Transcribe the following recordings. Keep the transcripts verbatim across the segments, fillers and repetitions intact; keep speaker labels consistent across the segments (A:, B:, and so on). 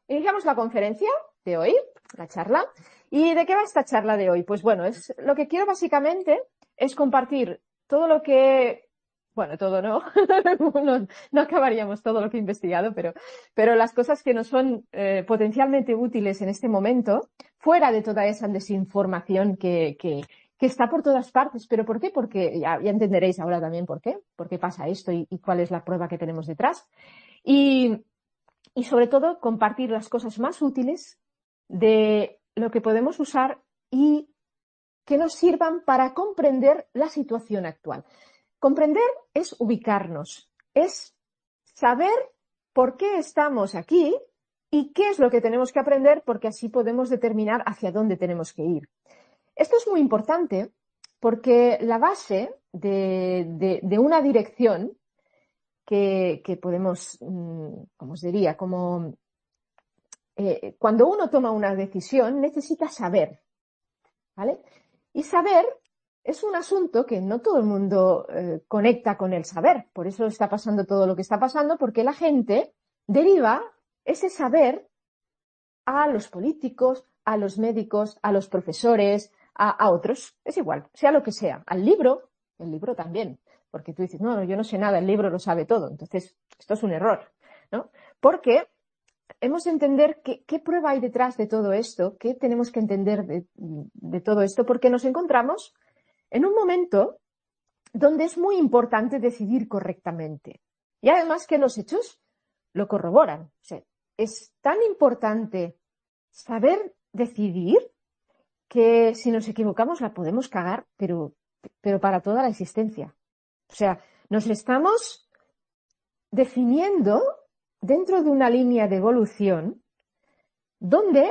A: Iniciamos la conferencia de hoy, la charla. ¿Y de qué va esta charla de hoy? Pues bueno, es, lo que quiero básicamente es compartir todo lo que... Bueno, todo no, no, no acabaríamos todo lo que he investigado, pero, pero las cosas que nos son eh, potencialmente útiles en este momento, fuera de toda esa desinformación que, que, que está por todas partes. ¿Pero por qué? Porque ya, ya entenderéis ahora también por qué, por qué pasa esto y, y cuál es la prueba que tenemos detrás. Y, y sobre todo compartir las cosas más útiles de lo que podemos usar y que nos sirvan para comprender la situación actual. Comprender es ubicarnos, es saber por qué estamos aquí y qué es lo que tenemos que aprender, porque así podemos determinar hacia dónde tenemos que ir. Esto es muy importante porque la base de, de, de una dirección que, que podemos, como os diría, como eh, cuando uno toma una decisión necesita saber, ¿vale? Y saber es un asunto que no todo el mundo eh, conecta con el saber. Por eso está pasando todo lo que está pasando, porque la gente deriva ese saber a los políticos, a los médicos, a los profesores, a, a otros. Es igual, sea lo que sea. Al libro, el libro también. Porque tú dices, no, no, yo no sé nada, el libro lo sabe todo. Entonces, esto es un error, ¿no? Porque hemos de entender qué, qué prueba hay detrás de todo esto, qué tenemos que entender de, de todo esto, porque nos encontramos en un momento donde es muy importante decidir correctamente. Y además que los hechos lo corroboran. O sea, es tan importante saber decidir que si nos equivocamos la podemos cagar, pero, pero para toda la existencia. O sea, nos estamos definiendo dentro de una línea de evolución donde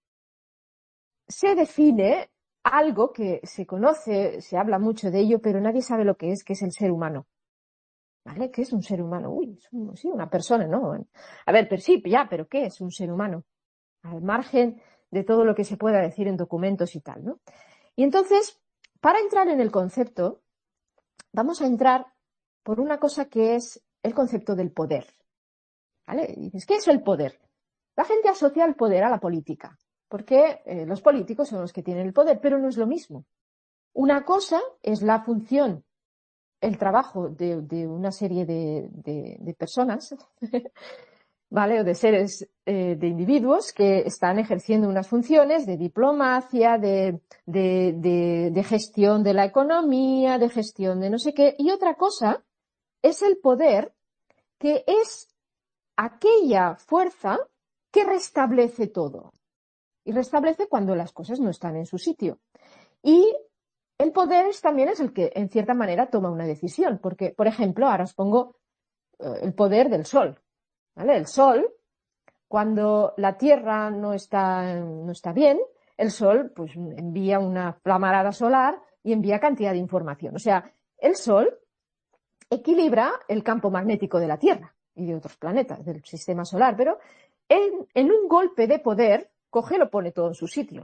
A: se define algo que se conoce, se habla mucho de ello, pero nadie sabe lo que es, que es el ser humano. ¿Vale? ¿Qué es un ser humano? Uy, es un, sí, una persona, ¿no? A ver, pero sí, ya, pero ¿qué es un ser humano? Al margen de todo lo que se pueda decir en documentos y tal, ¿no? Y entonces, para entrar en el concepto, vamos a entrar por una cosa que es el concepto del poder. ¿Vale? Y dices, ¿qué es el poder? La gente asocia el poder a la política, porque eh, los políticos son los que tienen el poder, pero no es lo mismo. Una cosa es la función, el trabajo de, de una serie de, de, de personas, ¿vale? O de seres, eh, de individuos que están ejerciendo unas funciones de diplomacia, de, de, de, de gestión de la economía, de gestión de no sé qué. Y otra cosa es el poder, que es aquella fuerza que restablece todo. Y restablece cuando las cosas no están en su sitio. Y el poder es, también es el que, en cierta manera, toma una decisión. Porque, por ejemplo, ahora os pongo eh, el poder del sol. ¿Vale? El sol, cuando la Tierra no está, no está bien, el sol pues, envía una flamarada solar y envía cantidad de información. O sea, el sol equilibra el campo magnético de la Tierra y de otros planetas del sistema solar, pero en, en un golpe de poder coge y lo pone todo en su sitio.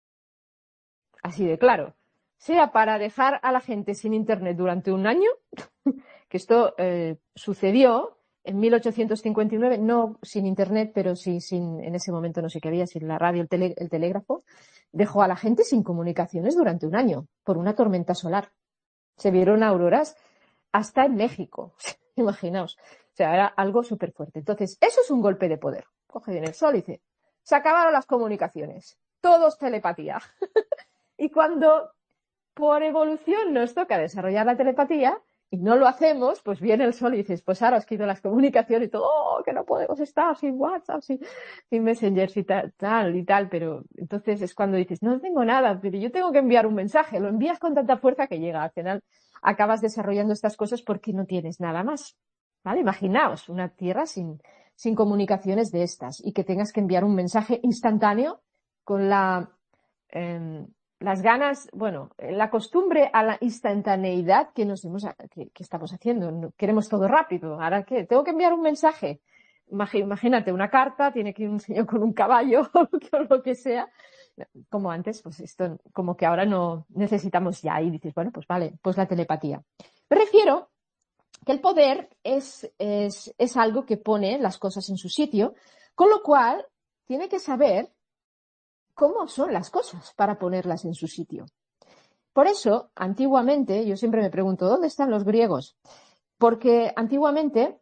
A: Así de claro. Sea para dejar a la gente sin internet durante un año, que esto eh, sucedió en mil ochocientos cincuenta y nueve, no sin internet, pero sí sin, en ese momento no sé qué había, sin la radio, el, tele, el telégrafo, dejó a la gente sin comunicaciones durante un año por una tormenta solar. Se vieron auroras hasta en México, imaginaos. O sea, era algo súper fuerte. Entonces, eso es un golpe de poder. Coge bien el sol y dice, se acabaron las comunicaciones, todos telepatía. Y cuando por evolución nos toca desarrollar la telepatía y no lo hacemos, pues viene el sol y dices, pues ahora os quito las comunicaciones y todo, oh, que no podemos estar sin WhatsApp, sin, sin Messenger y tal, tal y tal, pero entonces es cuando dices, no tengo nada, pero yo tengo que enviar un mensaje, lo envías con tanta fuerza que llega, al final acabas desarrollando estas cosas porque no tienes nada más, ¿vale? Imaginaos una tierra sin, sin comunicaciones de estas y que tengas que enviar un mensaje instantáneo con la... Eh, las ganas, bueno, la costumbre a la instantaneidad que nos hemos, que, que estamos haciendo. Queremos todo rápido. ¿Ahora qué? Tengo que enviar un mensaje. Imagínate una carta, tiene que ir un señor con un caballo o lo que sea. Como antes, pues esto, como que ahora no necesitamos ya. Y dices, bueno, pues vale, pues la telepatía. Me refiero que el poder es, es, es algo que pone las cosas en su sitio, con lo cual tiene que saber cómo son las cosas para ponerlas en su sitio. Por eso, antiguamente, yo siempre me pregunto, ¿dónde están los griegos? Porque antiguamente,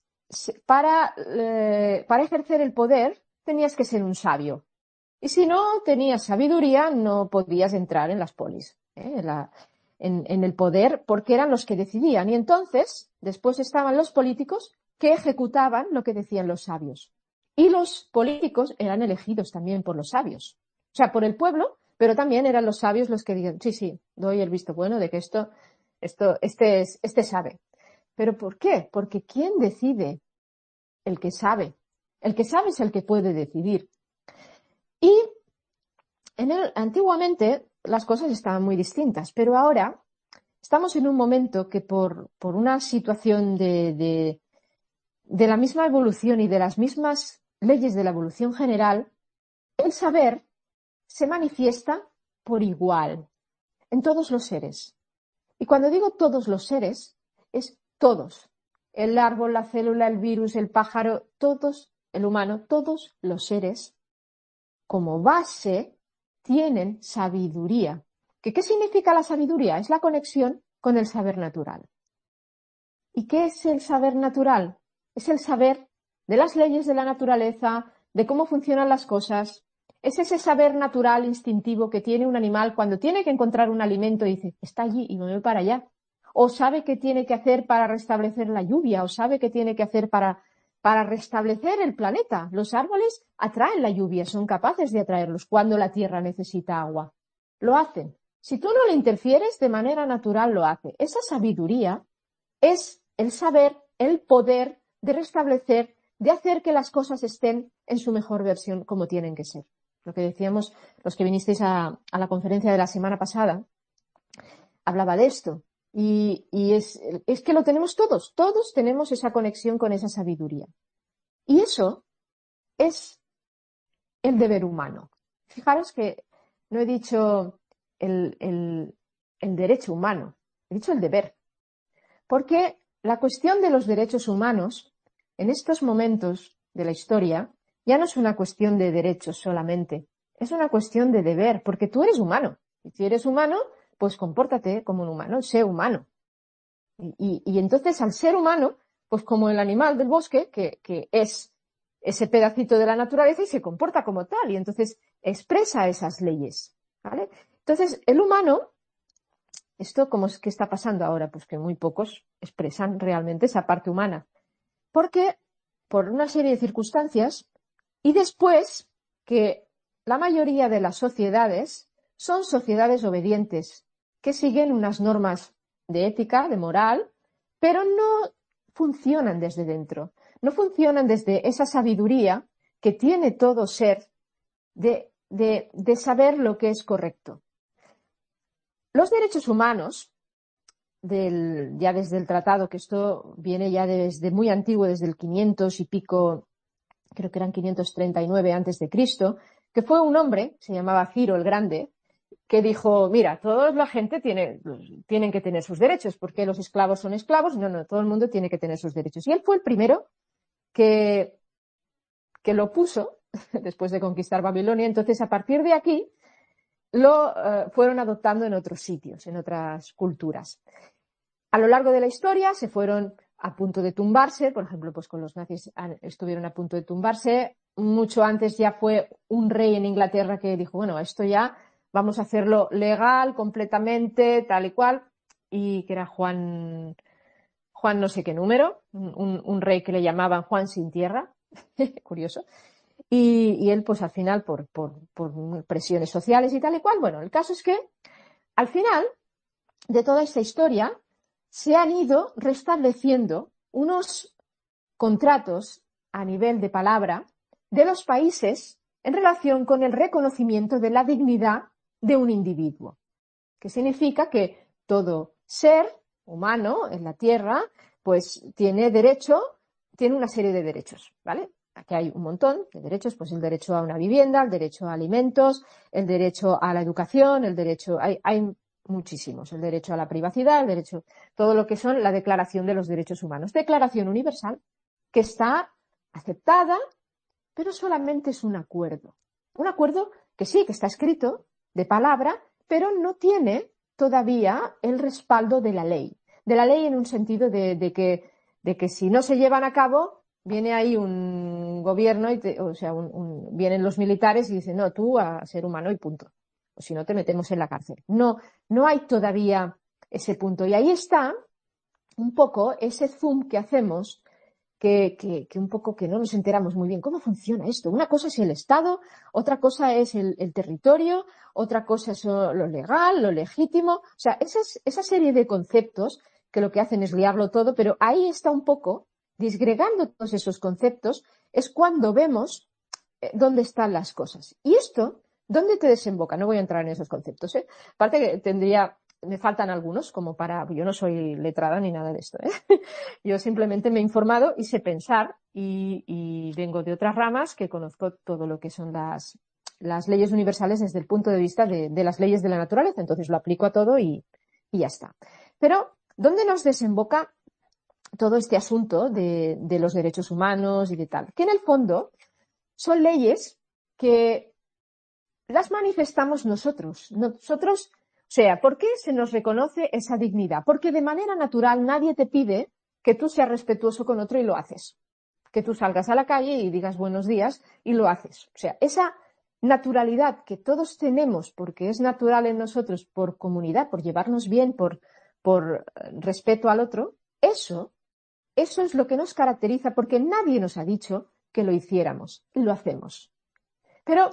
A: para, eh, para ejercer el poder, tenías que ser un sabio. Y si no tenías sabiduría, no podías entrar en las polis, ¿eh? en, la, en, en el poder, porque eran los que decidían. Y entonces, después estaban los políticos que ejecutaban lo que decían los sabios. Y los políticos eran elegidos también por los sabios. O sea, por el pueblo, pero también eran los sabios los que digan, sí, sí, doy el visto bueno de que esto, esto, este, es, este sabe. ¿Pero por qué? Porque ¿quién decide? El que sabe. El que sabe es el que puede decidir. Y en el, antiguamente las cosas estaban muy distintas, pero ahora estamos en un momento que por, por una situación de, de, de la misma evolución y de las mismas leyes de la evolución general, el saber se manifiesta por igual en todos los seres. Y cuando digo todos los seres, es todos. El árbol, la célula, el virus, el pájaro, todos, el humano, todos los seres, como base, tienen sabiduría. ¿Qué, qué significa la sabiduría? Es la conexión con el saber natural. ¿Y qué es el saber natural? Es el saber de las leyes de la naturaleza, de cómo funcionan las cosas. Es ese saber natural, instintivo que tiene un animal cuando tiene que encontrar un alimento y dice, está allí y me voy para allá. O sabe qué tiene que hacer para restablecer la lluvia, o sabe qué tiene que hacer para, para restablecer el planeta. Los árboles atraen la lluvia, son capaces de atraerlos cuando la tierra necesita agua. Lo hacen. Si tú no le interfieres, de manera natural lo hace. Esa sabiduría es el saber, el poder de restablecer, de hacer que las cosas estén en su mejor versión como tienen que ser. Lo que decíamos los que vinisteis a, a la conferencia de la semana pasada, hablaba de esto. Y, y es, es que lo tenemos todos, todos tenemos esa conexión con esa sabiduría. Y eso es el deber humano. Fijaros que no he dicho el, el, el derecho humano, he dicho el deber. Porque la cuestión de los derechos humanos, en estos momentos de la historia, ya no es una cuestión de derechos solamente, es una cuestión de deber, porque tú eres humano. Y si eres humano, pues compórtate como un humano, sé humano. Y, y, y entonces al ser humano, pues como el animal del bosque, que, que es ese pedacito de la naturaleza y se comporta como tal, y entonces expresa esas leyes, ¿vale? Entonces, el humano, ¿esto cómo es que está pasando ahora? Pues que muy pocos expresan realmente esa parte humana. Porque, por una serie de circunstancias, y después que la mayoría de las sociedades son sociedades obedientes, que siguen unas normas de ética, de moral, pero no funcionan desde dentro, no funcionan desde esa sabiduría que tiene todo ser de, de, de saber lo que es correcto. Los derechos humanos, del, ya desde el tratado, que esto viene ya desde muy antiguo, desde el quinientos y pico, creo que eran quinientos treinta y nueve antes de Cristo, que fue un hombre, se llamaba Ciro el Grande, que dijo, mira, toda la gente tiene, tienen que tener sus derechos, porque los esclavos son esclavos, no, no, todo el mundo tiene que tener sus derechos. Y él fue el primero que, que lo puso, después de conquistar Babilonia. Entonces, a partir de aquí, lo uh, fueron adoptando en otros sitios, en otras culturas. A lo largo de la historia se fueron a punto de tumbarse, por ejemplo, pues con los nazis estuvieron a punto de tumbarse. Mucho antes ya fue un rey en Inglaterra que dijo, bueno, esto ya vamos a hacerlo legal completamente, tal y cual, y que era Juan, Juan no sé qué número, un, un rey que le llamaban Juan sin tierra, curioso. Y, y él, pues al final, por, por, por presiones sociales y tal y cual, bueno, el caso es que al final de toda esta historia se han ido restableciendo unos contratos a nivel de palabra de los países en relación con el reconocimiento de la dignidad de un individuo, que significa que todo ser humano en la Tierra pues tiene derecho, tiene una serie de derechos, ¿vale? Aquí hay un montón de derechos, pues el derecho a una vivienda, el derecho a alimentos, el derecho a la educación, el derecho, hay, hay muchísimos, el derecho a la privacidad, el derecho, todo lo que son la Declaración de los Derechos Humanos, Declaración Universal, que está aceptada, pero solamente es un acuerdo. Un acuerdo que sí, que está escrito de palabra, pero no tiene todavía el respaldo de la ley. De la ley en un sentido de, de, que, de que si no se llevan a cabo, viene ahí un gobierno, y te, o sea, un, un, vienen los militares y dicen, no, tú a ser humano y punto. O si no, te metemos en la cárcel. No, no hay todavía ese punto. Y ahí está un poco ese zoom que hacemos, que, que, que un poco que no nos enteramos muy bien cómo funciona esto. Una cosa es el Estado, otra cosa es el, el territorio, otra cosa es lo legal, lo legítimo. O sea, esas, esa serie de conceptos que lo que hacen es liarlo todo, pero ahí está un poco, disgregando todos esos conceptos, es cuando vemos eh, dónde están las cosas. Y esto, ¿dónde te desemboca? No voy a entrar en esos conceptos, ¿eh? Aparte que tendría, me faltan algunos, como para, yo no soy letrada ni nada de esto, ¿eh? Yo simplemente me he informado y sé pensar y, y vengo de otras ramas que conozco todo lo que son las, las leyes universales desde el punto de vista de, de las leyes de la naturaleza. Entonces lo aplico a todo y, y ya está. Pero, ¿dónde nos desemboca todo este asunto de, de los derechos humanos y de tal? Que en el fondo son leyes que las manifestamos nosotros. Nosotros, o sea, ¿por qué se nos reconoce esa dignidad? Porque de manera natural nadie te pide que tú seas respetuoso con otro y lo haces. Que tú salgas a la calle y digas buenos días y lo haces. O sea, esa naturalidad que todos tenemos porque es natural en nosotros por comunidad, por llevarnos bien, por, por respeto al otro, eso, eso es lo que nos caracteriza porque nadie nos ha dicho que lo hiciéramos y lo hacemos. Pero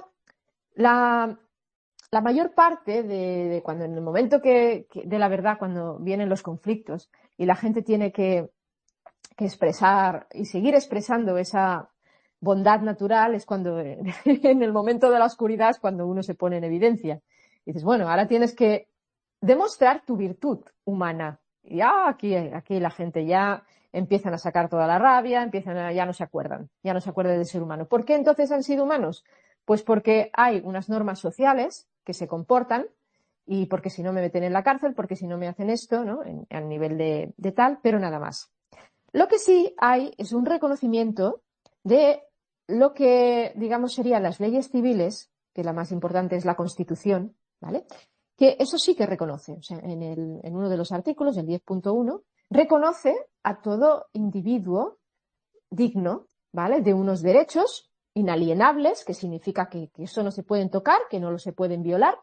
A: la, la mayor parte de, de cuando en el momento que, que de la verdad, cuando vienen los conflictos y la gente tiene que, que expresar y seguir expresando esa bondad natural, es cuando en el momento de la oscuridad es cuando uno se pone en evidencia. Y dices, bueno, ahora tienes que demostrar tu virtud humana. Y ya aquí, aquí la gente ya empiezan a sacar toda la rabia, empiezan a, ya no se acuerdan, ya no se acuerdan de ser humano. ¿Por qué entonces han sido humanos? Pues porque hay unas normas sociales que se comportan y porque si no me meten en la cárcel, porque si no me hacen esto, ¿no? En, a nivel de, de tal, pero nada más. Lo que sí hay es un reconocimiento de lo que, digamos, serían las leyes civiles, que la más importante es la Constitución, ¿vale? Que eso sí que reconoce, o sea, en, el, en uno de los artículos, el diez punto uno, reconoce a todo individuo digno, ¿vale? De unos derechos inalienables, que significa que, que eso no se pueden tocar, que no lo se pueden violar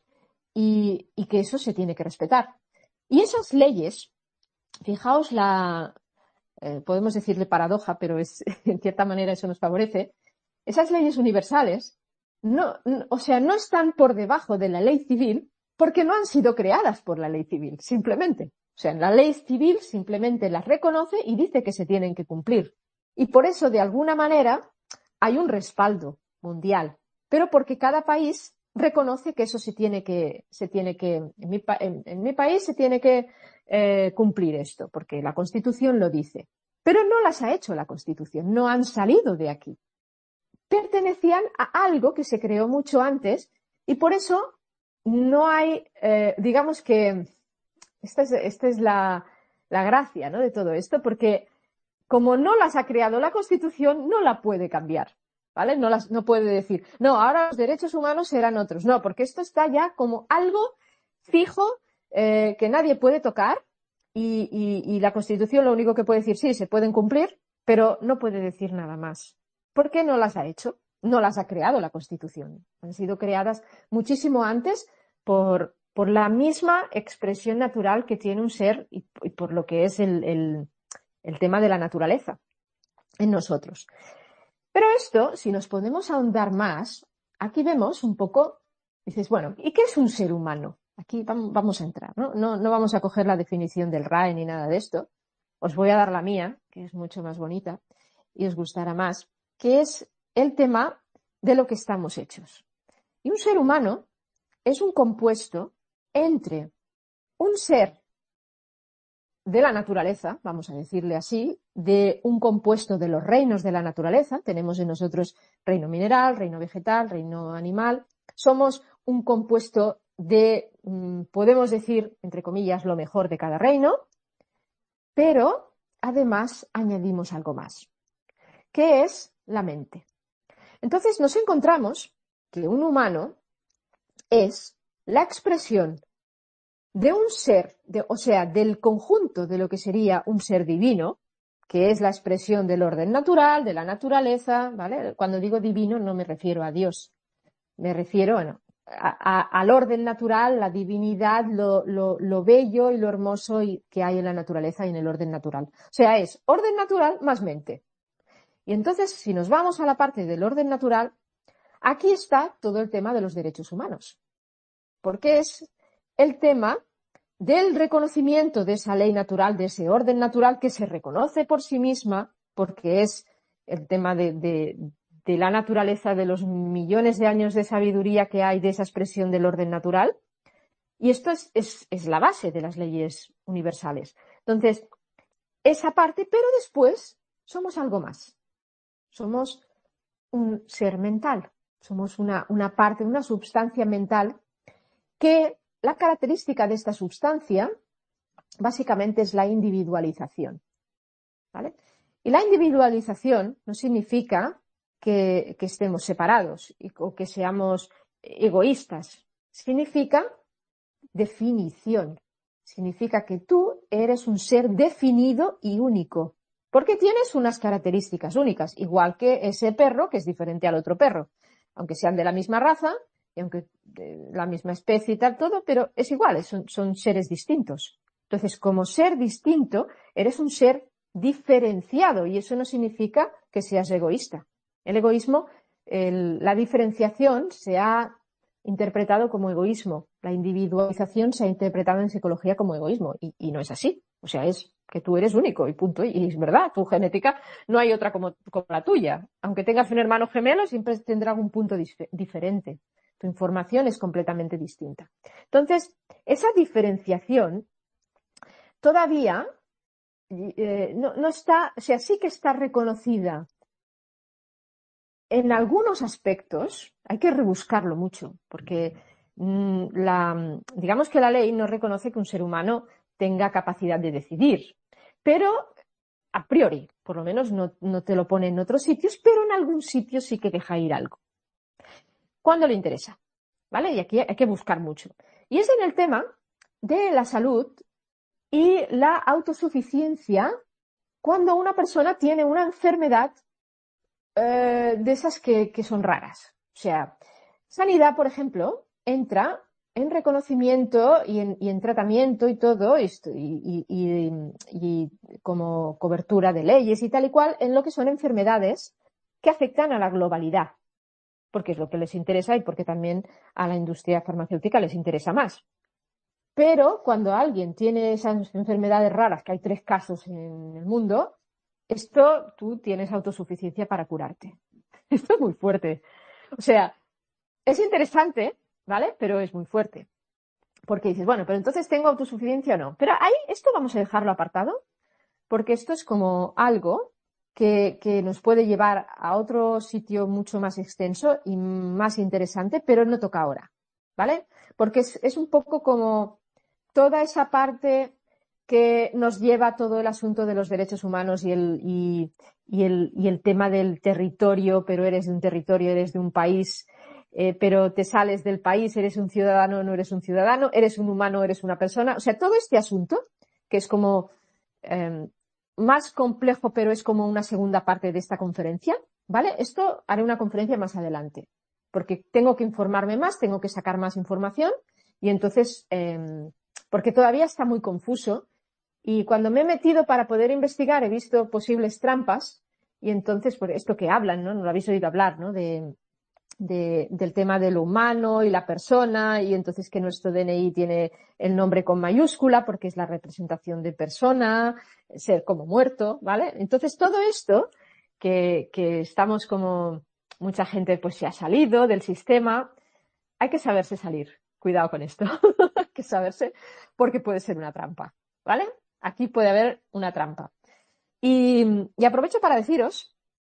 A: y, y que eso se tiene que respetar. Y esas leyes, fijaos la, eh, podemos decirle paradoja, pero es, en cierta manera eso nos favorece, esas leyes universales, no, no, o sea, no están por debajo de la ley civil porque no han sido creadas por la ley civil, simplemente. O sea, la ley civil simplemente las reconoce y dice que se tienen que cumplir. Y por eso, de alguna manera, hay un respaldo mundial, pero porque cada país reconoce que eso se tiene que, se tiene que, en mi, en, en mi país se tiene que eh, cumplir esto, porque la Constitución lo dice. Pero no las ha hecho la Constitución, no han salido de aquí. Pertenecían a algo que se creó mucho antes y por eso no hay, eh, digamos que, esta es, esta es la, la gracia, ¿no?, de todo esto, porque como no las ha creado la Constitución, no la puede cambiar, ¿vale? No, las, no puede decir, no, ahora los derechos humanos serán otros. No, porque esto está ya como algo fijo eh, que nadie puede tocar y, y, y la Constitución lo único que puede decir, sí, se pueden cumplir, pero no puede decir nada más. ¿Por qué no las ha hecho? No las ha creado la Constitución. Han sido creadas muchísimo antes por, por la misma expresión natural que tiene un ser y, y por lo que es el, el el tema de la naturaleza en nosotros. Pero esto, si nos podemos ahondar más, aquí vemos un poco, dices, bueno, ¿y qué es un ser humano? Aquí vamos a entrar, ¿no? No, no vamos a coger la definición del R A E ni nada de esto. Os voy a dar la mía, que es mucho más bonita y os gustará más, que es el tema de lo que estamos hechos. Y un ser humano es un compuesto entre un ser de la naturaleza, vamos a decirle así, de un compuesto de los reinos de la naturaleza. Tenemos en nosotros reino mineral, reino vegetal, reino animal. Somos un compuesto de, podemos decir, entre comillas, lo mejor de cada reino, pero además añadimos algo más, que es la mente. Entonces nos encontramos que un humano es la expresión de un ser, de, o sea, del conjunto de lo que sería un ser divino, que es la expresión del orden natural, de la naturaleza, ¿vale? Cuando digo divino no me refiero a Dios, me refiero, bueno, a, a, al orden natural, la divinidad, lo, lo, lo bello y lo hermoso y, que hay en la naturaleza y en el orden natural. O sea, es orden natural más mente. Y entonces, si nos vamos a la parte del orden natural, aquí está todo el tema de los derechos humanos, porque es el tema del reconocimiento de esa ley natural, de ese orden natural que se reconoce por sí misma, porque es el tema de, de, de la naturaleza, de los millones de años de sabiduría que hay de esa expresión del orden natural. Y esto es, es, es la base de las leyes universales. Entonces, esa parte, pero después somos algo más. Somos un ser mental. Somos una, una parte, una substancia mental que la característica de esta substancia básicamente es la individualización, ¿vale? Y la individualización no significa que, que estemos separados y, o que seamos egoístas. Significa definición. Significa que tú eres un ser definido y único, porque tienes unas características únicas, igual que ese perro que es diferente al otro perro, aunque sean de la misma raza, y aunque de la misma especie y tal, todo, pero es igual, son, son seres distintos. Entonces, como ser distinto, eres un ser diferenciado y eso no significa que seas egoísta. El egoísmo, el, la diferenciación se ha interpretado como egoísmo. La individualización se ha interpretado en psicología como egoísmo y, y no es así. O sea, es que tú eres único y punto. Y es verdad, tu genética no hay otra como, como la tuya. Aunque tengas un hermano gemelo, siempre tendrá algún punto dif- diferente. Tu información es completamente distinta. Entonces, esa diferenciación todavía eh, no, no está, o sea, sí que está reconocida en algunos aspectos. Hay que rebuscarlo mucho, porque mmm, la, digamos que la ley no reconoce que un ser humano tenga capacidad de decidir, pero a priori, por lo menos no, no te lo pone en otros sitios, pero en algún sitio sí que deja ir algo. Cuando le interesa, ¿vale? Y aquí hay que buscar mucho. Y es en el tema de la salud y la autosuficiencia cuando una persona tiene una enfermedad eh, de esas que, que son raras. O sea, sanidad, por ejemplo, entra en reconocimiento y en, y en tratamiento y todo esto, y, y, y, y como cobertura de leyes y tal y cual en lo que son enfermedades que afectan a la globalidad, porque es lo que les interesa y porque también a la industria farmacéutica les interesa más. Pero cuando alguien tiene esas enfermedades raras, que hay tres casos en el mundo, esto tú tienes autosuficiencia para curarte. Esto es muy fuerte. O sea, es interesante, ¿vale? Pero es muy fuerte. Porque dices, bueno, pero entonces ¿tengo autosuficiencia o no? Pero ahí esto vamos a dejarlo apartado, porque esto es como algo que, que nos puede llevar a otro sitio mucho más extenso y más interesante, pero no toca ahora, ¿vale? Porque es, es un poco como toda esa parte que nos lleva a todo el asunto de los derechos humanos y el, y, y el, y el tema del territorio, pero eres de un territorio, eres de un país, eh, pero te sales del país, eres un ciudadano, no eres un ciudadano, eres un humano, eres una persona. O sea, todo este asunto, que es como eh, más complejo, pero es como una segunda parte de esta conferencia, ¿vale? Esto haré una conferencia más adelante, porque tengo que informarme más, tengo que sacar más información y entonces, eh, porque todavía está muy confuso y cuando me he metido para poder investigar he visto posibles trampas y entonces, por esto que hablan, ¿no? No lo habéis oído hablar, ¿no? De, de, del tema de lo humano y la persona y entonces que nuestro D N I tiene el nombre con mayúscula porque es la representación de persona, ser como muerto, ¿vale? Entonces todo esto que, que estamos como mucha gente pues se ha salido del sistema, hay que saberse salir. Cuidado con esto. Hay que saberse porque puede ser una trampa, ¿vale? Aquí puede haber una trampa. Y, y aprovecho para deciros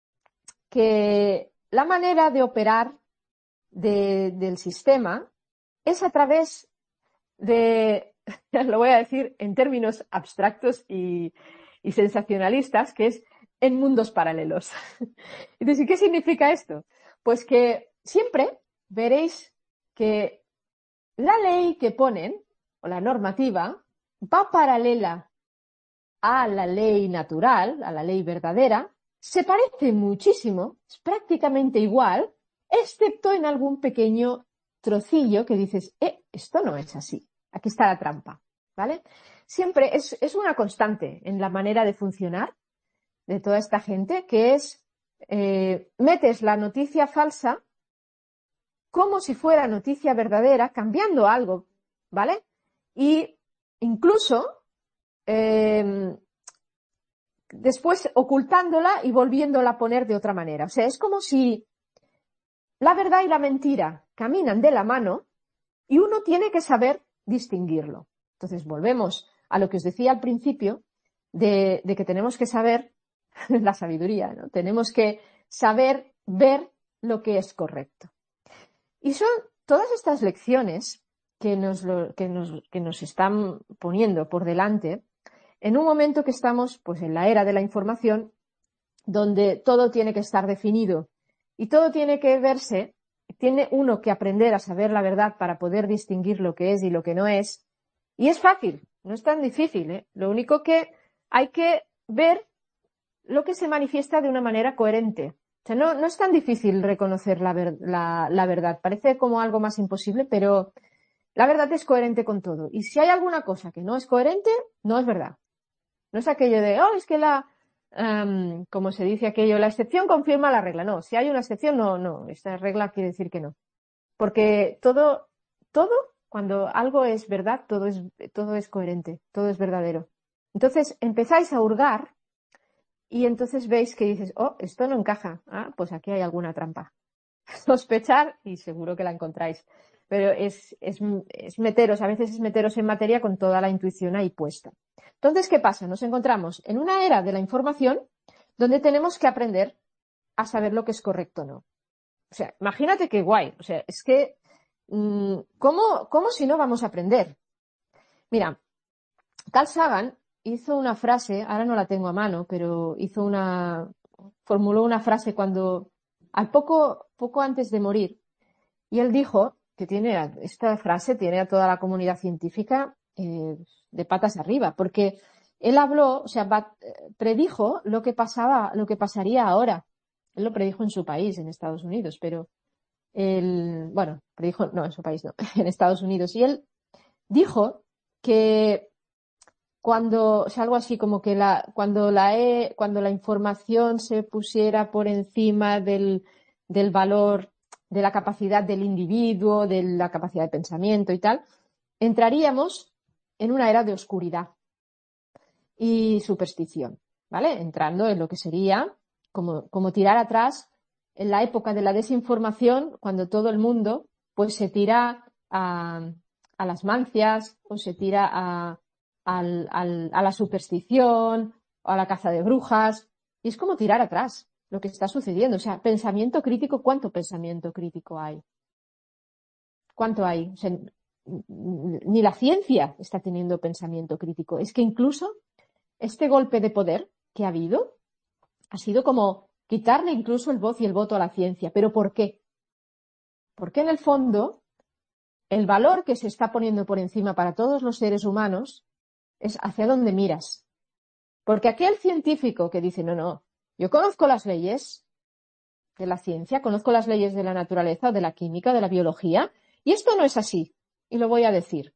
A: que la manera de operar de, del sistema es a través de, lo voy a decir en términos abstractos y, y sensacionalistas, que es en mundos paralelos. Entonces, ¿qué significa esto? Pues que siempre veréis que la ley que ponen, o la normativa, va paralela a la ley natural, a la ley verdadera, se parece muchísimo, es prácticamente igual, excepto en algún pequeño trocillo que dices, eh, esto no es así, aquí está la trampa, ¿vale? Siempre es, es una constante en la manera de funcionar de toda esta gente, que es, eh, metes la noticia falsa como si fuera noticia verdadera, cambiando algo, ¿vale? Y incluso eh, después ocultándola y volviéndola a poner de otra manera. O sea, es como si la verdad y la mentira caminan de la mano y uno tiene que saber distinguirlo. Entonces volvemos a lo que os decía al principio de, de que tenemos que saber la sabiduría, ¿no? Tenemos que saber ver lo que es correcto. Y son todas estas lecciones que nos, lo, que nos, que nos están poniendo por delante en un momento que estamos pues en la era de la información, donde todo tiene que estar definido y todo tiene que verse, tiene uno que aprender a saber la verdad para poder distinguir lo que es y lo que no es. Y es fácil, no es tan difícil, ¿eh? Lo único que hay que ver lo que se manifiesta de una manera coherente. O sea, no, no es tan difícil reconocer la, ver, la, la verdad. Parece como algo más imposible, pero la verdad es coherente con todo. Y si hay alguna cosa que no es coherente, no es verdad. No es aquello de, oh, es que la, um, como se dice aquello, la excepción confirma la regla. No, si hay una excepción, no, no, esta regla quiere decir que no. Porque todo, todo, cuando algo es verdad, todo es, todo es coherente, todo es verdadero. Entonces empezáis a hurgar y entonces veis que dices, oh, esto no encaja. Ah, pues aquí hay alguna trampa. Sospechar y seguro que la encontráis. Pero es, es, es meteros, a veces es meteros en materia con toda la intuición ahí puesta. Entonces, ¿qué pasa? Nos encontramos en una era de la información donde tenemos que aprender a saber lo que es correcto o no. O sea, imagínate qué guay. O sea, es que, ¿cómo, cómo si no vamos a aprender? Mira, Carl Sagan hizo una frase, ahora no la tengo a mano, pero hizo una, formuló una frase cuando, al poco, poco antes de morir, y él dijo que tiene, esta frase tiene a toda la comunidad científica eh, de patas arriba, porque él habló, o sea, predijo lo que pasaba, lo que pasaría ahora. Él lo predijo en su país, en Estados Unidos, pero él, bueno, predijo, no, en su país no, en Estados Unidos, y él dijo que cuando, o sea, algo así como que la, cuando la, e, cuando la información se pusiera por encima del, del valor, de la capacidad del individuo, de la capacidad de pensamiento y tal, entraríamos en una era de oscuridad y superstición, ¿vale? Entrando en lo que sería como, como tirar atrás en la época de la desinformación, cuando todo el mundo pues se tira a, a las mancias o se tira a Al, al, a la superstición o a la caza de brujas, y es como tirar atrás lo que está sucediendo. O sea, pensamiento crítico, ¿cuánto pensamiento crítico hay? ¿Cuánto hay? O sea, ni la ciencia está teniendo pensamiento crítico. Es que incluso este golpe de poder que ha habido ha sido como quitarle incluso el voz y el voto a la ciencia. ¿Pero por qué? Porque en el fondo el valor que se está poniendo por encima para todos los seres humanos es hacia dónde miras. Porque aquel científico que dice, no, no, yo conozco las leyes de la ciencia, conozco las leyes de la naturaleza, o de la química, de la biología, y esto no es así, y lo voy a decir.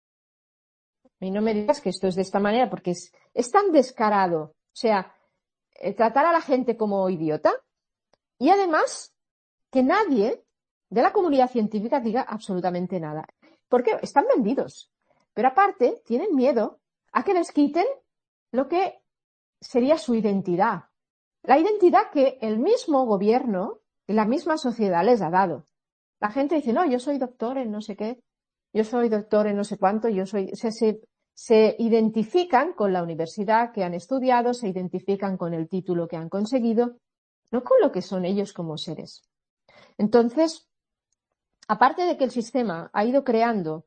A: Y no me digas que esto es de esta manera, porque es, es tan descarado. O sea, eh, tratar a la gente como idiota, y además que nadie de la comunidad científica diga absolutamente nada. Porque están vendidos. Pero aparte, tienen miedo a que les quiten lo que sería su identidad. La identidad que el mismo gobierno y la misma sociedad les ha dado. La gente dice, no, yo soy doctor en no sé qué, yo soy doctor en no sé cuánto, yo soy... O sea, se, se identifican con la universidad que han estudiado, se identifican con el título que han conseguido, no con lo que son ellos como seres. Entonces, aparte de que el sistema ha ido creando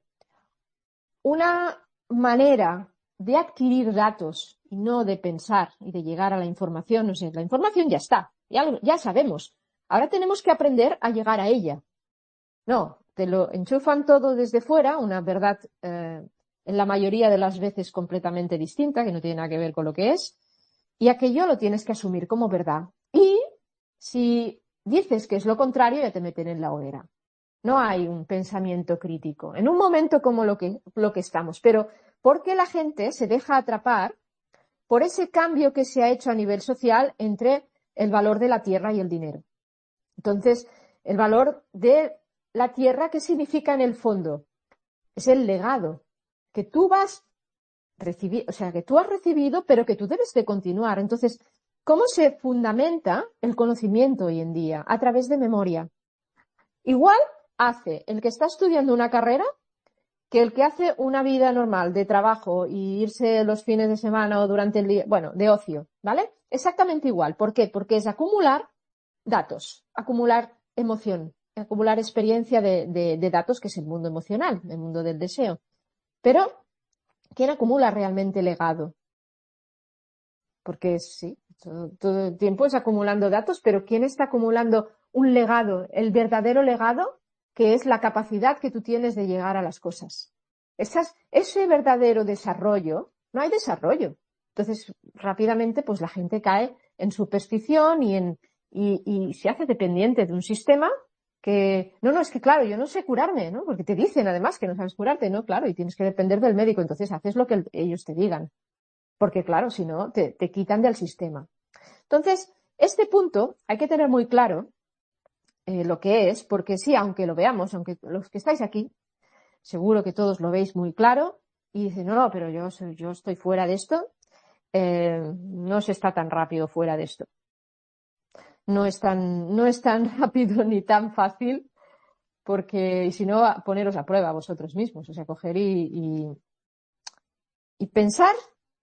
A: una manera de adquirir datos y no de pensar y de llegar a la información, no sé, la información ya está, ya, ya sabemos Ahora tenemos que aprender a llegar a ella. No, te lo enchufan todo desde fuera, una verdad eh, en la mayoría de las veces completamente distinta, que no tiene nada que ver con lo que es, y aquello lo tienes que asumir como verdad. Y si dices que es lo contrario, ya te meten en la hoguera. No hay un pensamiento crítico, en un momento como lo que, lo que estamos, pero porque la gente se deja atrapar por ese cambio que se ha hecho a nivel social entre el valor de la tierra y el dinero. Entonces, el valor de la tierra, ¿qué significa en el fondo? Es el legado que tú vas recibir, o sea, que tú has recibido, pero que tú debes de continuar. Entonces, ¿cómo se fundamenta el conocimiento hoy en día? A través de memoria. Igual hace el que está estudiando una carrera que el que hace una vida normal de trabajo y irse los fines de semana o durante el día, bueno, de ocio, ¿vale? Exactamente igual. ¿Por qué? Porque es acumular datos, acumular emoción, acumular experiencia de, de, de datos, que es el mundo emocional, el mundo del deseo. Pero, ¿quién acumula realmente legado? Porque sí, todo, todo el tiempo es acumulando datos, pero ¿quién está acumulando un legado, el verdadero legado, que es la capacidad que tú tienes de llegar a las cosas? Esas, ese verdadero desarrollo, no hay desarrollo. Entonces, rápidamente, pues la gente cae en superstición y, en, y, y se hace dependiente de un sistema que, no, no, es que claro, yo no sé curarme, ¿no? Porque te dicen además que no sabes curarte, ¿no? Claro, y tienes que depender del médico, entonces haces lo que el, ellos te digan. Porque claro, si no, te, te quitan del sistema. Entonces, este punto hay que tener muy claro eh, lo que es, porque sí, aunque lo veamos, aunque los que estáis aquí, seguro que todos lo veis muy claro, y dicen, no, no, pero yo, soy- yo estoy fuera de esto, eh, no se está tan rápido fuera de esto. No es tan, no es tan rápido ni tan fácil, porque, y si no, a- poneros a prueba vosotros mismos, o sea, coger y, y, y pensar,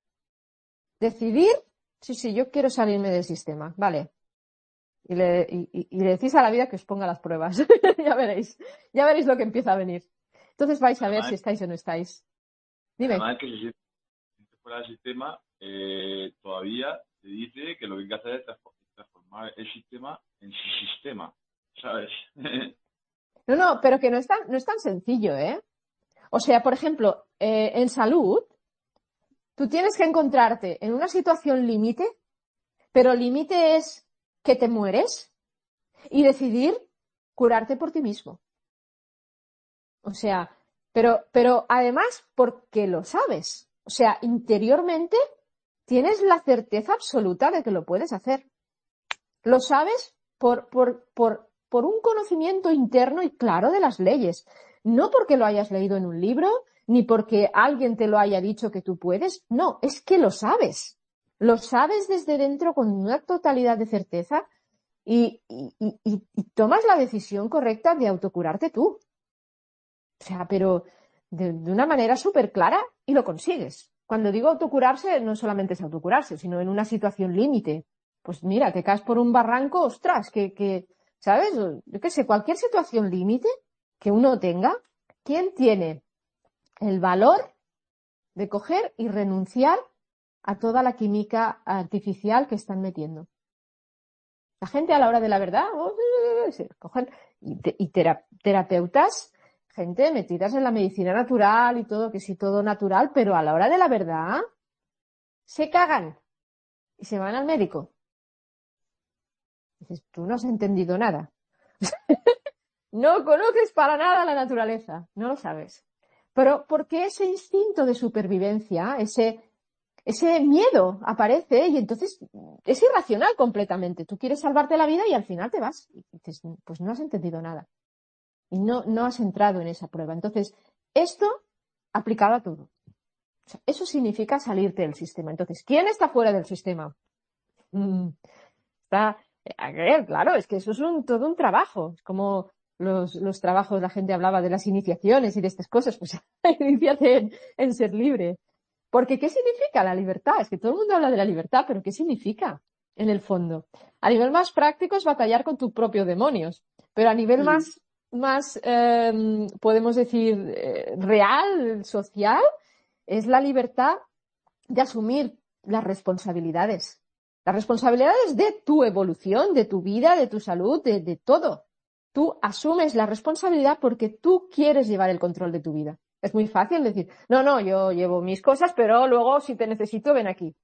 A: decidir, sí, sí, yo quiero salirme del sistema, vale. Y le, y, y- y le decís a la vida que os ponga las pruebas. Ya veréis. Ya veréis lo que empieza a venir. Entonces vais a ver si
B: Además,
A: estáis o no estáis. Dime.
B: además que si se siente fuera del sistema, eh, todavía se dice que lo que hay que hacer es transfor- transformar el sistema en su sistema, ¿sabes?
A: No, no, pero que no es tan, no es tan sencillo, ¿eh? O sea, por ejemplo, eh, en salud, tú tienes que encontrarte en una situación límite, pero límite es que te mueres y decidir curarte por ti mismo. O sea, pero, pero además porque lo sabes. O sea, interiormente tienes la certeza absoluta de que lo puedes hacer. Lo sabes por, por, por, por un conocimiento interno y claro de las leyes. No porque lo hayas leído en un libro, ni porque alguien te lo haya dicho que tú puedes. No, es que lo sabes. Lo sabes desde dentro con una totalidad de certeza y, y, y, y y tomas la decisión correcta de autocurarte tú. O sea, pero de, de una manera súper clara y lo consigues. Cuando digo autocurarse, no solamente es autocurarse, sino en una situación límite. Pues mira, te caes por un barranco, ostras, que, que, ¿sabes? Yo qué sé, cualquier situación límite que uno tenga, ¿quién tiene el valor de coger y renunciar a toda la química artificial que están metiendo? La gente a la hora de la verdad, oh, se cogen, y, te- y tera- terapeutas, gente metidas en la medicina natural y todo, que sí, todo natural, pero a la hora de la verdad se cagan y se van al médico. Dices, tú no has entendido nada. No conoces para nada la naturaleza, no lo sabes. Pero porque ese instinto de supervivencia, ese, ese miedo aparece y entonces es irracional completamente. Tú quieres salvarte la vida y al final te vas. Y dices, pues no has entendido nada. Y no, no has entrado en esa prueba. Entonces, esto aplicado a todo. O sea, eso significa salirte del sistema. Entonces, ¿quién está fuera del sistema? Mm, está, a ver, claro, es que eso es un, todo un trabajo. Es como los, los trabajos, la gente hablaba de las iniciaciones y de estas cosas, pues iniciate en, en ser libre. Porque, ¿qué significa la libertad? Es que todo el mundo habla de la libertad, pero ¿qué significa en el fondo? A nivel más práctico es batallar con tus propios demonios, pero a nivel
B: Sí.
A: más, más eh, podemos decir, eh, real, social, es la libertad de asumir las responsabilidades. La responsabilidad es de tu evolución, de tu vida, de tu salud, de, de todo. Tú asumes la responsabilidad porque tú quieres llevar el control de tu vida. Es muy fácil decir, no, no, yo llevo mis cosas, pero luego si te necesito, ven aquí.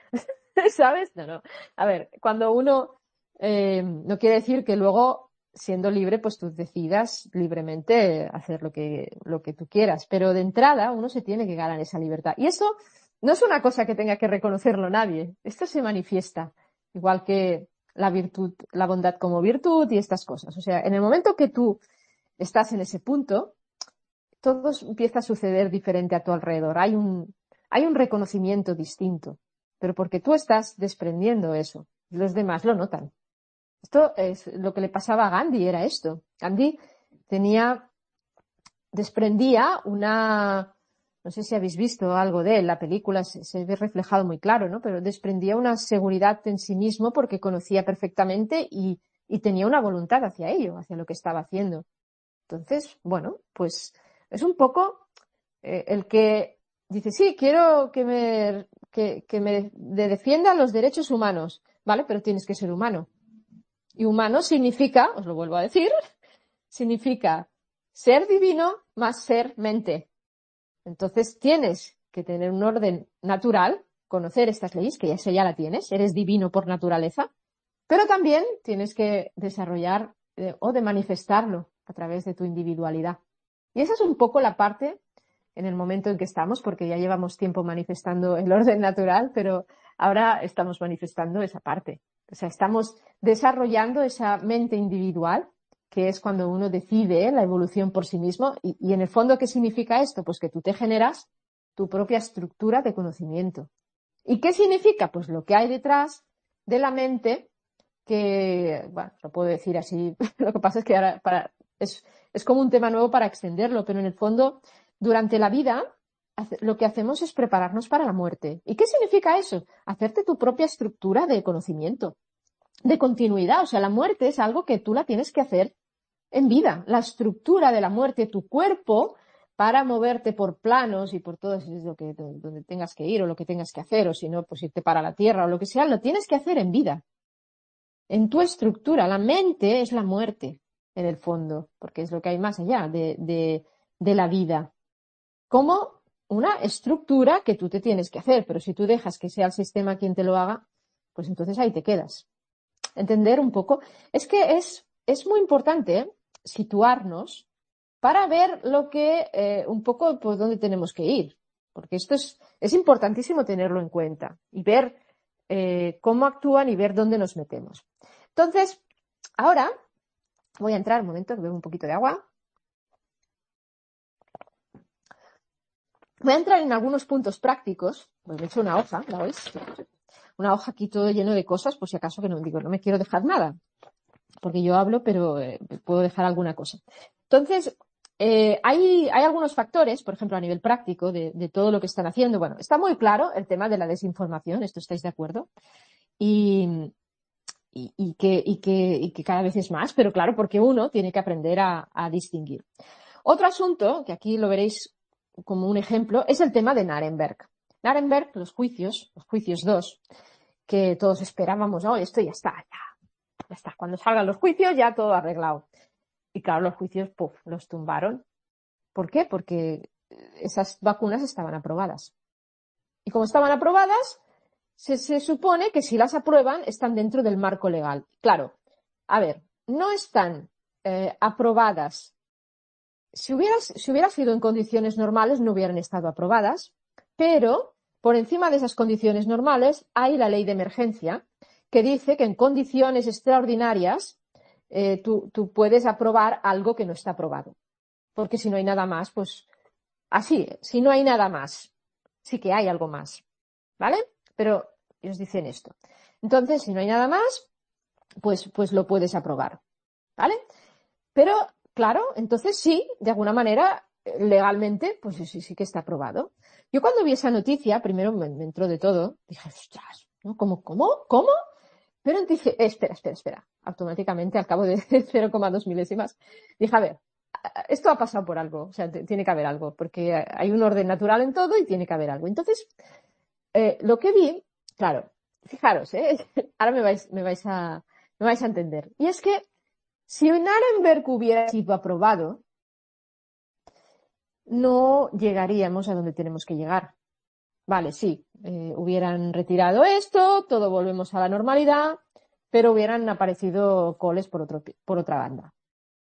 A: ¿Sabes? No, no. A ver, cuando uno, eh, no quiere decir que luego, siendo libre, pues tú decidas libremente hacer lo que, lo que tú quieras. Pero de entrada, uno se tiene que ganar esa libertad. Y eso no es una cosa que tenga que reconocerlo nadie. Esto se manifiesta. Igual que la virtud, la bondad como virtud y estas cosas. O sea, en el momento que tú estás en ese punto, todo empieza a suceder diferente a tu alrededor. Hay un, hay un reconocimiento distinto, pero porque tú estás desprendiendo eso. Los demás lo notan. Esto es lo que le pasaba a Gandhi, era esto. Gandhi tenía, desprendía una, no sé si habéis visto algo de él, la película se, se ve reflejado muy claro, ¿no? Pero desprendía una seguridad en sí mismo porque conocía perfectamente y, y tenía una voluntad hacia ello, hacia lo que estaba haciendo. Entonces, bueno, pues es un poco eh, el que dice, sí, quiero que me, que, que me de defiendan los derechos humanos, ¿vale? Pero tienes que ser humano. Y humano significa, os lo vuelvo a decir, significa ser divino más ser mente. Entonces tienes que tener un orden natural, conocer estas leyes, que eso ya la tienes, eres divino por naturaleza, pero también tienes que desarrollar eh, o de manifestarlo a través de tu individualidad. Y esa es un poco la parte en el momento en que estamos, porque ya llevamos tiempo manifestando el orden natural, pero ahora estamos manifestando esa parte. O sea, estamos desarrollando esa mente individual, que es cuando uno decide la evolución por sí mismo. Y, y en el fondo, ¿qué significa esto? Pues que tú te generas tu propia estructura de conocimiento. ¿Y qué significa? Pues lo que hay detrás de la mente, que, bueno, lo puedo decir así, lo que pasa es que ahora para, es, es como un tema nuevo para extenderlo, pero en el fondo, durante la vida, lo que hacemos es prepararnos para la muerte. ¿Y qué significa eso? Hacerte tu propia estructura de conocimiento, de continuidad. O sea, la muerte es algo que tú la tienes que hacer en vida. La estructura de la muerte, tu cuerpo, para moverte por planos y por todo eso es lo que, donde tengas que ir o lo que tengas que hacer, o si no, pues irte para la tierra o lo que sea, lo tienes que hacer en vida. En tu estructura, la mente es la muerte, en el fondo, porque es lo que hay más allá de, de, de la vida. Como una estructura que tú te tienes que hacer, pero si tú dejas que sea el sistema quien te lo haga, pues entonces ahí te quedas. Entender un poco. Es que es, es muy importante, ¿eh?, situarnos para ver lo que, eh, un poco por dónde tenemos que ir. Porque esto es, es importantísimo tenerlo en cuenta y ver eh, cómo actúan y ver dónde nos metemos. Entonces, ahora voy a entrar, un momento, bebo un poquito de agua. Voy a entrar en algunos puntos prácticos. Pues me he hecho una hoja, ¿la veis? Una hoja aquí todo lleno de cosas, por si acaso que no digo, no me quiero dejar nada. Porque yo hablo, pero eh, puedo dejar alguna cosa. Entonces, eh, hay, hay algunos factores, por ejemplo, a nivel práctico, de, de todo lo que están haciendo. Bueno, está muy claro el tema de la desinformación, ¿esto estáis de acuerdo? Y, y, y, que, y, que, y que cada vez es más, pero claro, porque uno tiene que aprender a, a distinguir. Otro asunto, que aquí lo veréis como un ejemplo, es el tema de Nuremberg. Nuremberg, los juicios, los juicios dos, que todos esperábamos, oh, esto ya está, ya, ya está. Cuando salgan los juicios ya todo arreglado. Y claro, los juicios, puff, los tumbaron. ¿Por qué? Porque esas vacunas estaban aprobadas. Y como estaban aprobadas, se, se supone que si las aprueban, están dentro del marco legal. Claro, a ver, no están eh, aprobadas. Si hubiera, si hubiera sido en condiciones normales, no hubieran estado aprobadas, pero por encima de esas condiciones normales hay la ley de emergencia, que dice que en condiciones extraordinarias eh, tú, tú puedes aprobar algo que no está aprobado. Porque si no hay nada más, pues así, si no hay nada más, sí que hay algo más, ¿vale? Pero ellos dicen esto. Entonces, si no hay nada más, pues, pues lo puedes aprobar, ¿vale? Pero, claro, entonces sí, de alguna manera, legalmente, pues sí, sí que está aprobado. Yo cuando vi esa noticia, primero me, me entró de todo, dije, ostras, ¿no? ¿Cómo, cómo, cómo? Pero dije, eh, espera, espera, espera. Automáticamente, al cabo de cero coma dos milésimas, dije, a ver, esto ha pasado por algo, o sea, tiene que haber algo, porque hay un orden natural en todo y tiene que haber algo. Entonces, eh, lo que vi, claro, fijaros, ¿eh? Ahora me vais, me vais a, me vais a entender. Y es que si Nuremberg hubiera sido aprobado, no llegaríamos a donde tenemos que llegar. Vale, sí, eh, hubieran retirado esto, todo volvemos a la normalidad, pero hubieran aparecido coles por otro, por otra banda.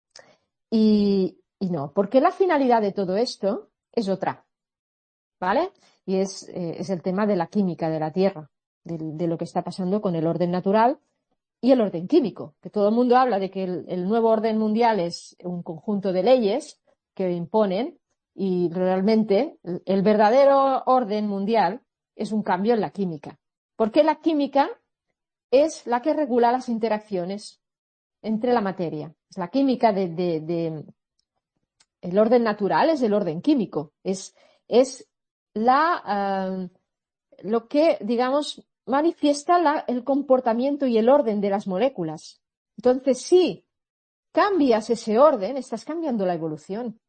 A: Y, y no, porque la finalidad de todo esto es otra, ¿vale? Y es, eh, es el tema de la química de la Tierra, de, de lo que está pasando con el orden natural y el orden químico, que todo el mundo habla de que el, el nuevo orden mundial es un conjunto de leyes que imponen y realmente el, el verdadero orden mundial es un cambio en la química, porque la química es la que regula las interacciones entre la materia. Es la química de, de, de el orden natural es el orden químico, es, es la, uh, lo que, digamos, manifiesta la, el comportamiento y el orden de las moléculas. Entonces, si cambias ese orden, estás cambiando la evolución.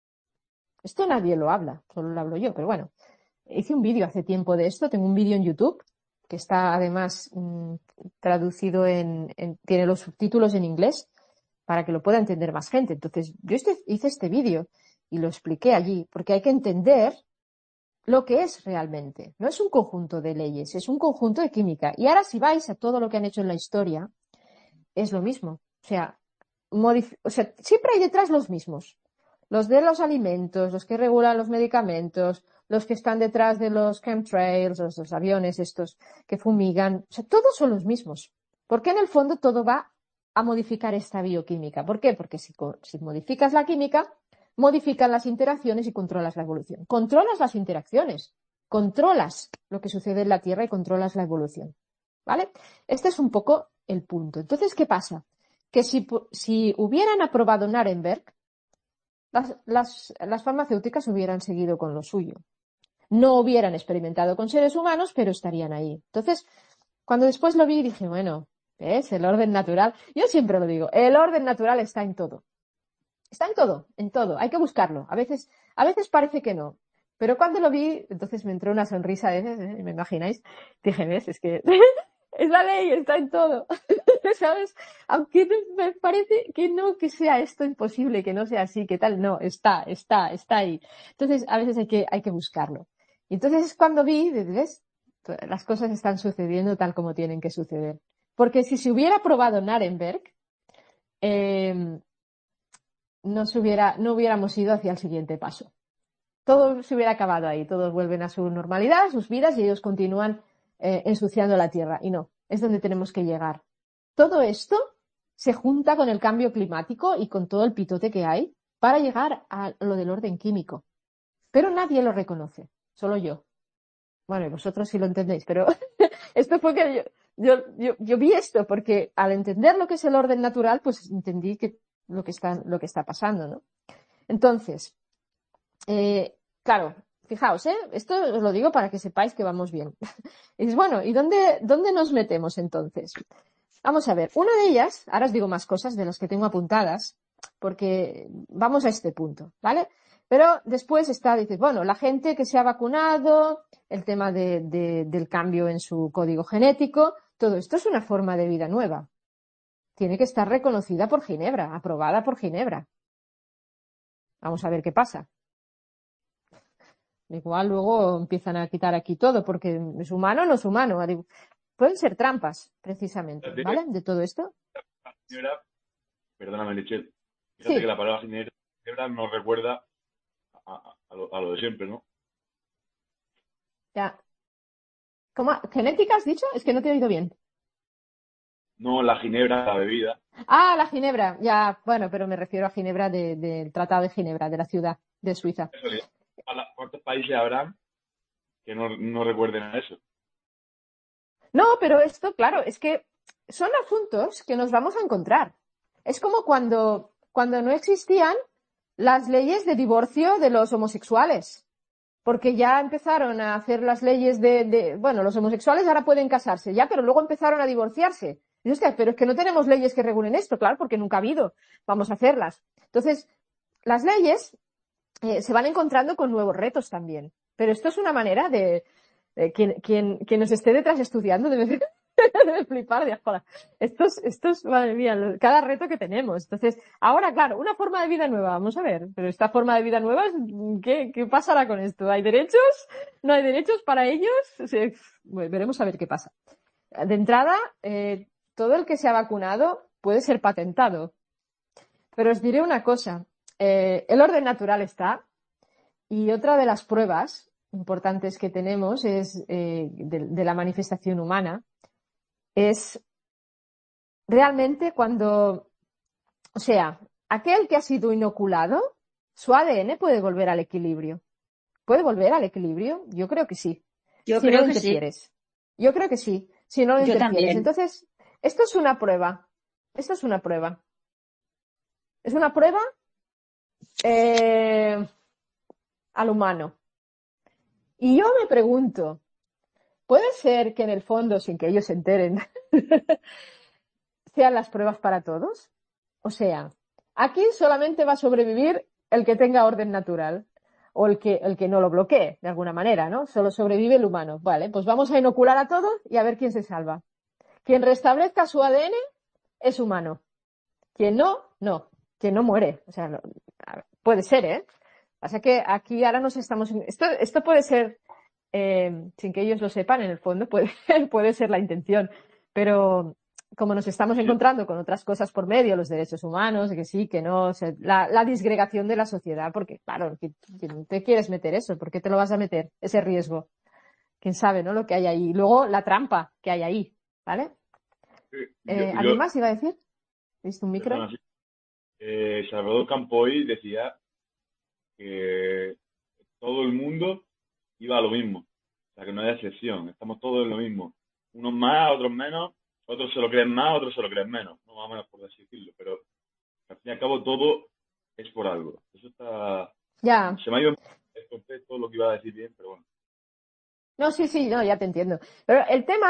A: Esto nadie lo habla, solo lo hablo yo, pero bueno. Hice un vídeo hace tiempo de esto, tengo un vídeo en YouTube, que está además mmm, traducido en, en, tiene los subtítulos en inglés, para que lo pueda entender más gente. Entonces, yo este, hice este vídeo y lo expliqué allí, porque hay que entender lo que es realmente. No es un conjunto de leyes, es un conjunto de química. Y ahora si vais a todo lo que han hecho en la historia, es lo mismo. O sea, o sea, siempre hay detrás los mismos. Los de los alimentos, los que regulan los medicamentos, los que están detrás de los chemtrails, los, los aviones estos que fumigan. O sea, todos son los mismos. Porque en el fondo todo va a modificar esta bioquímica. ¿Por qué? Porque si, si modificas la química, modifican las interacciones y controlas la evolución. Controlas las interacciones, controlas lo que sucede en la Tierra y controlas la evolución. ¿Vale? Este es un poco el punto. Entonces, ¿qué pasa? Que si, si hubieran aprobado Nuremberg, las, las, las farmacéuticas hubieran seguido con lo suyo. No hubieran experimentado con seres humanos, pero estarían ahí. Entonces, cuando después lo vi, dije, bueno, ¿ves? El orden natural. Yo siempre lo digo, el orden natural está en todo. Está en todo, en todo. Hay que buscarlo. A veces, a veces parece que no. Pero cuando lo vi, entonces me entró una sonrisa de veces, ¿eh? ¿Me imagináis? Dije, ¿ves? Es que es la ley, está en todo. ¿Sabes? Aunque me parece que no, que sea esto imposible, que no sea así, que tal, no, está, está, está ahí. Entonces, a veces hay que, hay que buscarlo. Y entonces es cuando vi, ¿ves? Las cosas están sucediendo tal como tienen que suceder. Porque si se hubiera aprobado Nuremberg, eh, no, se hubiera, no hubiéramos ido hacia el siguiente paso. Todo se hubiera acabado ahí, todos vuelven a su normalidad, a sus vidas y ellos continúan eh, ensuciando la tierra. Y no, es donde tenemos que llegar. Todo esto se junta con el cambio climático y con todo el pitote que hay para llegar a lo del orden químico. Pero nadie lo reconoce, solo yo. Bueno, y vosotros sí lo entendéis, pero esto fue que yo, yo, yo, yo vi esto porque al entender lo que es el orden natural, pues entendí que lo que está, lo que está pasando, ¿no? Entonces, eh, claro, fijaos, ¿eh? Esto os lo digo para que sepáis que vamos bien. Y dices, bueno, ¿y dónde, dónde nos metemos entonces? Vamos a ver, una de ellas, ahora os digo más cosas de las que tengo apuntadas, porque vamos a este punto, ¿vale? Pero después está, dices, bueno, la gente que se ha vacunado, el tema de, de, del cambio en su código genético, todo esto es una forma de vida nueva. Tiene que estar reconocida por Ginebra, aprobada por Ginebra. Vamos a ver qué pasa. Igual luego empiezan a quitar aquí todo, porque es humano o no es humano. Pueden ser trampas, precisamente, ¿vale? De todo esto.
B: Ginebra, perdóname, Michelle. Fíjate
A: Sí.
B: que la palabra Ginebra nos recuerda a, a, a, lo, a lo de siempre, ¿no?
A: Ya. ¿Cómo? ¿Genética has dicho? Es que no te he oído bien.
B: No la Ginebra, la bebida.
A: Ah, la Ginebra. Ya, bueno, pero me refiero a Ginebra del de, de Tratado de Ginebra, de la ciudad de Suiza.
B: ¿Cuántos países habrán que no, no recuerden a eso?
A: No, pero esto, claro, es que son asuntos que nos vamos a encontrar. Es como cuando, cuando no existían las leyes de divorcio de los homosexuales. Porque ya empezaron a hacer las leyes de, de, bueno, los homosexuales ahora pueden casarse, ya, pero luego empezaron a divorciarse. Y hostia, pero es que no tenemos leyes que regulen esto, claro, porque nunca ha habido. Vamos a hacerlas. Entonces, las leyes eh, se van encontrando con nuevos retos también. Pero esto es una manera de, de quien, quien, quien nos esté detrás estudiando debe de flipar, de joder. Estos, estos, madre mía, cada reto que tenemos. Entonces, ahora, claro, una forma de vida nueva, vamos a ver, pero esta forma de vida nueva, ¿qué, qué pasará con esto? ¿Hay derechos? ¿No hay derechos para ellos? Sí, bueno, veremos a ver qué pasa. De entrada, eh, todo el que se ha vacunado puede ser patentado. Pero os diré una cosa, eh, el orden natural está, y otra de las pruebas importantes que tenemos es eh, de, de la manifestación humana, es realmente cuando, o sea, aquel que ha sido inoculado, su A D N puede volver al equilibrio. ¿Puede volver al equilibrio? Yo creo que sí.
C: Yo
A: si
C: creo
A: no
C: que sí.
A: interfieres. Yo creo que sí, si no lo
C: Yo
A: interfieres.
C: también.
A: Entonces, esto es una prueba. Esto es una prueba. Es una prueba eh, al humano. Y yo me pregunto, ¿puede ser que en el fondo, sin que ellos se enteren, sean las pruebas para todos? O sea, aquí solamente va a sobrevivir el que tenga orden natural o el que, el que no lo bloquee, de alguna manera, ¿no? Solo sobrevive el humano. Vale, pues vamos a inocular a todos y a ver quién se salva. Quien restablezca su A D N es humano. Quien no, no. Quien no muere. O sea, no, puede ser, ¿eh? Pasa que aquí ahora nos estamos... Esto, esto puede ser, eh, sin que ellos lo sepan, en el fondo, puede, puede ser la intención. Pero como nos estamos encontrando con otras cosas por medio, los derechos humanos, que sí, que no, o sea, la, la disgregación de la sociedad, porque, claro, que, que no te quieres meter eso, ¿por qué te lo vas a meter? Ese riesgo. Quién sabe, ¿no? Lo que hay ahí. Y luego la trampa que hay ahí, ¿vale?
B: Yo,
A: Eh,
B: yo,
A: ¿Alguien más iba a decir? ¿Viste un micro?
B: perdona, sí. Eh, Salvador Campoy decía que todo el mundo iba a lo mismo. O sea, que no hay excepción. Estamos todos en lo mismo. Unos más, otros menos. Otros se lo creen más, otros se lo creen menos. No más o menos por así decirlo. Pero al fin y al cabo todo es por algo. Eso está...
A: Ya.
B: Se me ha ido el concepto, lo que iba a decir bien, pero bueno.
A: No, sí, sí, no, ya te entiendo. Pero el tema,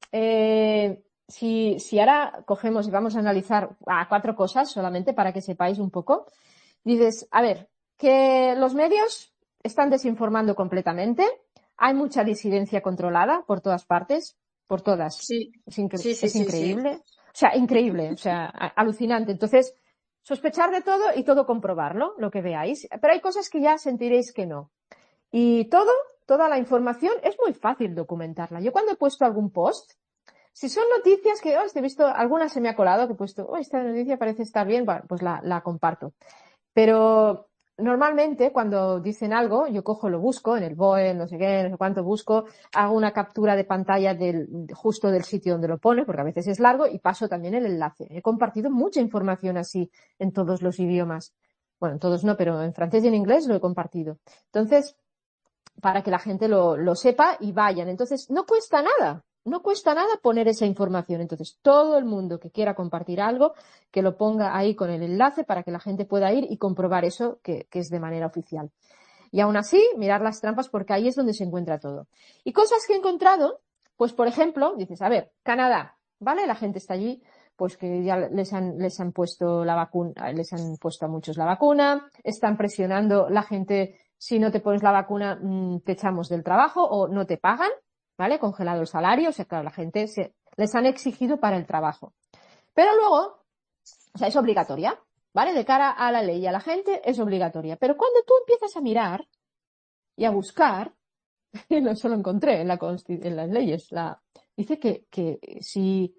A: eh, si, si ahora cogemos y vamos a analizar a cuatro cosas solamente para que sepáis un poco, dices, a ver, que los medios están desinformando completamente, hay mucha disidencia controlada por todas partes, por todas.
C: Sí,
A: Es, incre-
C: sí, sí,
A: es
C: sí, sí.
A: increíble. O sea, increíble, o sea, a- alucinante. Entonces, sospechar de todo y todo comprobarlo, lo que veáis. Pero hay cosas que ya sentiréis que no. Y todo, toda la información es muy fácil documentarla. Yo cuando he puesto algún post, si son noticias que, oh, he visto, alguna se me ha colado, que he puesto, oh, esta noticia parece estar bien, bueno, pues la, la comparto. Pero normalmente cuando dicen algo, yo cojo, lo busco en el B O E, no sé qué, no sé cuánto busco, hago una captura de pantalla del, justo del sitio donde lo pone, porque a veces es largo, y paso también el enlace. He compartido mucha información así en todos los idiomas. Bueno, en todos no, pero en francés y en inglés lo he compartido. Entonces, para que la gente lo, lo sepa y vayan. Entonces, no cuesta nada, no cuesta nada poner esa información. Entonces, todo el mundo que quiera compartir algo, que lo ponga ahí con el enlace para que la gente pueda ir y comprobar eso que, que es de manera oficial. Y aún así, mirar las trampas porque ahí es donde se encuentra todo. Y cosas que he encontrado, pues por ejemplo, dices, a ver, Canadá, ¿vale? La gente está allí, pues que ya les han, les han puesto la vacuna, les han puesto a muchos la vacuna, están presionando la gente, si no te pones la vacuna, te echamos del trabajo o no te pagan, ¿vale? Congelado el salario, o sea, claro, la gente se, les han exigido para el trabajo. Pero luego, o sea, es obligatoria, ¿vale? De cara a la ley y a la gente es obligatoria. Pero cuando tú empiezas a mirar y a buscar, y no solo encontré en, la en las leyes, la, dice que, que si,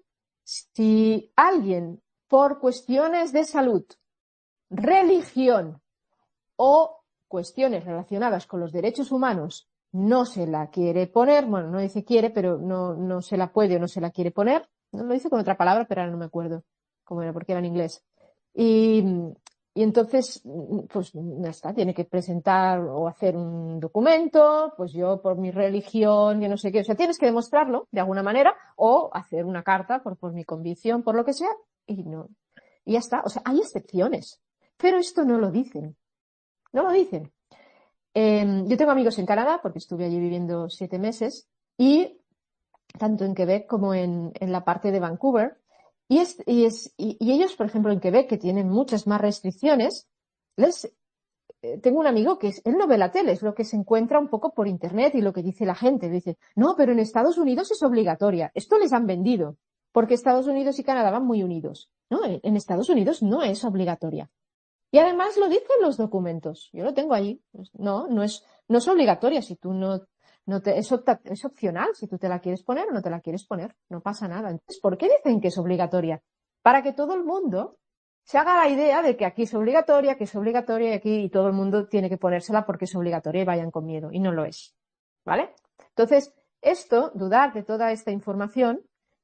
A: si alguien por cuestiones de salud, religión o cuestiones relacionadas con los derechos humanos no se la quiere poner, bueno, no dice quiere, pero no, no se la puede o no se la quiere poner, no lo dice con otra palabra, pero ahora no me acuerdo cómo era, porque era en inglés. Y, y entonces, pues ya está, tiene que presentar o hacer un documento, pues yo por mi religión, que no sé qué, o sea, tienes que demostrarlo de alguna manera o hacer una carta por, por mi convicción, por lo que sea, y no, y ya está, o sea, hay excepciones, pero esto no lo dicen. No lo dicen. Eh, yo tengo amigos en Canadá, porque estuve allí viviendo siete meses, y tanto en Quebec como en, en la parte de Vancouver, y, es, y, es, y, y ellos, por ejemplo, en Quebec, que tienen muchas más restricciones, les, eh, tengo un amigo que es, él no ve la tele, es lo que se encuentra un poco por internet y lo que dice la gente. Dice, no, pero en Estados Unidos es obligatoria. Esto les han vendido, porque Estados Unidos y Canadá van muy unidos. No, en, en Estados Unidos no es obligatoria. Y además lo dicen los documentos. Yo lo tengo allí. No, no es, no es obligatoria. Si tú no, no te, es, opta, es opcional. Si tú te la quieres poner o no te la quieres poner. No pasa nada. Entonces, ¿por qué dicen que es obligatoria? Para que todo el mundo se haga la idea de que aquí es obligatoria, que es obligatoria y aquí y todo el mundo tiene que ponérsela porque es obligatoria y vayan con miedo. Y no lo es. ¿Vale? Entonces, esto, dudar de toda esta información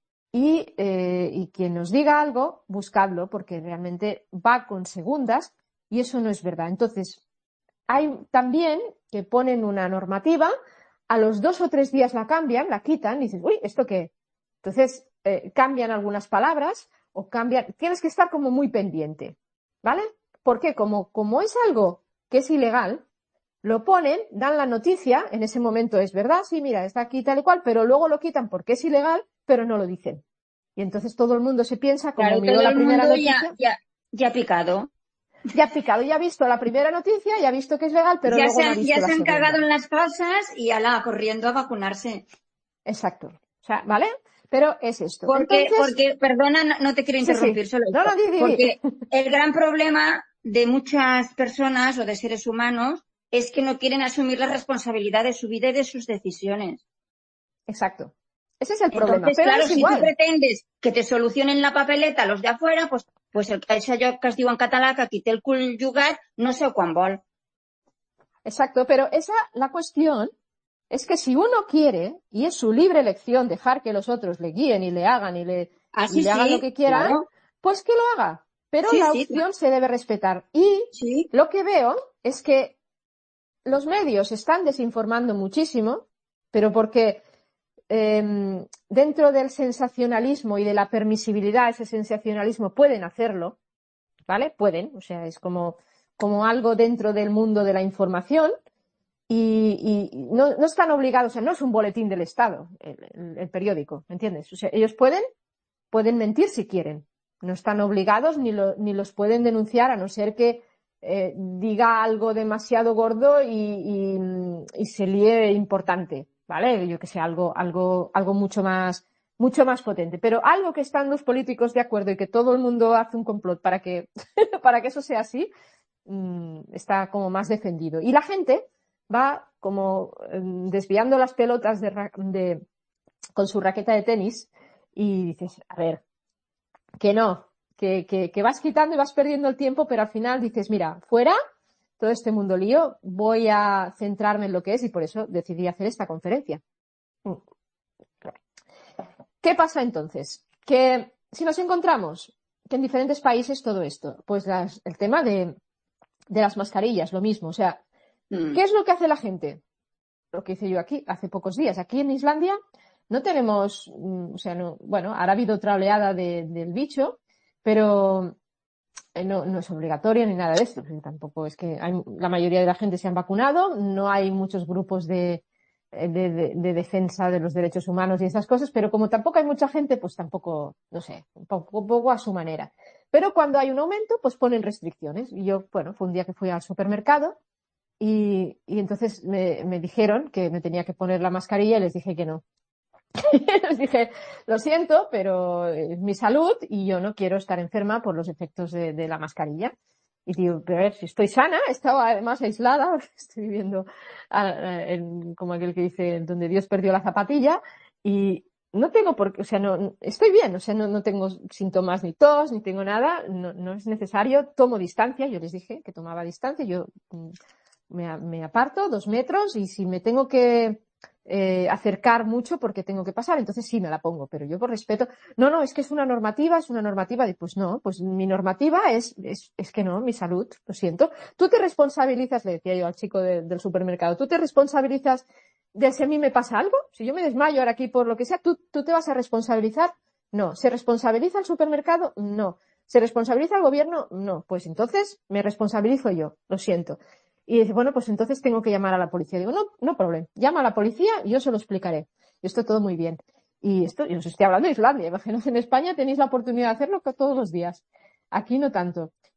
A: y, eh, y quien nos diga algo, buscadlo porque realmente va con segundas y eso no es verdad. Entonces, hay también que ponen una normativa, a los dos o tres días la cambian, la quitan y dices, uy, ¿esto qué? Entonces, eh, cambian algunas palabras o cambian, tienes que estar como muy pendiente, ¿vale? Porque como, como es algo que es ilegal, lo ponen, dan la noticia, en ese momento es verdad, sí, mira, está aquí tal y cual, pero luego lo quitan porque es ilegal, pero no lo dicen. Y entonces todo el mundo se piensa, como
C: Claro,
A: miró
C: todo
A: la
C: el
A: primera
C: mundo
A: noticia,
C: ya, ya, ya ha picado.
A: ya ha picado, ya ha visto la primera noticia, ya ha visto que es legal, pero
C: Ya
A: luego
C: se
A: no ha
C: han,
A: visto
C: ya
A: la
C: se han
A: segunda.
C: cagado en las cosas y ala, corriendo a vacunarse.
A: Exacto. O sea, ¿vale? Pero es esto.
C: Porque,
A: Entonces,
C: porque, perdona, no, no te quiero
A: sí,
C: interrumpir,
A: sí.
C: solo
A: No,
C: esto.
A: no, di, di, di.
C: Porque el gran problema de muchas personas o de seres humanos es que no quieren asumir la responsabilidad de su vida y de sus decisiones.
A: Exacto. Ese es el problema.
C: Entonces,
A: Pero
C: claro,
A: es
C: si tú
A: igual.
C: pretendes que te solucionen la papeleta los de afuera, pues, pues el que això que es diu en català que qui té el cul jugat no sé quan vol.
A: Exacto. Pero esa, la cuestión es que si uno quiere, y es su libre elección dejar que los otros le guíen y le hagan y le,
C: Ah,
A: y
C: sí,
A: le hagan lo
C: sí,
A: que quieran,
C: claro.
A: pues que lo haga. Pero
C: Sí,
A: la
C: sí, claro.
A: opción se debe respetar. Y
C: Sí.
A: lo que veo es que los medios están desinformando muchísimo, pero porque eh, dentro del sensacionalismo y de la permisibilidad, ese sensacionalismo pueden hacerlo, ¿vale? Pueden, o sea, es como, como algo dentro del mundo de la información y, y no, no están obligados, o sea, no es un boletín del Estado, el, el, el periódico, ¿me entiendes? O sea, ellos pueden, pueden mentir si quieren, no están obligados ni, lo, ni los pueden denunciar a no ser que eh, diga algo demasiado gordo y, y, y se líe importante, ¿vale? Yo que sé, algo, algo, algo mucho más, mucho más potente. Pero algo que están los políticos de acuerdo y que todo el mundo hace un complot para que, para que eso sea así, mmm, está como más defendido. Y la gente va como eh, desviando las pelotas de, de, con su raqueta de tenis y dices, a ver, que no, que, que, que vas quitando y vas perdiendo el tiempo, pero al final dices, mira, fuera todo este mundo lío, voy a centrarme en lo que es y por eso decidí hacer esta conferencia. ¿Qué pasa entonces? Que si nos encontramos que en diferentes países todo esto, pues las, el tema de, de las mascarillas, lo mismo, o sea, mm. ¿qué es lo que hace la gente? Lo que hice yo aquí hace pocos días. Aquí en Islandia no tenemos, o sea, no, bueno, ahora ha habido otra oleada de, del bicho, pero no, no es obligatorio ni nada de esto. Tampoco es que hay, la mayoría de la gente se han vacunado, no hay muchos grupos de, de, de, de defensa de los derechos humanos y esas cosas, pero como tampoco hay mucha gente, pues tampoco, no sé, un poco, un poco a su manera. Pero cuando hay un aumento, pues ponen restricciones. Y yo, bueno, fue un día que fui al supermercado y, y entonces me, me dijeron que me tenía que poner la mascarilla y les dije que no. Les dije, lo siento, pero es mi salud y yo no quiero estar enferma por los efectos de, de la mascarilla. Y digo, pero a ver, si estoy sana, estaba además aislada, estoy viviendo en, como aquel que dice, donde Dios perdió la zapatilla y no tengo por qué, o sea, no, estoy bien, o sea, no, no tengo síntomas ni tos, ni tengo nada, no, no es necesario, tomo distancia, yo les dije que tomaba distancia, yo me, me aparto dos metros y si me tengo que Eh, acercar mucho porque tengo que pasar, entonces sí me la pongo, pero yo por respeto, no, no, es que es una normativa, es una normativa, y pues no, pues mi normativa es, es, es que no, mi salud, lo siento. Tú te responsabilizas, le decía yo al chico de, del supermercado, tú te responsabilizas de si a mí me pasa algo, si yo me desmayo ahora aquí por lo que sea, ¿tú, tú te vas a responsabilizar? No. ¿Se responsabiliza el supermercado? No. ¿Se responsabiliza el gobierno? No. Pues entonces me responsabilizo yo, lo siento. Y dice, bueno, pues entonces tengo que llamar a la policía. Digo, no, no problema. Llama a la policía y yo se lo explicaré. Y esto todo muy bien. Y esto, yo os estoy hablando de Islandia. Imagino que en España tenéis la oportunidad de hacerlo todos los días. Aquí no tanto.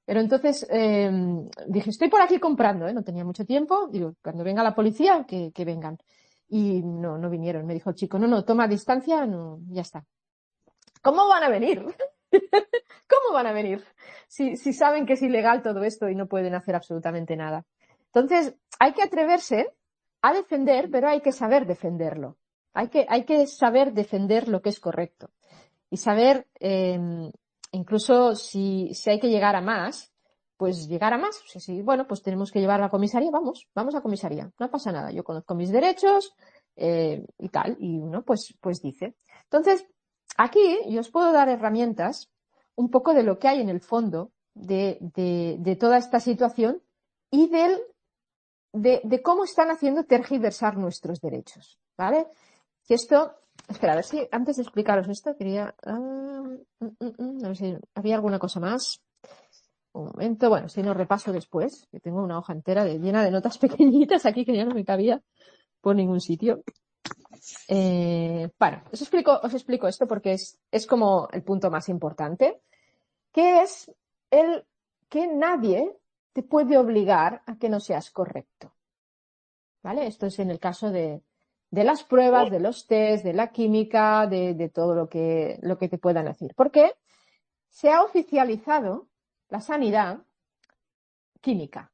A: Pero entonces eh, dije, estoy por aquí comprando, ¿eh? No tenía mucho tiempo. Digo, cuando venga la policía, que, que vengan. Y no, no vinieron. Me dijo el chico, no, no, toma distancia, no, ya está. ¿Cómo van a venir? ¿Cómo van a venir? Si, si saben que es ilegal todo esto y no pueden hacer absolutamente nada. Entonces, hay que atreverse a defender, pero hay que saber defenderlo. Hay que, hay que saber defender lo que es correcto. Y saber, eh, incluso si, si hay que llegar a más, pues llegar a más. Si, si, bueno, pues tenemos que llevar a la comisaría, vamos, vamos a comisaría. No pasa nada, yo conozco mis derechos eh, y tal. Y uno pues, pues dice. Entonces, aquí yo os puedo dar herramientas un poco de lo que hay en el fondo de, de, de toda esta situación y del, de, de cómo están haciendo tergiversar nuestros derechos, ¿vale? Que esto, espera, a ver si antes de explicaros esto quería, uh, uh, uh, uh, a ver si había alguna cosa más. Un momento, bueno, si no repaso después, que tengo una hoja entera de, llena de notas pequeñitas aquí que ya no me cabía por ningún sitio. Eh, bueno, os explico, os explico esto porque es, es como el punto más importante, que es el que nadie te puede obligar a que no seas correcto. ¿Vale? Esto es en el caso de, de las pruebas, de los test, de la química, de, de todo lo que, lo que te puedan decir. Porque se ha oficializado la sanidad química.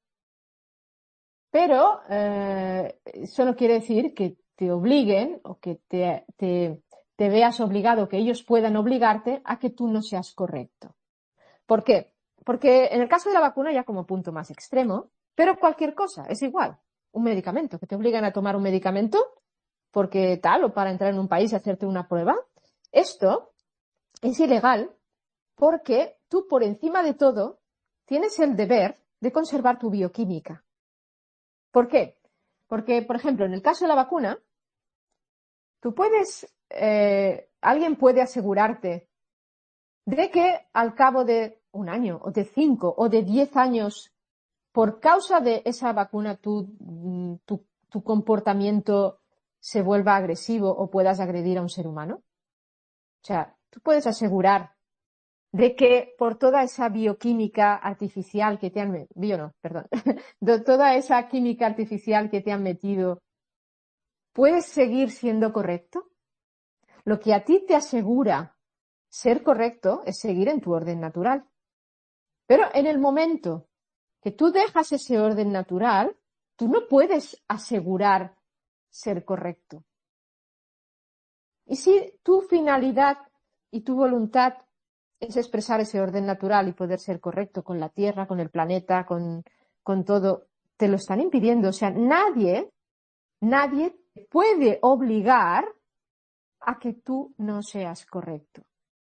A: Pero eh, eso no quiere decir que te obliguen o que te, te, te veas obligado, que ellos puedan obligarte a que tú no seas correcto. ¿Por qué? Porque en el caso de la vacuna ya como punto más extremo, pero cualquier cosa, es igual. Un medicamento, que te obligan a tomar un medicamento porque tal, o para entrar en un país y hacerte una prueba. Esto es ilegal porque tú por encima de todo tienes el deber de conservar tu bioquímica. ¿Por qué? Porque, por ejemplo, en el caso de la vacuna, tú puedes, eh, alguien puede asegurarte de que al cabo de un año, o de cinco, o de diez años, por causa de esa vacuna, tu, tu, tu comportamiento se vuelva agresivo o puedas agredir a un ser humano. O sea, tú puedes asegurar de que por toda esa bioquímica artificial que te han, bio no, perdón, de toda esa química artificial que te han metido, ¿puedes seguir siendo correcto? Lo que a ti te asegura ser correcto es seguir en tu orden natural. Pero en el momento que tú dejas ese orden natural, tú no puedes asegurar ser correcto. Y si tu finalidad y tu voluntad es expresar ese orden natural y poder ser correcto con la Tierra, con el planeta, con, con todo, te lo están impidiendo. O sea, nadie, nadie te puede obligar a que tú no seas correcto.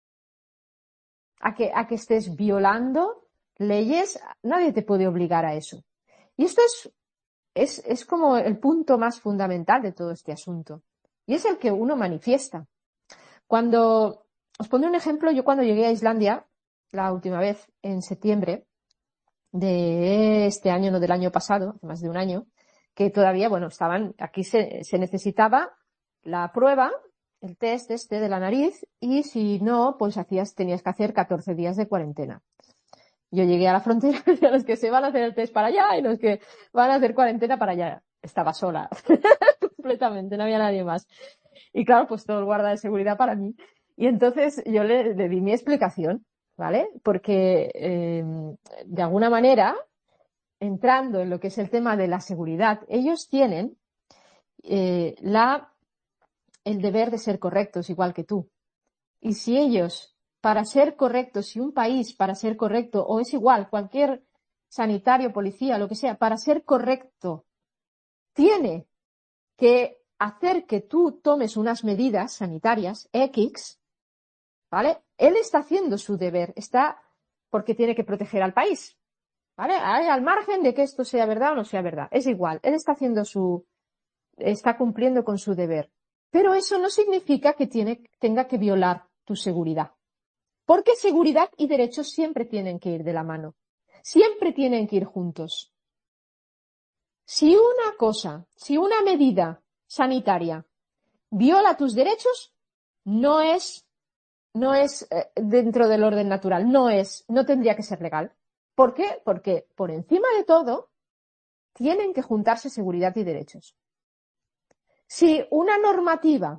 A: A que, a que estés violando leyes, nadie te puede obligar a eso. Y esto es, es, es como el punto más fundamental de todo este asunto. Y es el que uno manifiesta. Cuando, os pondré un ejemplo, yo cuando llegué a Islandia, la última vez, en septiembre de este año, no del año pasado, hace más de un año, que todavía, bueno, estaban, aquí se, se necesitaba la prueba, el test este de la nariz, y si no, pues hacías, tenías que hacer catorce días de cuarentena. Yo llegué a la frontera y a los que se van a hacer el test para allá y los que van a hacer cuarentena para allá. Estaba sola, completamente, no había nadie más. Y claro, pues todo el guarda de seguridad para mí. Y entonces yo le, le di mi explicación, ¿vale? Porque eh, de alguna manera, entrando en lo que es el tema de la seguridad, ellos tienen eh, la, el deber de ser correctos, igual que tú. Y si ellos, para ser correctos, si un país para ser correcto, o es igual, cualquier sanitario, policía, lo que sea, para ser correcto, tiene que hacer que tú tomes unas medidas sanitarias, X, ¿vale? Él está haciendo su deber, está porque tiene que proteger al país, ¿vale? Al margen de que esto sea verdad o no sea verdad, es igual, él está haciendo su, está cumpliendo con su deber. Pero eso no significa que tiene, tenga que violar tu seguridad. Porque seguridad y derechos siempre tienen que ir de la mano. Siempre tienen que ir juntos. Si una cosa, si una medida sanitaria viola tus derechos, no es, no es eh, dentro del orden natural, no es, no tendría que ser legal. ¿Por qué? Porque por encima de todo tienen que juntarse seguridad y derechos. Si una normativa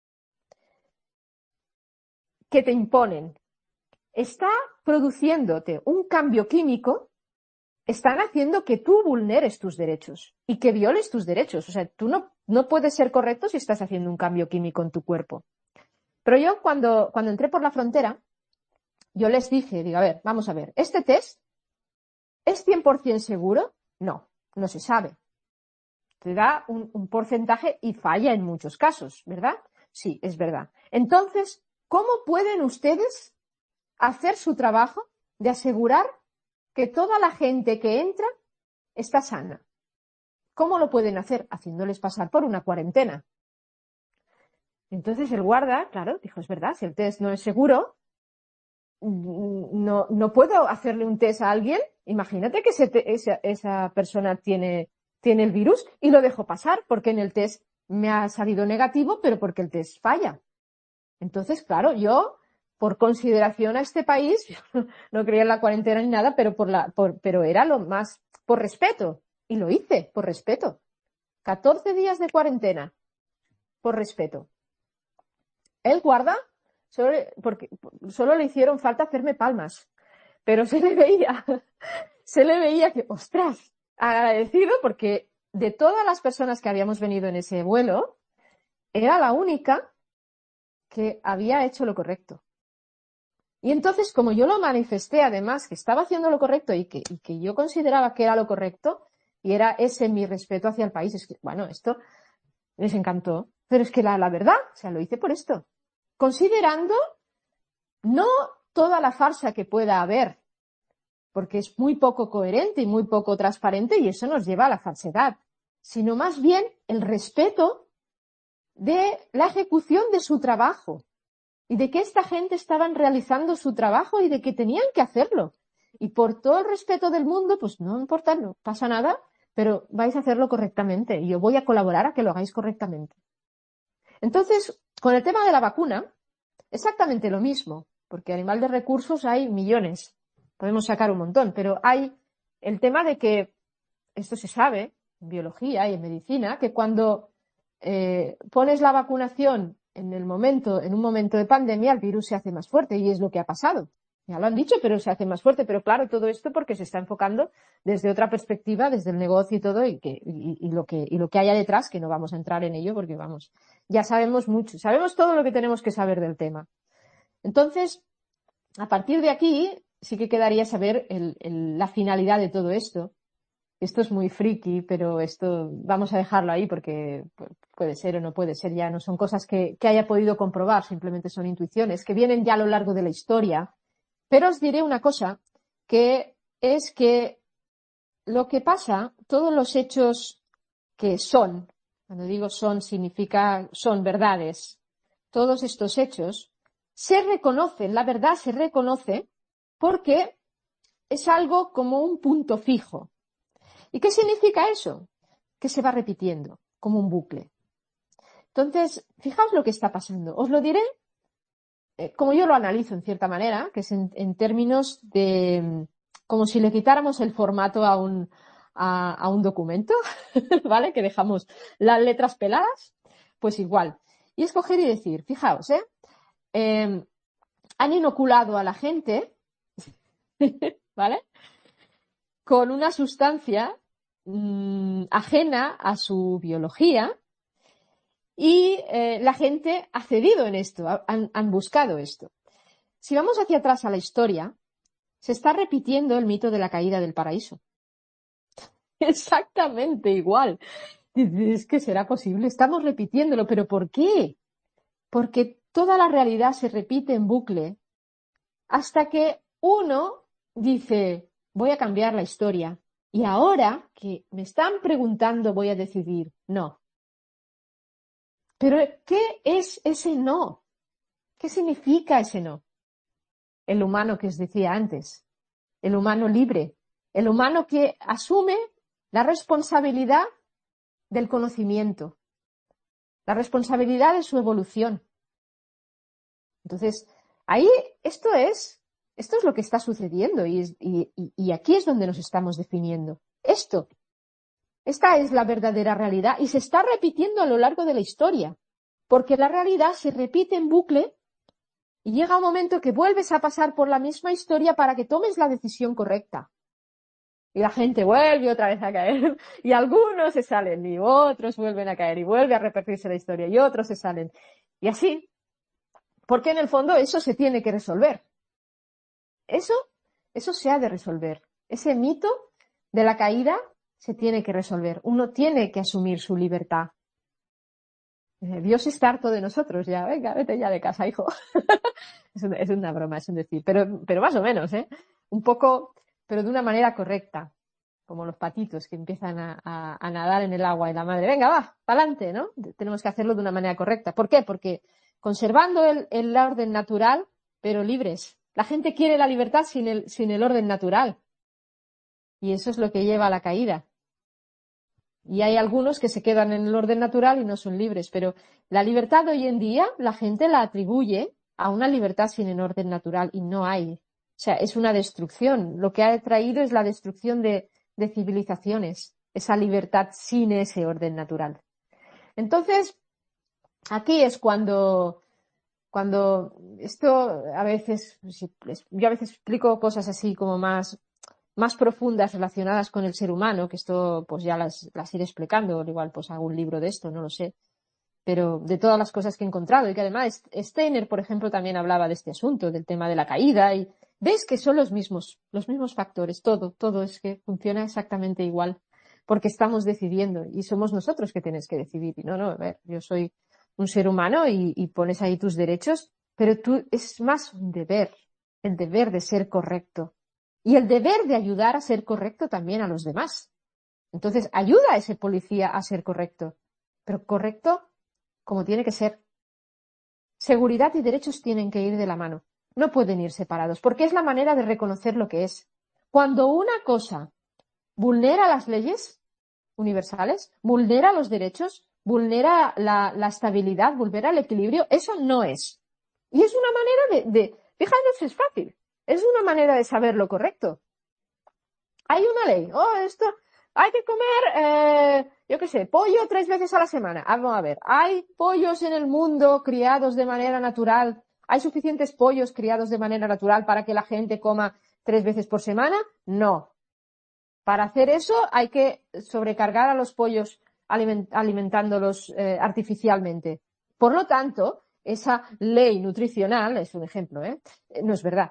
A: que te imponen está produciéndote un cambio químico, están haciendo que tú vulneres tus derechos y que violes tus derechos. O sea, tú no, no puedes ser correcto si estás haciendo un cambio químico en tu cuerpo. Pero yo cuando, cuando entré por la frontera, yo les dije, digo, a ver, vamos a ver, ¿este test es cien por ciento seguro? No, no se sabe. Te da un, un porcentaje y falla en muchos casos, ¿verdad? Sí, es verdad. Entonces, ¿cómo pueden ustedes hacer su trabajo de asegurar que toda la gente que entra está sana? ¿Cómo lo pueden hacer? Haciéndoles pasar por una cuarentena. Entonces el guarda, claro, dijo, es verdad, si el test no es seguro, no, no puedo hacerle un test a alguien. Imagínate que ese te, esa, esa persona tiene, tiene el virus y lo dejo pasar porque en el test me ha salido negativo, pero porque el test falla. Entonces, claro, yo, por consideración a este país, no creía en la cuarentena ni nada, pero, por la, por, pero era lo más, por respeto. Y lo hice, por respeto. catorce días de cuarentena, por respeto. El guarda, solo, porque, solo le hicieron falta hacerme palmas, pero se le veía, se le veía que, ostras, agradecido porque de todas las personas que habíamos venido en ese vuelo, era la única que había hecho lo correcto. Y entonces, como yo lo manifesté, además, que estaba haciendo lo correcto y que, y que yo consideraba que era lo correcto, y era ese mi respeto hacia el país, es que, bueno, esto les encantó. Pero es que la, la verdad, o sea, lo hice por esto. Considerando no toda la farsa que pueda haber, porque es muy poco coherente y muy poco transparente y eso nos lleva a la falsedad, sino más bien el respeto de la ejecución de su trabajo y de que esta gente estaban realizando su trabajo y de que tenían que hacerlo. Y por todo el respeto del mundo, pues no importa, no pasa nada, pero vais a hacerlo correctamente y yo voy a colaborar a que lo hagáis correctamente. Entonces, con el tema de la vacuna, exactamente lo mismo, porque a nivel de recursos hay millones, podemos sacar un montón, pero hay el tema de que, esto se sabe en biología y en medicina, que cuando eh, pones la vacunación en el momento, en un momento de pandemia, el virus se hace más fuerte y es lo que ha pasado. Ya lo han dicho, pero se hace más fuerte. Pero claro, todo esto porque se está enfocando desde otra perspectiva, desde el negocio y todo, y, que, y, y, lo que, y lo que haya detrás, que no vamos a entrar en ello porque, vamos, ya sabemos mucho, sabemos todo lo que tenemos que saber del tema. Entonces, a partir de aquí, sí que quedaría saber el, el, la finalidad de todo esto. Esto es muy friki, pero esto vamos a dejarlo ahí porque puede ser o no puede ser, ya no son cosas que, que haya podido comprobar, simplemente son intuiciones que vienen ya a lo largo de la historia. Pero os diré una cosa, que es que lo que pasa, todos los hechos que son, cuando digo son significa son verdades, todos estos hechos se reconocen, la verdad se reconoce porque es algo como un punto fijo. ¿Y qué significa eso? Que se va repitiendo, como un bucle. Entonces, fijaos lo que está pasando. Os lo diré eh, como yo lo analizo en cierta manera, que es en, en términos de como si le quitáramos el formato a un, a, a un documento, ¿vale? Que dejamos las letras peladas, pues igual. Y escoger y decir, fijaos, ¿eh? eh han inoculado a la gente, ¿vale? Con una sustancia mmm, ajena a su biología y eh, la gente ha cedido en esto, han, han buscado esto. Si vamos hacia atrás a la historia, se está repitiendo el mito de la caída del paraíso. Exactamente igual. Es que será posible, estamos repitiéndolo, pero ¿por qué? Porque toda la realidad se repite en bucle hasta que uno dice, voy a cambiar la historia. Y ahora que me están preguntando, voy a decidir, no. Pero, ¿qué es ese no? ¿Qué significa ese no? El humano que os decía antes, el humano libre, el humano que asume la responsabilidad del conocimiento, la responsabilidad de su evolución. Entonces, ahí esto es Esto es lo que está sucediendo y, y, y aquí es donde nos estamos definiendo. Esto, esta es la verdadera realidad y se está repitiendo a lo largo de la historia, porque la realidad se repite en bucle y llega un momento que vuelves a pasar por la misma historia para que tomes la decisión correcta. Y la gente vuelve otra vez a caer y algunos se salen y otros vuelven a caer y vuelve a repetirse la historia y otros se salen. Y así, porque en el fondo eso se tiene que resolver. Eso, eso se ha de resolver. Ese mito de la caída se tiene que resolver. Uno tiene que asumir su libertad. Eh, Dios está harto de nosotros ya. Venga, vete ya de casa, hijo. es, una, es una broma, es un decir. Pero, pero más o menos, ¿eh? Un poco, pero de una manera correcta. Como los patitos que empiezan a, a, a nadar en el agua y la madre, venga, va, pa'lante, ¿no? Tenemos que hacerlo de una manera correcta. ¿Por qué? Porque conservando el, el orden natural, pero libres. La gente quiere la libertad sin el, sin el orden natural. Y eso es lo que lleva a la caída. Y hay algunos que se quedan en el orden natural y no son libres. Pero la libertad de hoy en día, la gente la atribuye a una libertad sin el orden natural y no hay. O sea, es una destrucción. Lo que ha traído es la destrucción de, de civilizaciones. Esa libertad sin ese orden natural. Entonces, aquí es cuando... Cuando esto a veces, yo a veces explico cosas así como más, más profundas relacionadas con el ser humano, que esto pues ya las, las iré explicando, igual pues hago un libro de esto, no lo sé, pero de todas las cosas que he encontrado y que además Steiner, por ejemplo, también hablaba de este asunto, del tema de la caída y ves que son los mismos, los mismos factores, todo, todo es que funciona exactamente igual, porque estamos decidiendo y somos nosotros que tienes que decidir y no, no, a ver, yo soy un ser humano y, y pones ahí tus derechos, pero tú es más un deber, el deber de ser correcto y el deber de ayudar a ser correcto también a los demás. Entonces, ayuda a ese policía a ser correcto, pero correcto como tiene que ser. Seguridad y derechos tienen que ir de la mano, no pueden ir separados, porque es la manera de reconocer lo que es. Cuando una cosa vulnera las leyes universales, vulnera los derechos, vulnera la, la estabilidad, vulnera el equilibrio, eso no es. Y es una manera de, de, fijaros, es fácil, es una manera de saber lo correcto. Hay una ley, oh, esto, hay que comer, eh, yo qué sé, pollo tres veces a la semana. Vamos a ver, ¿hay pollos en el mundo criados de manera natural? ¿Hay suficientes pollos criados de manera natural para que la gente coma tres veces por semana? No. Para hacer eso hay que sobrecargar a los pollos aliment- alimentándolos eh, artificialmente. Por lo tanto, esa ley nutricional, es un ejemplo, ¿eh? no es verdad.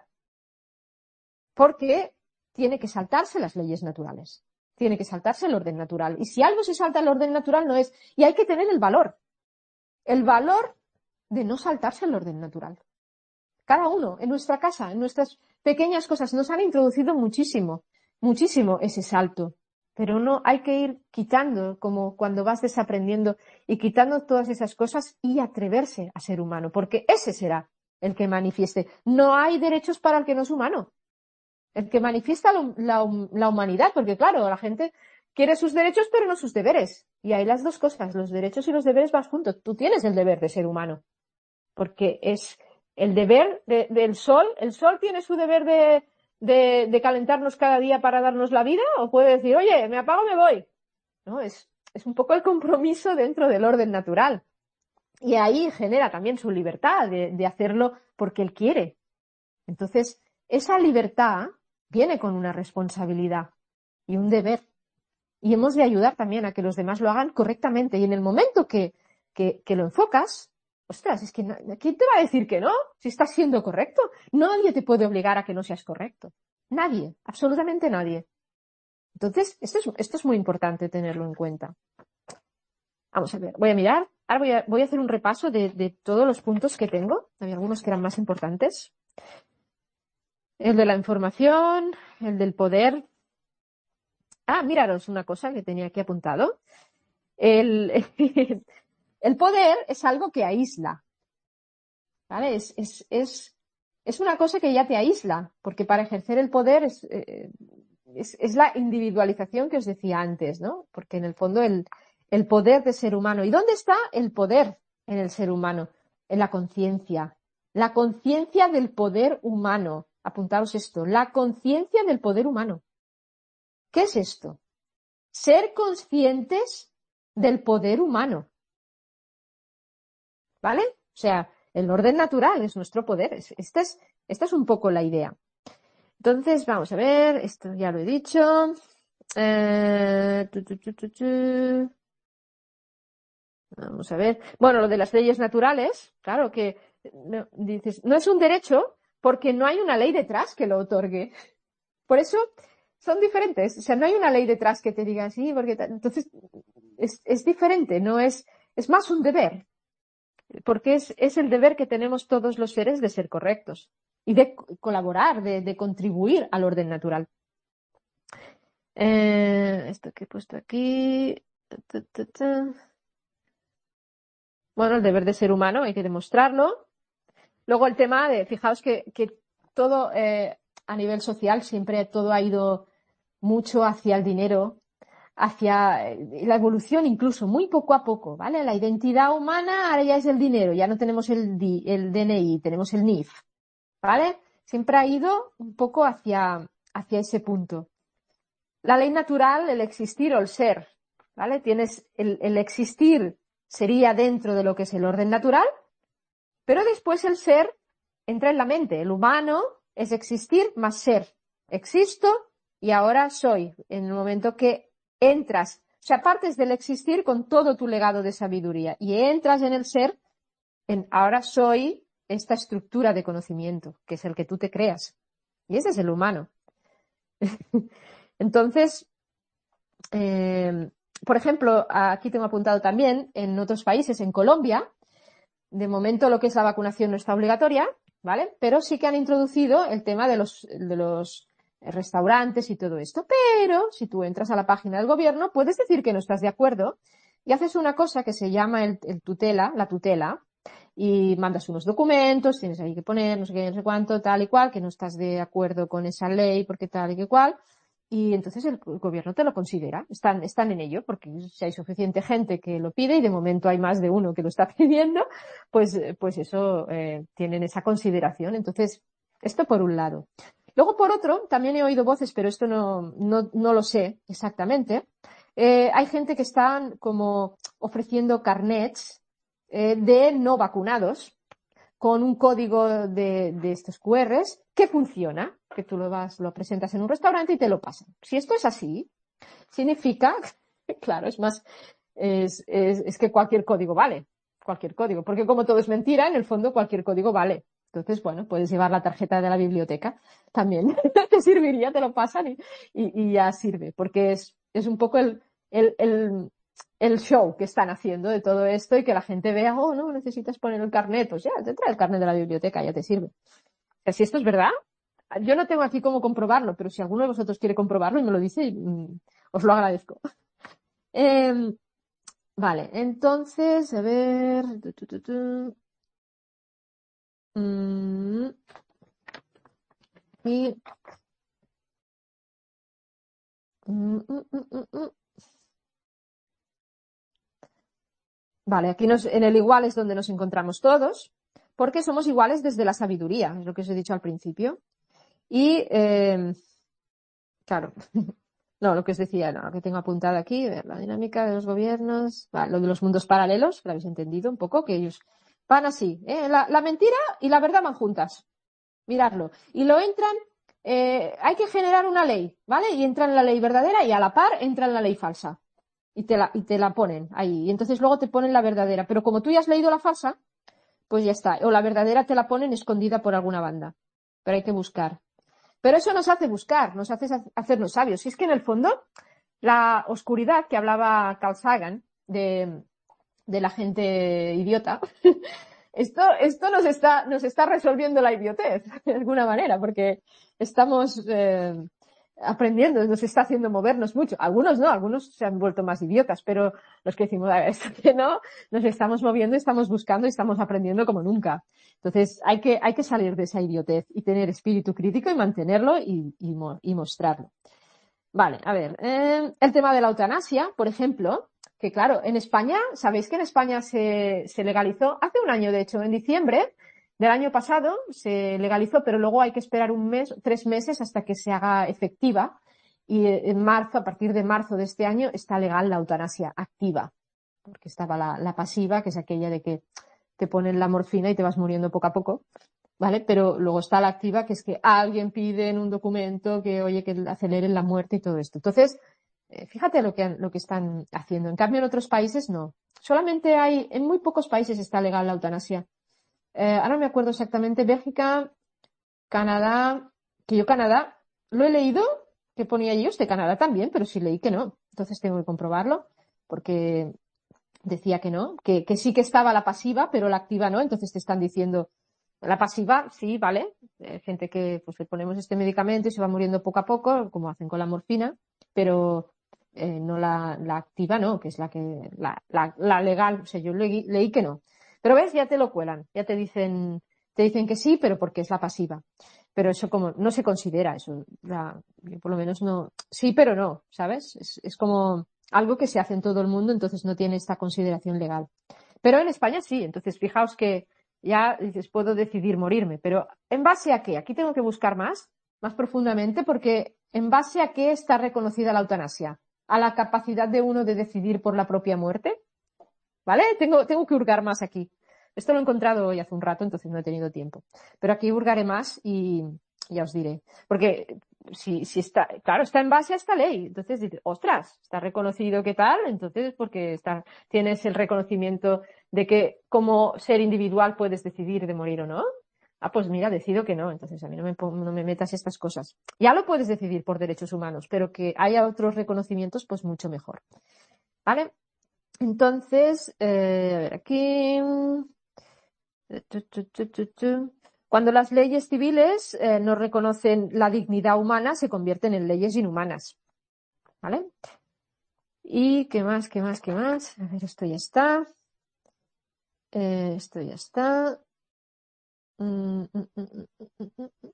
A: Porque tiene que saltarse las leyes naturales. Tiene que saltarse el orden natural. Y si algo se salta el orden natural no es. Y hay que tener el valor. El valor de no saltarse el orden natural. Cada uno, en nuestra casa, en nuestras pequeñas cosas, nos han introducido muchísimo. Muchísimo ese salto, pero no hay que ir quitando, como cuando vas desaprendiendo y quitando todas esas cosas y atreverse a ser humano, porque ese será el que manifieste. No hay derechos para el que no es humano, el que manifiesta la, la, la humanidad, porque claro, la gente quiere sus derechos pero no sus deberes, y hay las dos cosas, los derechos y los deberes van juntos. Tú tienes el deber de ser humano, porque es el deber de, del sol, el sol tiene su deber de De, de calentarnos cada día para darnos la vida, o puede decir, oye, me apago, me voy. No, es, es un poco el compromiso dentro del orden natural. Y ahí genera también su libertad de, de hacerlo porque él quiere. Entonces, esa libertad viene con una responsabilidad y un deber. Y hemos de ayudar también a que los demás lo hagan correctamente. Y en el momento que, que, que lo enfocas, ostras, es que no, ¿quién te va a decir que no? Si estás siendo correcto. Nadie te puede obligar a que no seas correcto. Nadie, absolutamente nadie. Entonces, esto es, esto es muy importante tenerlo en cuenta. Vamos a ver, voy a mirar. Ahora voy a, voy a hacer un repaso de, de todos los puntos que tengo. Había algunos que eran más importantes. El de la información, el del poder. Ah, miraros una cosa que tenía aquí apuntado. El, el poder es algo que aísla. ¿Vale? Es, es, es, es una cosa que ya te aísla, porque para ejercer el poder es, eh, es, es la individualización que os decía antes, ¿no? Porque en el fondo el, el poder de ser humano. ¿Y dónde está el poder en el ser humano? En la conciencia. La conciencia del poder humano. apuntaos esto, la conciencia del poder humano. ¿Qué es esto? Ser conscientes del poder humano. ¿Vale? O sea, el orden natural es nuestro poder. Esta es, esta es un poco la idea. Entonces, vamos a ver, esto ya lo he dicho. Eh, tu, tu, tu, tu, tu. Vamos a ver. Bueno, lo de las leyes naturales, claro que no, dices, no es un derecho porque no hay una ley detrás que lo otorgue. Por eso son diferentes. O sea, no hay una ley detrás que te diga sí, porque entonces es, es diferente, no es, es más un deber. Porque es, es el deber que tenemos todos los seres de ser correctos y de colaborar, de, de contribuir al orden natural. Eh, esto que he puesto aquí. Ta, ta, ta. Bueno, el deber de ser humano, hay que demostrarlo. Luego el tema de, fijaos que, que todo eh, a nivel social siempre todo ha ido mucho hacia el dinero, hacia eh, la evolución incluso, muy poco a poco, ¿vale? La identidad humana ahora ya es el dinero, ya no tenemos el, el D N I, tenemos el N I F, ¿vale? Siempre ha ido un poco hacia, hacia ese punto. La ley natural, el existir o el ser, ¿vale? Tienes el, el existir sería dentro de lo que es el orden natural, pero después el ser entra en la mente. El humano es existir más ser. Existo y ahora soy. En el momento que entras, o sea, partes del existir con todo tu legado de sabiduría y entras en el ser, en ahora soy esta estructura de conocimiento, que es el que tú te creas. Y ese es el humano. Entonces, eh, por ejemplo, aquí tengo apuntado también, en otros países, en Colombia, de momento lo que es la vacunación no está obligatoria, ¿vale? Pero sí que han introducido el tema de los, de los restaurantes y todo esto. Pero si tú entras a la página del gobierno, puedes decir que no estás de acuerdo y haces una cosa que se llama el, el tutela, la tutela, y mandas unos documentos, tienes ahí que poner no sé qué, no sé cuánto, tal y cual, que no estás de acuerdo con esa ley porque tal y que cual. Y entonces el gobierno te lo considera, están, están en ello, porque si hay suficiente gente que lo pide y de momento hay más de uno que lo está pidiendo, pues, pues eso, eh, tienen esa consideración. Entonces, esto por un lado. Luego, por otro, también he oído voces, pero esto no, no, no lo sé exactamente. Eh, hay gente que están como ofreciendo carnets eh, de no vacunados, con un código de, de estos Q Rs que funciona, que tú lo vas, lo presentas en un restaurante y te lo pasan. Si esto es así, significa, claro, es más, es, es, es que cualquier código vale, cualquier código, porque como todo es mentira, en el fondo cualquier código vale. Entonces, bueno, puedes llevar la tarjeta de la biblioteca, también te serviría, te lo pasan y, y, y ya sirve, porque es, es un poco el, el, el el show que están haciendo de todo esto y que la gente vea, oh, no, necesitas poner el carnet, pues ya, te trae el carnet de la biblioteca, ya te sirve. O sea, si esto es verdad, yo no tengo aquí cómo comprobarlo, pero si alguno de vosotros quiere comprobarlo y me lo dice, mmm, os lo agradezco. Eh, vale, entonces, a ver... Tu, tu, tu, tu. Mm, y... Mm, mm, mm, mm. Vale, aquí nos, en el igual es donde nos encontramos todos, porque somos iguales desde la sabiduría, es lo que os he dicho al principio. Y, eh, claro, no, lo que os decía, no, lo que tengo apuntado aquí, ver, la dinámica de los gobiernos, vale, lo de los mundos paralelos, lo habéis entendido un poco, que ellos van así, ¿eh? la, la mentira y la verdad van juntas, miradlo. Y lo entran, eh, hay que generar una ley, ¿vale? Y entra en la ley verdadera y a la par entra en la ley falsa. Y te la, y te la ponen ahí. Y entonces luego te ponen la verdadera. Pero como tú ya has leído la falsa, pues ya está. O la verdadera te la ponen escondida por alguna banda. Pero hay que buscar. Pero eso nos hace buscar, nos hace hacernos sabios. Y es que en el fondo, la oscuridad que hablaba Carl Sagan de, de la gente idiota, esto, esto nos está, nos está resolviendo la idiotez, de alguna manera, porque estamos, eh, aprendiendo, nos está haciendo movernos mucho. Algunos no, algunos se han vuelto más idiotas, pero los que decimos esto que no, nos estamos moviendo, estamos buscando y estamos aprendiendo como nunca. Entonces hay que, hay que salir de esa idiotez y tener espíritu crítico y mantenerlo y, y, y mostrarlo. Vale, a ver, eh, el tema de la eutanasia, por ejemplo, que claro, en España, sabéis que en España se, se legalizó hace un año, de hecho, en diciembre del año pasado se legalizó, pero luego hay que esperar un mes, tres meses hasta que se haga efectiva. Y en marzo, a partir de marzo de este año, está legal la eutanasia activa. Porque estaba la, la pasiva, que es aquella de que te ponen la morfina y te vas muriendo poco a poco, ¿vale? Pero luego está la activa, que es que alguien pide en un documento que, oye, que aceleren la muerte y todo esto. Entonces, eh, fíjate lo que, lo que están haciendo. En cambio, en otros países no. Solamente hay, en muy pocos países está legal la eutanasia. Eh, ahora no me acuerdo exactamente, Bélgica, Canadá, que yo Canadá lo he leído, que ponía allí, de Canadá también, pero sí leí que no. Entonces tengo que comprobarlo, porque decía que no, que, que sí que estaba la pasiva, pero la activa no. Entonces te están diciendo, la pasiva, sí, vale. Hay gente que pues le ponemos este medicamento y se va muriendo poco a poco, como hacen con la morfina, pero eh, no la, la activa, no, que es la que, la, la, la legal. O sea, yo leí, leí que no. Pero ves, ya te lo cuelan, ya te dicen, te dicen que sí, pero porque es la pasiva. Pero eso como, no se considera eso. La, yo por lo menos no, sí, pero no, ¿sabes? Es, es como algo que se hace en todo el mundo, entonces no tiene esta consideración legal. Pero en España sí, entonces fijaos que ya dices, puedo decidir morirme, pero ¿en base a qué? Aquí tengo que buscar más, más profundamente, porque ¿en base a qué está reconocida la eutanasia? ¿A la capacidad de uno de decidir por la propia muerte? ¿Vale? Tengo, tengo que hurgar más aquí. Esto lo he encontrado hoy hace un rato, entonces no he tenido tiempo. Pero aquí hurgaré más y ya os diré. Porque si, si está, claro, está en base a esta ley. Entonces dices, ostras, está reconocido que tal, entonces porque está, tienes el reconocimiento de que como ser individual puedes decidir de morir o no. Ah, pues mira, decido que no. Entonces a mí no me, no me metas estas cosas. Ya lo puedes decidir por derechos humanos, pero que haya otros reconocimientos, pues mucho mejor. ¿Vale? Entonces, eh, a ver, aquí. Cuando las leyes civiles eh, no reconocen la dignidad humana, se convierten en leyes inhumanas. ¿Vale? ¿Y qué más, qué más, qué más? A ver, esto ya está. Eh, esto ya está. Mm, mm, mm, mm, mm, mm.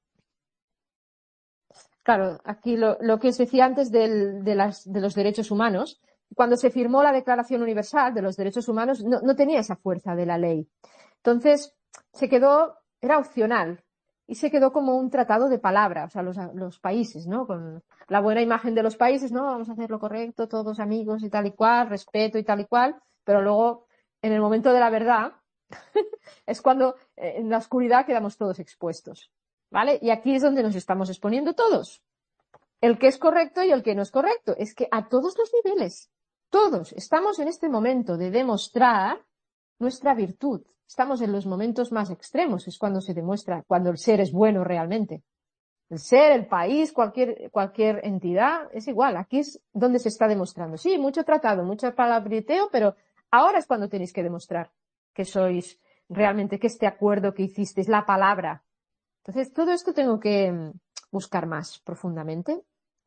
A: Claro, aquí lo, lo que os decía antes del, de, las, de los derechos humanos, cuando se firmó la Declaración Universal de los Derechos Humanos, no, no tenía esa fuerza de la ley. Entonces, se quedó, era opcional, y se quedó como un tratado de palabra, o sea, los, los países, ¿no? Con la buena imagen de los países, ¿no? Vamos a hacer lo correcto, todos amigos y tal y cual, respeto y tal y cual, pero luego, en el momento de la verdad, es cuando eh, en la oscuridad quedamos todos expuestos, ¿vale? Y aquí es donde nos estamos exponiendo todos. El que es correcto y el que no es correcto. Es que a todos los niveles, todos, estamos en este momento de demostrar nuestra virtud. Estamos en los momentos más extremos, es cuando se demuestra, cuando el ser es bueno realmente. El ser, el país, cualquier, cualquier entidad, es igual. Aquí es donde se está demostrando. Sí, mucho tratado, mucho palabriteo, pero ahora es cuando tenéis que demostrar que sois realmente, que este acuerdo que hicisteis, la palabra. Entonces, todo esto tengo que buscar más profundamente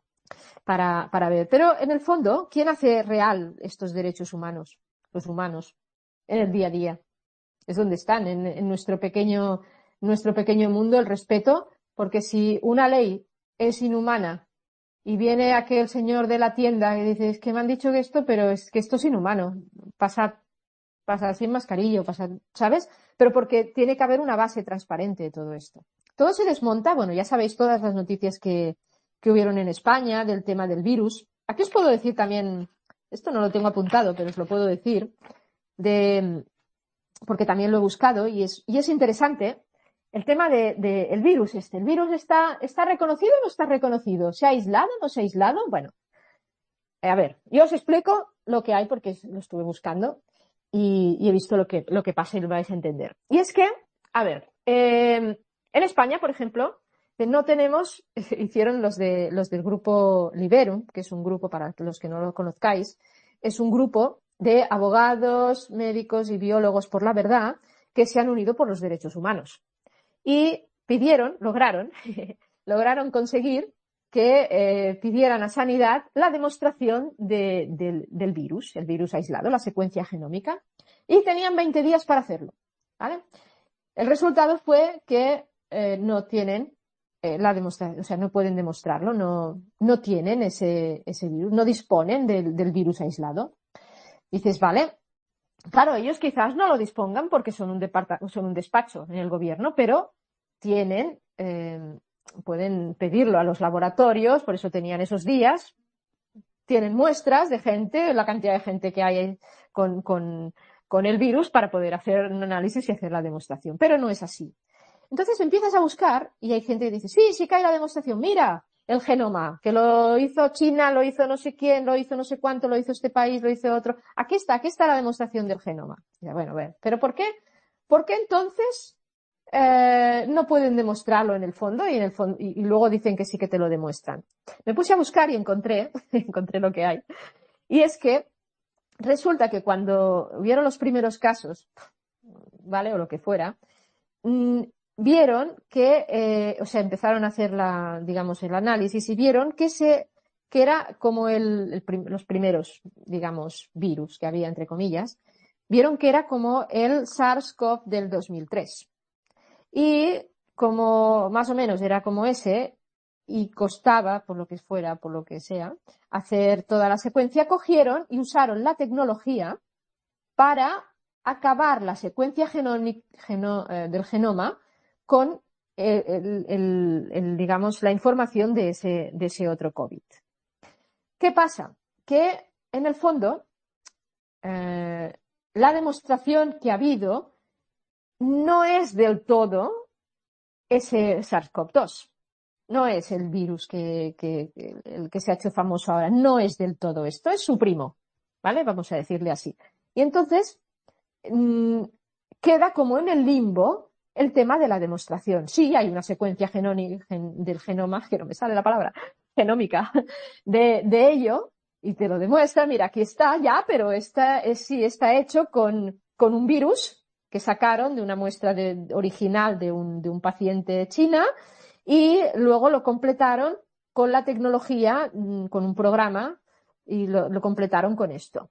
A: para, para ver. Pero, en el fondo, ¿quién hace real estos derechos humanos? Los humanos, en el día a día. Es donde están, en, en nuestro pequeño, nuestro pequeño mundo, el respeto, porque si una ley es inhumana y viene aquel señor de la tienda y dice, es que me han dicho que esto, pero es que esto es inhumano, pasa, pasa sin mascarilla, pasa, ¿sabes? Pero porque tiene que haber una base transparente de todo esto. Todo se desmonta, bueno, ya sabéis todas las noticias que, que hubieron en España del tema del virus. Aquí os puedo decir también, esto no lo tengo apuntado, pero os lo puedo decir, de, porque también lo he buscado y es, y es interesante el tema de, de el virus este. ¿El virus está, está reconocido o no está reconocido? ¿Se ha aislado o no se ha aislado? Bueno, eh, a ver, yo os explico lo que hay porque lo estuve buscando y, y he visto lo que, lo que pasa y lo vais a entender. Y es que, a ver, eh, en España, por ejemplo, no tenemos, hicieron los de los del grupo Liberum, que es un grupo, para los que no lo conozcáis, es un grupo de abogados, médicos y biólogos por la verdad que se han unido por los derechos humanos. Y pidieron, lograron, lograron conseguir que eh, pidieran a Sanidad la demostración de, de, del virus, el virus aislado, la secuencia genómica, y tenían veinte días para hacerlo, ¿vale? El resultado fue que eh, no tienen eh, la demostración, o sea, no pueden demostrarlo, no, no tienen ese, ese virus, no disponen del, del virus aislado. Dices, vale, claro, ellos quizás no lo dispongan porque son un, departa- son un despacho en el gobierno, pero tienen, eh, pueden pedirlo a los laboratorios, por eso tenían esos días, tienen muestras de gente, la cantidad de gente que hay con, con, con el virus para poder hacer un análisis y hacer la demostración, pero no es así. Entonces empiezas a buscar y hay gente que dice, sí, sí que hay la demostración, mira, el genoma, que lo hizo China, lo hizo no sé quién, lo hizo no sé cuánto, lo hizo este país, lo hizo otro. Aquí está, aquí está la demostración del genoma. Y dice, bueno, a ver, ¿pero por qué? ¿Por qué entonces eh, no pueden demostrarlo en el fondo y, en el fondo y, y luego dicen que sí que te lo demuestran? Me puse a buscar y encontré, encontré lo que hay. Y es que resulta que cuando hubieron los primeros casos, ¿vale? O lo que fuera, mmm, vieron que, eh, o sea, empezaron a hacer la, digamos, el análisis y vieron que se, que era como el, el prim, los primeros, digamos, virus que había, entre comillas, vieron que era como el SARS-CoV del dos mil tres. Y como más o menos era como ese, y costaba, por lo que fuera, por lo que sea, hacer toda la secuencia, cogieron y usaron la tecnología para acabar la secuencia genómica, geno, eh, del genoma con el, el, el, el, digamos, la información de ese, de ese otro COVID. ¿Qué pasa? Que en el fondo eh, la demostración que ha habido no es del todo ese SARS-CoV dos. No es el virus que, que, que, el que se ha hecho famoso ahora. No es del todo esto. Es su primo. ¿Vale? Vamos a decirle así. Y entonces mmm, queda como en el limbo el tema de la demostración. Sí, hay una secuencia genoni, gen, del genoma, que no me sale la palabra, genómica, de, de ello, y te lo demuestra, mira, aquí está ya, pero esta, es, sí está hecho con, con un virus que sacaron de una muestra de, original de un, de un paciente de China, y luego lo completaron con la tecnología, con un programa, y lo, lo completaron con esto.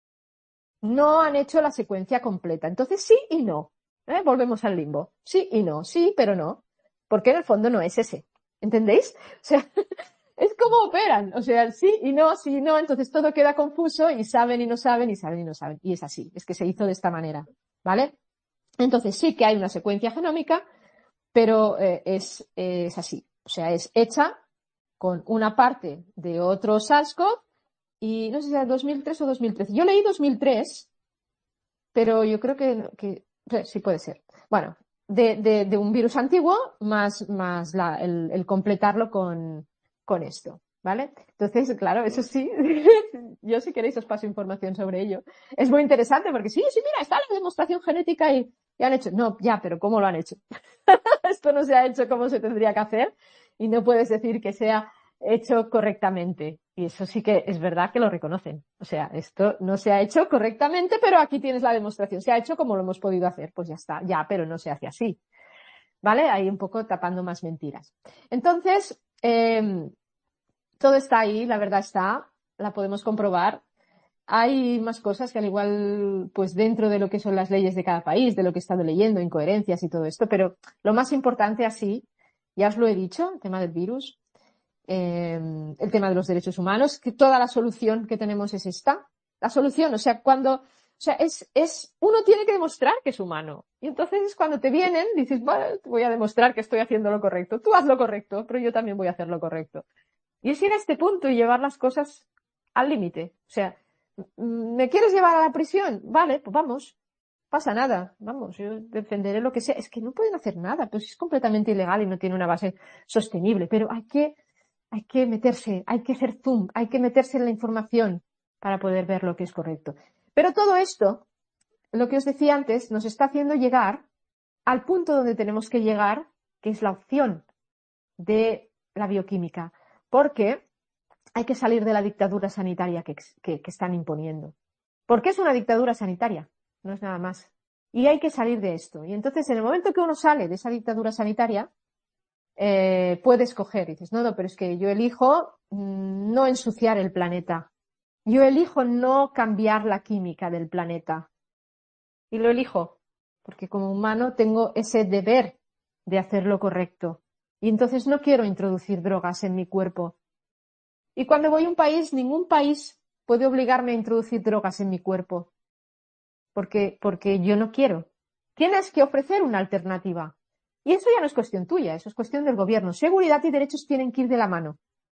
A: No han hecho la secuencia completa. Entonces sí y no. ¿Eh? Volvemos al limbo. Sí y no. Sí, pero no. Porque en el fondo no es ese. ¿Entendéis? O sea, es como operan. O sea, sí y no, sí y no. Entonces todo queda confuso y saben y no saben y saben y no saben. Y es así. Es que se hizo de esta manera. ¿Vale? Entonces sí que hay una secuencia genómica, pero eh, es, eh, es así. O sea, es hecha con una parte de otro SARS-CoV y no sé si era dos mil tres o dos mil trece. Yo leí dos mil tres, pero yo creo que, que sí puede ser. Bueno, de, de, de un virus antiguo más, más la, el, el completarlo con, con esto, ¿vale? Entonces, claro, eso sí, yo si queréis os paso información sobre ello. Es muy interesante porque sí, sí, mira, está la demostración genética y, y han hecho. No, ya, pero ¿cómo lo han hecho? Esto no se ha hecho como se tendría que hacer y no puedes decir que sea hecho correctamente. Y eso sí que es verdad que lo reconocen. O sea, esto no se ha hecho correctamente, pero aquí tienes la demostración. Se ha hecho como lo hemos podido hacer. Pues ya está, ya, pero no se hace así. ¿Vale? Ahí un poco tapando más mentiras. Entonces, eh, todo está ahí, la verdad está, la podemos comprobar. Hay más cosas que al igual, pues dentro de lo que son las leyes de cada país, de lo que he estado leyendo, incoherencias y todo esto, pero lo más importante así, ya os lo he dicho, el tema del virus, eh, el tema de los derechos humanos, que toda la solución que tenemos es esta. La solución, o sea, cuando, o sea, es, es, uno tiene que demostrar que es humano. Y entonces es cuando te vienen, dices, bueno, voy a demostrar que estoy haciendo lo correcto. Tú haz lo correcto, pero yo también voy a hacer lo correcto. Y es ir a este punto y llevar las cosas al límite. O sea, ¿me quieres llevar a la prisión? Vale, pues vamos. Pasa nada, vamos, yo defenderé lo que sea. Es que no pueden hacer nada, pues es completamente ilegal y no tiene una base sostenible, pero hay que, hay que meterse, hay que hacer zoom, hay que meterse en la información para poder ver lo que es correcto. Pero todo esto, lo que os decía antes, nos está haciendo llegar al punto donde tenemos que llegar, que es la opción de la bioquímica, porque hay que salir de la dictadura sanitaria que, que, que están imponiendo. ¿Por qué es una dictadura sanitaria? No es nada más. Y hay que salir de esto. Y entonces, en el momento que uno sale de esa dictadura sanitaria, eh, puede escoger. Y dices, no, no, pero es que yo elijo mmm, no ensuciar el planeta. Yo elijo no cambiar la química del planeta. Y lo elijo, porque como humano tengo ese deber de hacer lo correcto. Y entonces no quiero introducir drogas en mi cuerpo. Y cuando voy a un país, ningún país puede obligarme a introducir drogas en mi cuerpo. porque, porque yo no quiero. Tienes que ofrecer una alternativa. Y eso ya no es cuestión tuya, eso es cuestión del gobierno. Seguridad y derechos tienen que ir de la mano.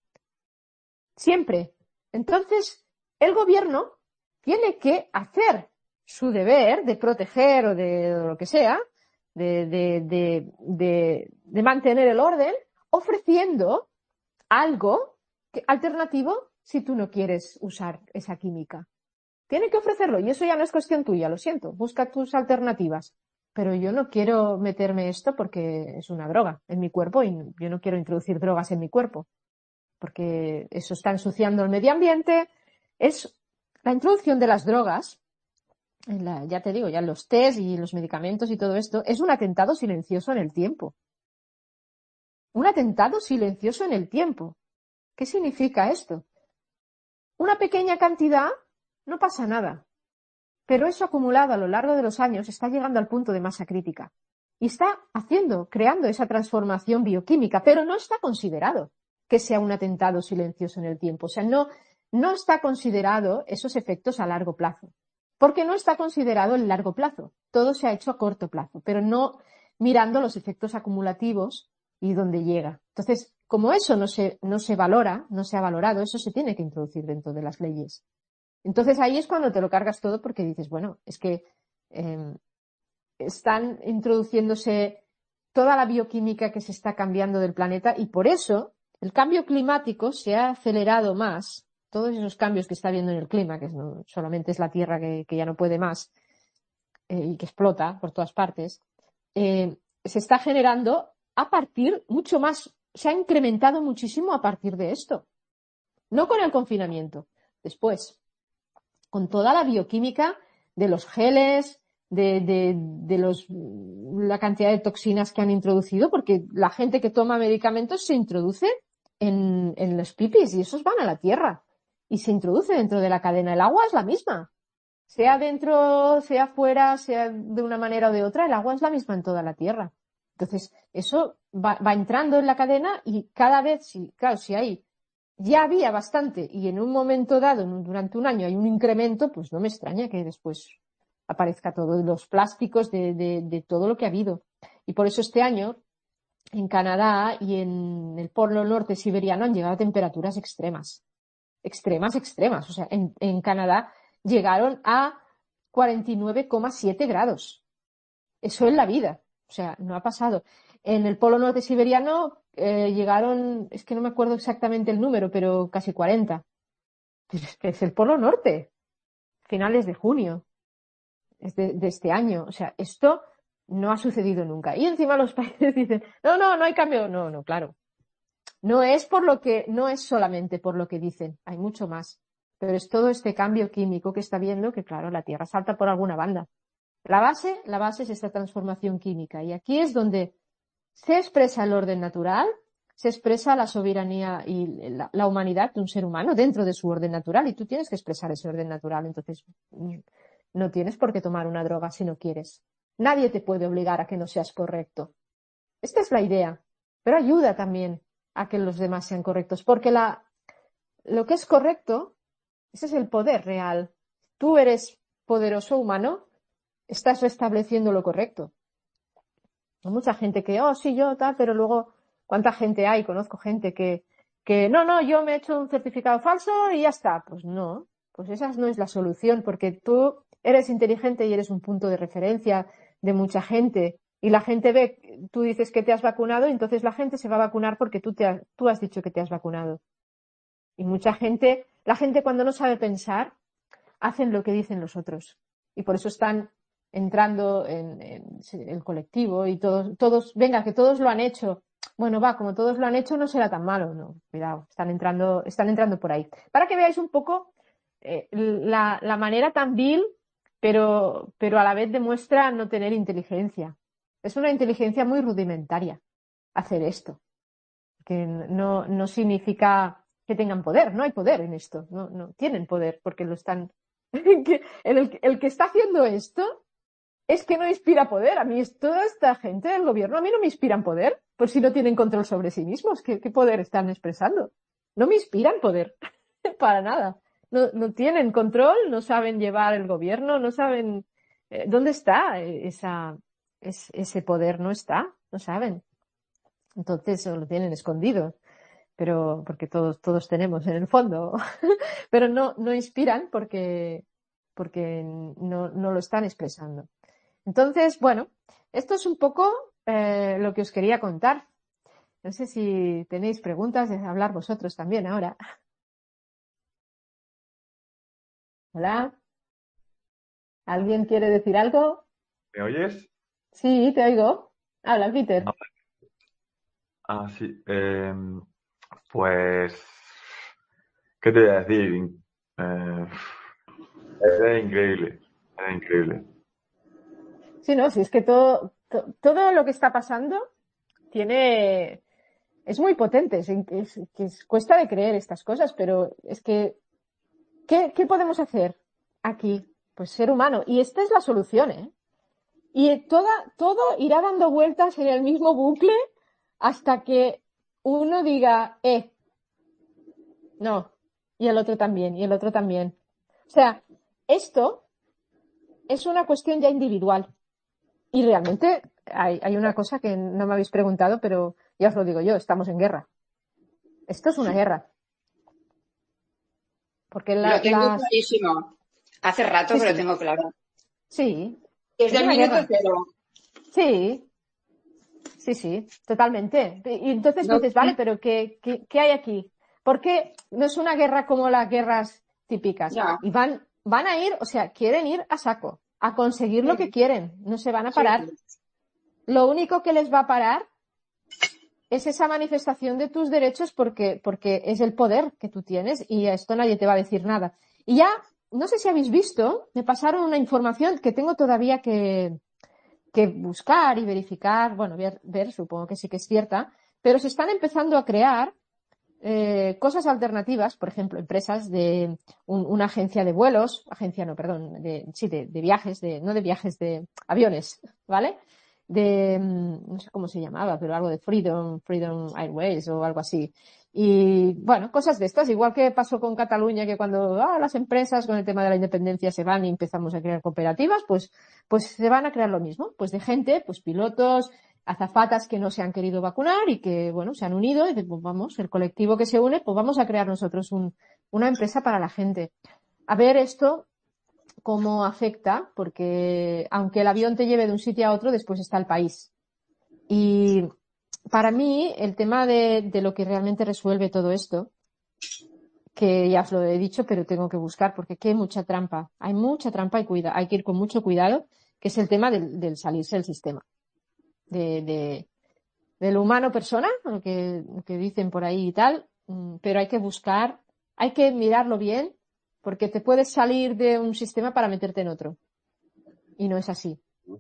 A: Siempre. Entonces, el gobierno tiene que hacer su deber de proteger o de, de lo que sea, de, de, de, de, de mantener el orden, ofreciendo algo que, alternativo si tú no quieres usar esa química. Tiene que ofrecerlo y eso ya no es cuestión tuya, lo siento. Busca tus alternativas. Pero yo no quiero meterme esto porque es una droga en mi cuerpo y yo no quiero introducir drogas en mi cuerpo. Porque eso está ensuciando el medio ambiente. Es la introducción de las drogas, en la, ya te digo, ya los test y los medicamentos y todo esto, es un atentado silencioso en el tiempo. Un atentado silencioso en el tiempo. ¿Qué significa esto? Una pequeña cantidad, no pasa nada. Pero eso acumulado a lo largo de los años está llegando al punto de masa crítica. Y está haciendo, creando esa transformación bioquímica, pero no está considerado que sea un atentado silencioso en el tiempo. O sea, no, no está considerado esos efectos a largo plazo. Porque no está considerado el largo plazo. Todo se ha hecho a corto plazo, pero no mirando los efectos acumulativos y dónde llega. Entonces, como eso no se, no se valora, no se ha valorado, eso se tiene que introducir dentro de las leyes. Entonces ahí es cuando te lo cargas todo porque dices, bueno, es que eh, están introduciéndose toda la bioquímica que se está cambiando del planeta y por eso el cambio climático se ha acelerado más. Todos esos cambios que está habiendo en el clima, que no solamente es la Tierra que, que ya no puede más eh, y que explota por todas partes, eh, se está generando a partir mucho más, se ha incrementado muchísimo a partir de esto. No con el confinamiento, después. Con toda la bioquímica de los geles, de, de, de los, la cantidad de toxinas que han introducido, porque la gente que toma medicamentos se introduce en, en los pipis y esos van a la tierra y se introduce dentro de la cadena. El agua es la misma, sea dentro, sea fuera, sea de una manera o de otra, el agua es la misma en toda la tierra. Entonces, eso va, va entrando en la cadena y cada vez, si, claro, si hay ya había bastante y en un momento dado, durante un año, hay un incremento, pues no me extraña que después aparezca todo, los plásticos de, de, de todo lo que ha habido. Y por eso este año, en Canadá y en el Polo Norte siberiano han llegado a temperaturas extremas. Extremas, extremas. O sea, en, en Canadá llegaron a cuarenta y nueve coma siete grados. Eso es la vida. O sea, no ha pasado. En el Polo Norte siberiano eh, llegaron, es que no me acuerdo exactamente el número, pero casi cuarenta. Es que es el Polo Norte. Finales de junio es de, de este año. O sea, esto no ha sucedido nunca. Y encima los países dicen, no, no, no hay cambio. No, no, claro. No es por lo que, no es solamente por lo que dicen. Hay mucho más. Pero es todo este cambio químico que está viendo que, claro, la Tierra salta por alguna banda. La base, la base es esta transformación química. Y aquí es donde se expresa el orden natural, se expresa la soberanía y la, la humanidad de un ser humano dentro de su orden natural. Y tú tienes que expresar ese orden natural. Entonces, no tienes por qué tomar una droga si no quieres. Nadie te puede obligar a que no seas correcto. Esta es la idea. Pero ayuda también a que los demás sean correctos. Porque la, lo que es correcto, ese es el poder real. Tú eres poderoso humano, estás restableciendo lo correcto. Hay mucha gente que, oh, sí, yo, tal, pero luego, ¿cuánta gente hay? Conozco gente que, que, no, no, yo me he hecho un certificado falso y ya está. Pues no, pues esa no es la solución, porque tú eres inteligente y eres un punto de referencia de mucha gente. Y la gente ve, tú dices que te has vacunado y entonces la gente se va a vacunar porque tú, te has, tú has dicho que te has vacunado. Y mucha gente, la gente cuando no sabe pensar, hacen lo que dicen los otros. Y por eso están entrando en, en el colectivo y todos, todos, venga, que todos lo han hecho. Bueno, va, como todos lo han hecho, no será tan malo. No, cuidado, están entrando, están entrando por ahí. Para que veáis un poco eh, la, la manera tan vil, pero, pero a la vez demuestra no tener inteligencia. Es una inteligencia muy rudimentaria hacer esto. Que no, no significa que tengan poder, no hay poder en esto, no, no tienen poder porque lo están. el, el que está haciendo esto es que no inspira poder. A mí toda esta gente del gobierno a mí no me inspiran poder, pues si no tienen control sobre sí mismos, ¿qué, qué poder están expresando? No me inspiran poder, para nada. No, no tienen control, no saben llevar el gobierno, no saben Eh, ¿Dónde está esa, es, ese poder? No está, no saben. Entonces lo tienen escondido, pero porque todos, todos tenemos en el fondo, pero no, no inspiran porque, porque no, no lo están expresando. Entonces, bueno, esto es un poco eh, lo que os quería contar. No sé si tenéis preguntas, de hablar vosotros también ahora. Hola, ¿alguien quiere decir algo?
D: ¿Me oyes?
A: Sí, te oigo. Habla, Peter.
D: Ah, ah, sí. Eh, pues, ¿qué te voy a decir? Eh, es increíble, es increíble.
A: Sí, no, sí, es que todo, to- todo lo que está pasando tiene, es muy potente, es, es- que es- cuesta de creer estas cosas, pero es que, ¿qué, qué podemos hacer aquí? Pues ser humano. Y esta es la solución, ¿eh? Y toda, todo irá dando vueltas en el mismo bucle hasta que uno diga, eh, no, y el otro también, y el otro también. O sea, esto es una cuestión ya individual. Y realmente hay, hay una cosa que no me habéis preguntado, pero ya os lo digo yo, estamos en guerra. Esto es una guerra. Porque la-
C: Lo tengo
A: las...
C: clarísimo. Hace rato
A: Sí,
C: que lo
A: sí,
C: tengo claro.
A: sí,
C: Desde
A: es
C: el
A: una
C: minuto
A: guerra.
C: cero.
A: Sí, sí, sí, totalmente. Y entonces
C: No,
A: dices, vale, pero ¿qué, qué, qué hay aquí? Porque no es una guerra como las guerras típicas.
C: ya.
A: Y van, van a ir, o sea, quieren ir a saco, a conseguir lo que
C: Sí,
A: quieren. No se van a
C: sí,
A: parar. Lo único que les va a parar es esa manifestación de tus derechos porque, porque es el poder que tú tienes y a esto nadie te va a decir nada. Y ya, no sé si habéis visto, me pasaron una información que tengo todavía que, que buscar y verificar, bueno, ver, ver, supongo que sí que es cierta, pero se están empezando a crear eh, cosas alternativas, por ejemplo, empresas de un- una agencia de vuelos, agencia no, perdón, de, sí, de, de viajes, de, no de viajes, de aviones, ¿vale? De, mm, no sé cómo se llamaba, pero algo de Freedom, Freedom Airways o algo así. Y bueno, cosas de estas, igual que pasó con Cataluña, que cuando ah, las empresas con el tema de la independencia se van y empezamos a crear cooperativas, pues, pues se van a crear lo mismo, pues de gente, pues pilotos, azafatas que no se han querido vacunar y que, bueno, se han unido y dicen, pues vamos, el colectivo que se une, pues vamos a crear nosotros un, una empresa para la gente. A ver esto cómo afecta, porque aunque el avión te lleve de un sitio a otro, después está el país. Y para mí, el tema de, de lo que realmente resuelve todo esto, que ya os lo he dicho, pero tengo que buscar, porque aquí hay mucha trampa, hay mucha trampa y cuida, hay que ir con mucho cuidado, que es el tema del, del salirse del sistema. De, de, del humano persona, lo que, lo que dicen por ahí y tal, mm, pero hay que buscar, hay que mirarlo bien, porque te puedes salir de un sistema para meterte en otro. Y no es así.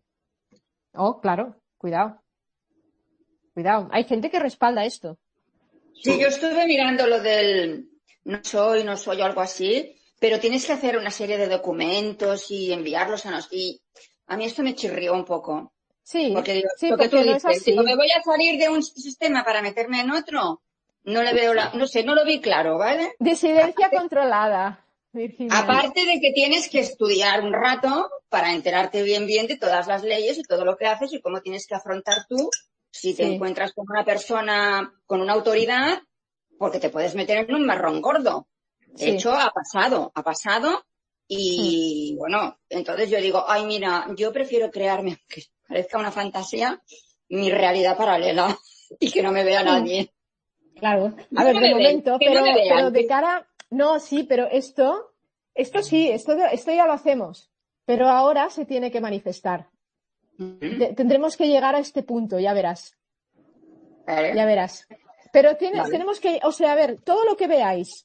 A: Oh, claro, cuidado, cuidado. Hay gente que respalda esto.
C: Sí, yo estuve mirando lo del no soy, no soy o algo así, pero tienes que hacer una serie de documentos y enviarlos a nos. Y a mí esto me chirrió un poco,
A: Sí,
C: porque digo,
A: sí,
C: lo que tú
A: porque no es
C: dices, digo, me
A: así.
C: voy a salir de un sistema para meterme en otro. No le veo la, no sé, no lo vi claro, ¿vale?
A: Disidencia controlada, Virginia.
C: Aparte de que tienes que estudiar un rato para enterarte bien bien de todas las leyes y todo lo que haces y cómo tienes que afrontar tú si te
A: Sí,
C: encuentras con una persona con una autoridad, porque te puedes meter en un marrón gordo. De
A: sí.
C: hecho, ha pasado, ha pasado
A: Mm,
C: y bueno, entonces yo digo, ay, mira, yo prefiero crearme, aunque parezca una fantasía, mi realidad paralela y que no me vea
A: mm.
C: nadie.
A: Claro. A
C: No
A: ver,
C: que
A: de
C: me ven,
A: momento,
C: que no me
A: pero, pero
C: vean.
A: de
C: Que...
A: cara, no, sí, pero esto, esto sí, esto, esto ya lo hacemos. Pero ahora se tiene que manifestar.
C: Ujú.
A: Te- tendremos que llegar a este punto, ya verás, ya
C: ¿Vale?
A: verás. Pero tiene,
C: Vale.
A: tenemos que, o sea, a ver, todo lo que veáis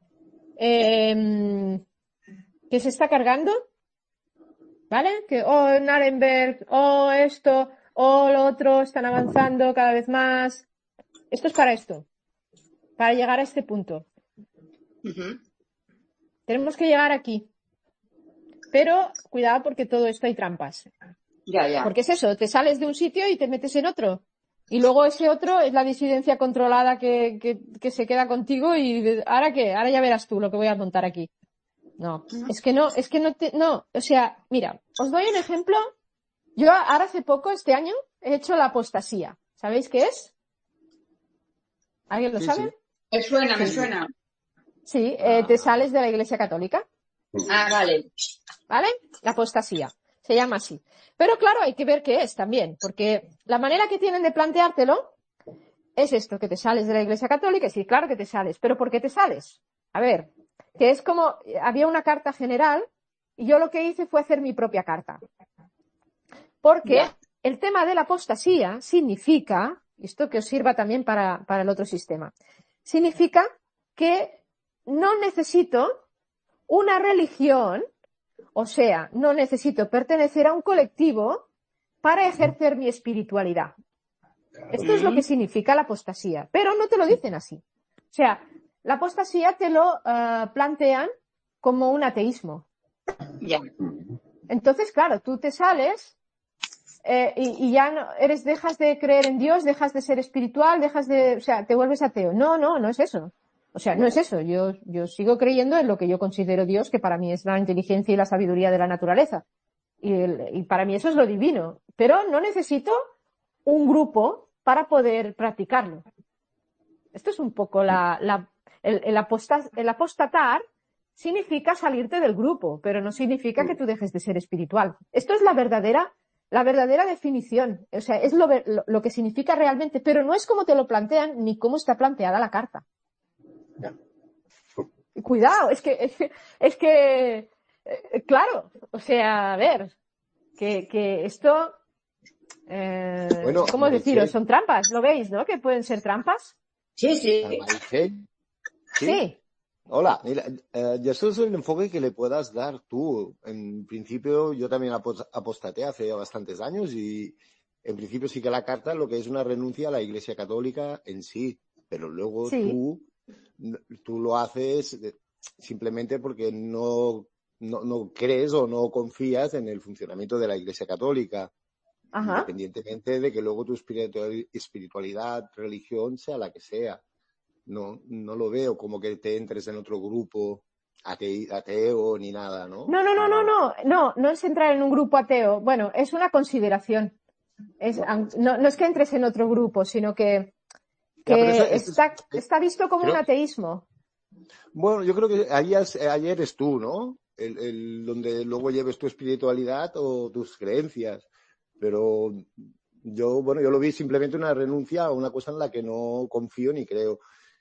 A: eh, que se está cargando, ¿vale? Que, oh, Nuremberg, oh, esto, oh, lo otro, están avanzando cada vez más. Esto es para esto, para llegar a este punto.
C: Ujú.
A: Tenemos que llegar aquí. Pero cuidado porque todo esto hay trampas.
C: Ya, ya.
A: Porque es eso, te sales de un sitio y te metes en otro. Y luego ese otro es la disidencia controlada que, que, que se queda contigo y de- ¿ahora qué? Ahora ya verás tú lo que voy a montar aquí. no, es que no, es que no te, no, o sea, mira, os doy un ejemplo. Yo ahora hace poco, este año, he hecho la apostasía. ¿Sabéis qué es? ¿Alguien lo
E: Sí,
A: sabe?
E: sí.
C: Me suena, me
A: Sí.
C: suena.
A: Sí, eh, te sales de la Iglesia Católica,
C: Ah, vale.
A: ¿vale? La apostasía. Se llama así. Pero claro, hay que ver qué es también, porque la manera que tienen de planteártelo es esto, que te sales de la Iglesia Católica, y sí, claro que te sales, pero ¿por qué te sales? A ver, que es como, había una carta general, y yo lo que hice fue hacer mi propia carta. Porque
C: Ya.
A: el tema de la apostasía significa, y esto que os sirva también para, para el otro sistema, significa que no necesito una religión, o sea, no necesito pertenecer a un colectivo para ejercer mi espiritualidad. Esto es lo que significa la apostasía, pero no te lo dicen así. O sea, la apostasía te lo uh, plantean como un ateísmo.
C: Ya.
A: Entonces, claro, tú te sales eh, y, y ya no, eres, dejas de creer en Dios, dejas de ser espiritual, dejas de, o sea, te vuelves ateo. No, no, no es eso. O sea, no es eso. Yo, yo sigo creyendo en lo que yo considero Dios, que para mí es la inteligencia y la sabiduría de la naturaleza. Y, el, y para mí eso es lo divino. Pero no necesito un grupo para poder practicarlo. Esto es un poco la, la el, el, apostas, el apostatar significa salirte del grupo, pero no significa que tú dejes de ser espiritual. Esto es la verdadera, la verdadera definición. O sea, es lo, lo, lo que significa realmente, pero no es como te lo plantean ni cómo está planteada la carta. Cuidado, es que, es que, es que eh, claro, o sea, a ver, que, que esto, eh,
E: Bueno,
A: ¿cómo deciros?
E: Meritxell,
A: Son trampas, ¿lo veis, no? Que pueden ser trampas.
C: Sí, sí.
E: Meritxell, ¿sí?
A: Sí.
E: Hola, mira, eh, y esto es el enfoque que le puedas dar tú. En principio, yo también apos- apostaté hace ya bastantes años y en principio sí que la carta lo que es una renuncia a la Iglesia Católica en sí, pero luego
A: Sí.
E: tú, tú lo haces simplemente porque no, no, no crees o no confías en el funcionamiento de la Iglesia Católica,
A: Ajá.
E: independientemente de que luego tu espiritual- espiritualidad, religión sea la que sea. No, no lo veo como que te entres en otro grupo ate- ateo ni nada, ¿no?
A: No, no, no, no, no, no, no es entrar en un grupo ateo. Bueno, es una consideración. Es, no, no es que entres en otro grupo, sino que,
E: Ya, pero eso,
A: que
E: esto es-
A: está,
E: eh,
A: está visto como un
E: creo,
A: ateísmo.
E: bueno, yo creo que ayer, ayer eres tú, ¿no? El, el, donde luego lleves tu espiritualidad o tus creencias. Pero yo, bueno, yo lo vi simplemente una renuncia a una cosa en la que no confío ni creo.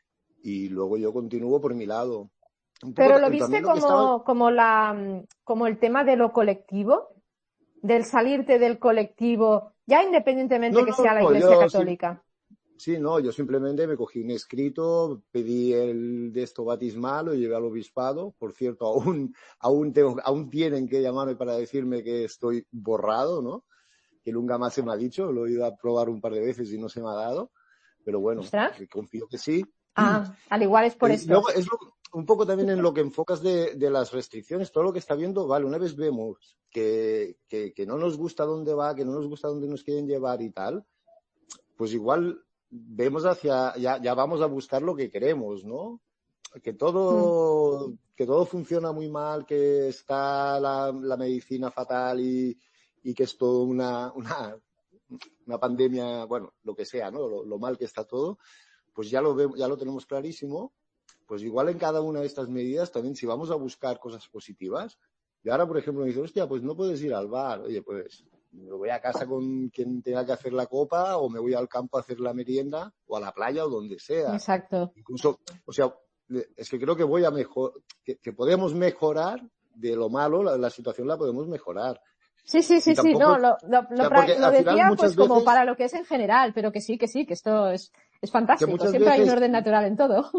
E: Y luego yo continúo por mi lado. Un poco
A: Pero lo
E: ta-
A: viste
E: también lo que estaba...
A: como, como la, como el tema de lo colectivo, del salirte del colectivo, ya independientemente
E: No,
A: que
E: no,
A: sea la
E: no,
A: Iglesia
E: yo sí,
A: Católica.
E: sí, no, yo simplemente me cogí un escrito, pedí el de esto bautismal, lo llevé al obispado. Por cierto, aún, aún, tengo, aún tienen que llamarme para decirme que estoy borrado, ¿no? Que nunca más se me ha dicho, lo he ido a probar un par de veces y no se me ha dado. Pero bueno,
A: ¿Ostras?
E: confío que sí.
A: Ah, al igual es por
E: Eh,
A: esto.
E: Luego, es lo- un poco también en lo que enfocas de, de las restricciones, todo lo que está viendo, vale, una vez vemos que, que, que no nos gusta dónde va, que no nos gusta dónde nos quieren llevar y tal, pues igual vemos hacia, ya, ya vamos a buscar lo que queremos, ¿no? Que
A: Mm.
E: todo, que todo funciona muy mal, que está la, la medicina fatal y, y que es todo una, una, una pandemia, bueno, lo que sea, ¿no? Lo, lo mal que está todo, pues ya lo vemos, ya lo tenemos clarísimo. Pues igual en cada una de estas medidas también, si vamos a buscar cosas positivas, y ahora, por ejemplo, me dice, hostia, pues no puedes ir al bar. Oye, pues me voy a casa con quien tenga que hacer la copa o me voy al campo a hacer la merienda o a la playa o donde sea.
A: Exacto.
E: Incluso, o sea, es que creo que voy a mejor, que, que podemos mejorar de lo malo, la, la situación la podemos mejorar.
A: Sí, sí,
E: Y
A: sí, sí,
E: tampoco,
A: no, lo, lo,
E: o
A: lo,
E: sea,
A: pra-
E: porque
A: lo
E: al final
A: decía pues
E: muchas
A: como
E: veces,
A: para lo que es en general, pero que sí, que sí, que esto es, es
E: que
A: fantástico.
E: muchas
A: Siempre hay un
E: veces
A: orden natural en todo.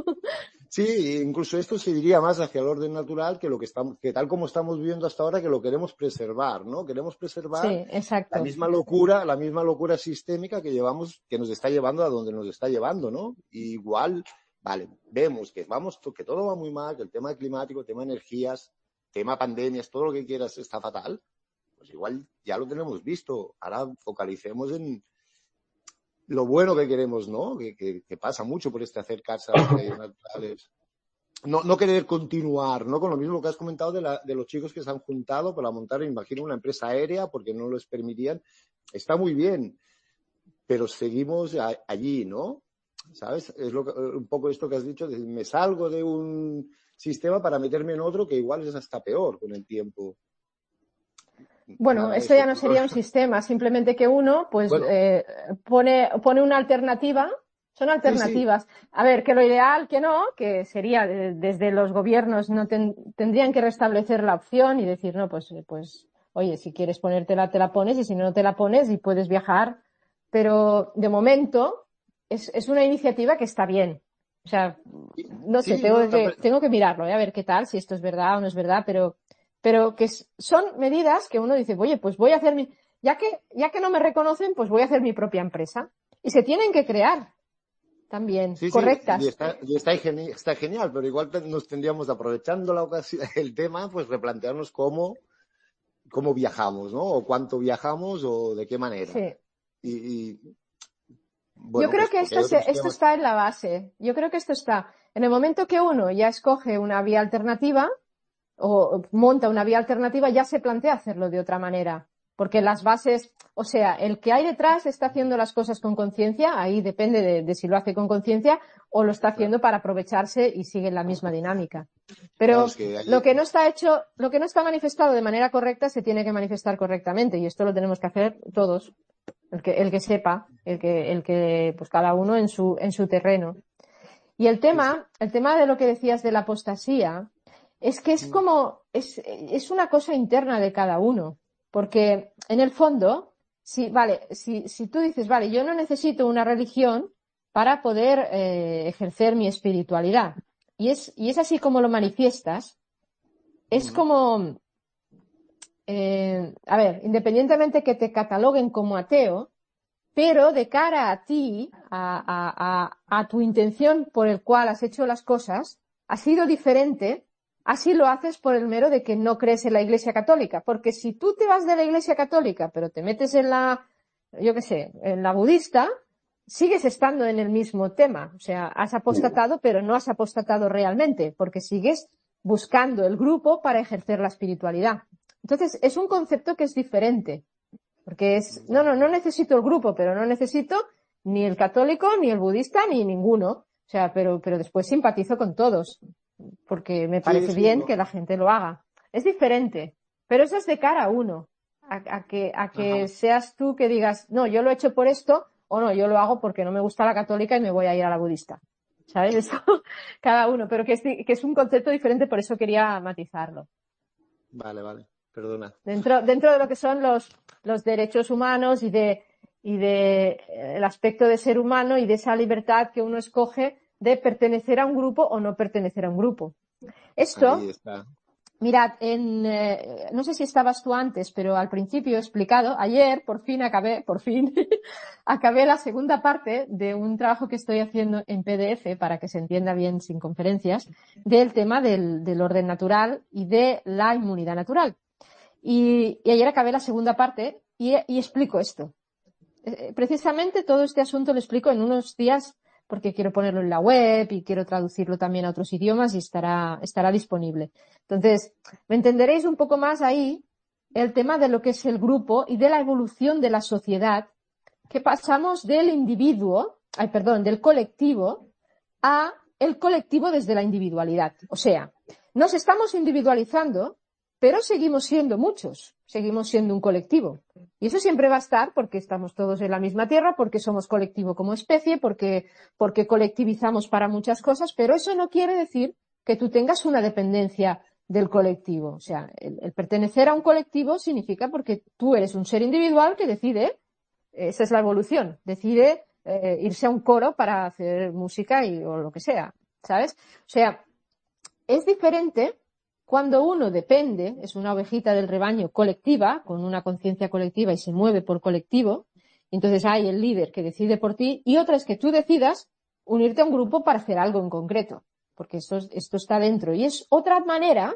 E: sí, incluso esto se diría más hacia el orden natural que lo que estamos, que tal como estamos viviendo hasta ahora, que lo queremos preservar, ¿no? Queremos preservar
A: Sí,
E: la
A: exacto.
E: misma locura, la misma locura sistémica que llevamos, que nos está llevando a donde nos está llevando, ¿no? Y igual, vale, vemos que vamos, que todo va muy mal, que el tema climático, el tema energías, tema pandemias, todo lo que quieras está fatal. Pues igual ya lo tenemos visto. Ahora focalicemos en lo bueno que queremos, ¿no? Que, que, que pasa mucho por este acercarse a las leyes naturales. no, no querer continuar, ¿no? Con lo mismo que has comentado de, la, de los chicos que se han juntado para montar, imagino, una empresa aérea porque no les permitían. Está muy bien, pero seguimos a, allí, ¿no? ¿Sabes? Es lo que, un poco esto que has dicho, de, me salgo de un sistema para meterme en otro que igual es hasta peor con el tiempo.
A: Bueno,
E: Nada,
A: esto
E: eso.
A: ya no sería un sistema, simplemente que uno pues
E: Bueno,
A: eh, pone, pone una alternativa. Son alternativas. Sí, sí. A ver, que lo ideal que no, que sería de, desde los gobiernos no ten, tendrían que restablecer la opción y decir, no, pues, pues, oye, si quieres ponértela, te la pones y si no, no te la pones y puedes viajar. Pero de momento es, es una iniciativa que está bien. O sea, no sé, sí, tengo, no, que, no, tengo que mirarlo, ¿eh? A ver qué tal, si esto es verdad o no es verdad, pero, pero que son medidas que uno dice, oye, pues voy a hacer mi, ya que, ya que no me reconocen, pues voy a hacer mi propia empresa. Y se tienen que crear. También,
E: sí,
A: correctas.
E: Sí, y está, y está, geni está genial, pero igual nos tendríamos, aprovechando la ocasión, el tema, pues replantearnos cómo, cómo viajamos, ¿no? O cuánto viajamos o de qué manera.
A: Sí.
E: Y, y bueno,
A: yo creo
E: pues
A: que esto, se, esto temas... está en la base. Yo creo que esto está. En el momento que uno ya escoge una vía alternativa o monta una vía alternativa, ya se plantea hacerlo de otra manera. Porque las bases, o sea, el que hay detrás está haciendo las cosas con conciencia, ahí depende de, de si lo hace con conciencia o lo está haciendo claro. para aprovecharse y sigue la misma dinámica. Pero claro, es que hay... lo que no está hecho, lo que no está manifestado de manera correcta se tiene que manifestar correctamente y esto lo tenemos que hacer todos, el que, el que sepa, el que, el que, pues cada uno en su, en su terreno. Y el tema, el tema de lo que decías de la apostasía, es que es como, es, es una cosa interna de cada uno. Porque, en el fondo, si, vale, si, si tú dices, vale, yo no necesito una religión para poder eh, ejercer mi espiritualidad. Y es, y es así como lo manifiestas. Es como, eh, a ver, independientemente que te cataloguen como ateo, pero de cara a ti, a, a, a, a tu intención por el cual has hecho las cosas, ha sido diferente. Así lo haces por el mero de que no crees en la Iglesia Católica. Porque si tú te vas de la Iglesia Católica, pero te metes en la, yo qué sé, en la budista, sigues estando en el mismo tema. O sea, has apostatado, pero no has apostatado realmente, porque sigues buscando el grupo para ejercer la espiritualidad. Entonces, es un concepto que es diferente. Porque es, no, no, no necesito el grupo, pero no necesito ni el católico, ni el budista, ni ninguno. O sea, pero, pero después simpatizo con todos. Porque me parece sí, sí, bien no. que la gente lo haga. Es diferente, pero eso es de cara a uno, a, a que, a que seas tú que digas, no, yo lo he hecho por esto, o no, yo lo hago porque no me gusta la católica y me voy a ir a la budista. ¿Sabes? Eso, cada uno, pero que es, que es un concepto diferente, por eso quería matizarlo.
E: Vale, vale, perdona.
A: Dentro, dentro de lo que son los, los derechos humanos y de, y de eh, el aspecto de ser humano y de esa libertad que uno escoge de pertenecer a un grupo o no pertenecer a un grupo. Esto, mirad, en, eh, no sé si estabas tú antes, pero al principio he explicado, ayer por fin acabé, por fin, acabé la segunda parte de un trabajo que estoy haciendo en P D F para que se entienda bien sin conferencias, del tema del, del orden natural y de la inmunidad natural. Y, y ayer acabé la segunda parte y, y explico esto. Eh, precisamente todo este asunto lo explico en unos días porque quiero ponerlo en la web y quiero traducirlo también a otros idiomas y estará, estará disponible. Entonces, me entenderéis un poco más ahí el tema de lo que es el grupo y de la evolución de la sociedad, que pasamos del individuo, ay, perdón, del colectivo a el colectivo desde la individualidad. O sea, nos estamos individualizando, pero seguimos siendo muchos, seguimos siendo un colectivo. Y eso siempre va a estar porque estamos todos en la misma tierra, porque somos colectivo como especie, porque, porque colectivizamos para muchas cosas, pero eso no quiere decir que tú tengas una dependencia del colectivo. O sea, el, el pertenecer a un colectivo significa porque tú eres un ser individual que decide, esa es la evolución, decide eh, irse a un coro para hacer música y, o lo que sea, ¿sabes? O sea, es diferente cuando uno depende, es una ovejita del rebaño colectiva, con una conciencia colectiva y se mueve por colectivo, entonces hay el líder que decide por ti, y otra es que tú decidas unirte a un grupo para hacer algo en concreto, porque esto, esto está dentro. Y es otra manera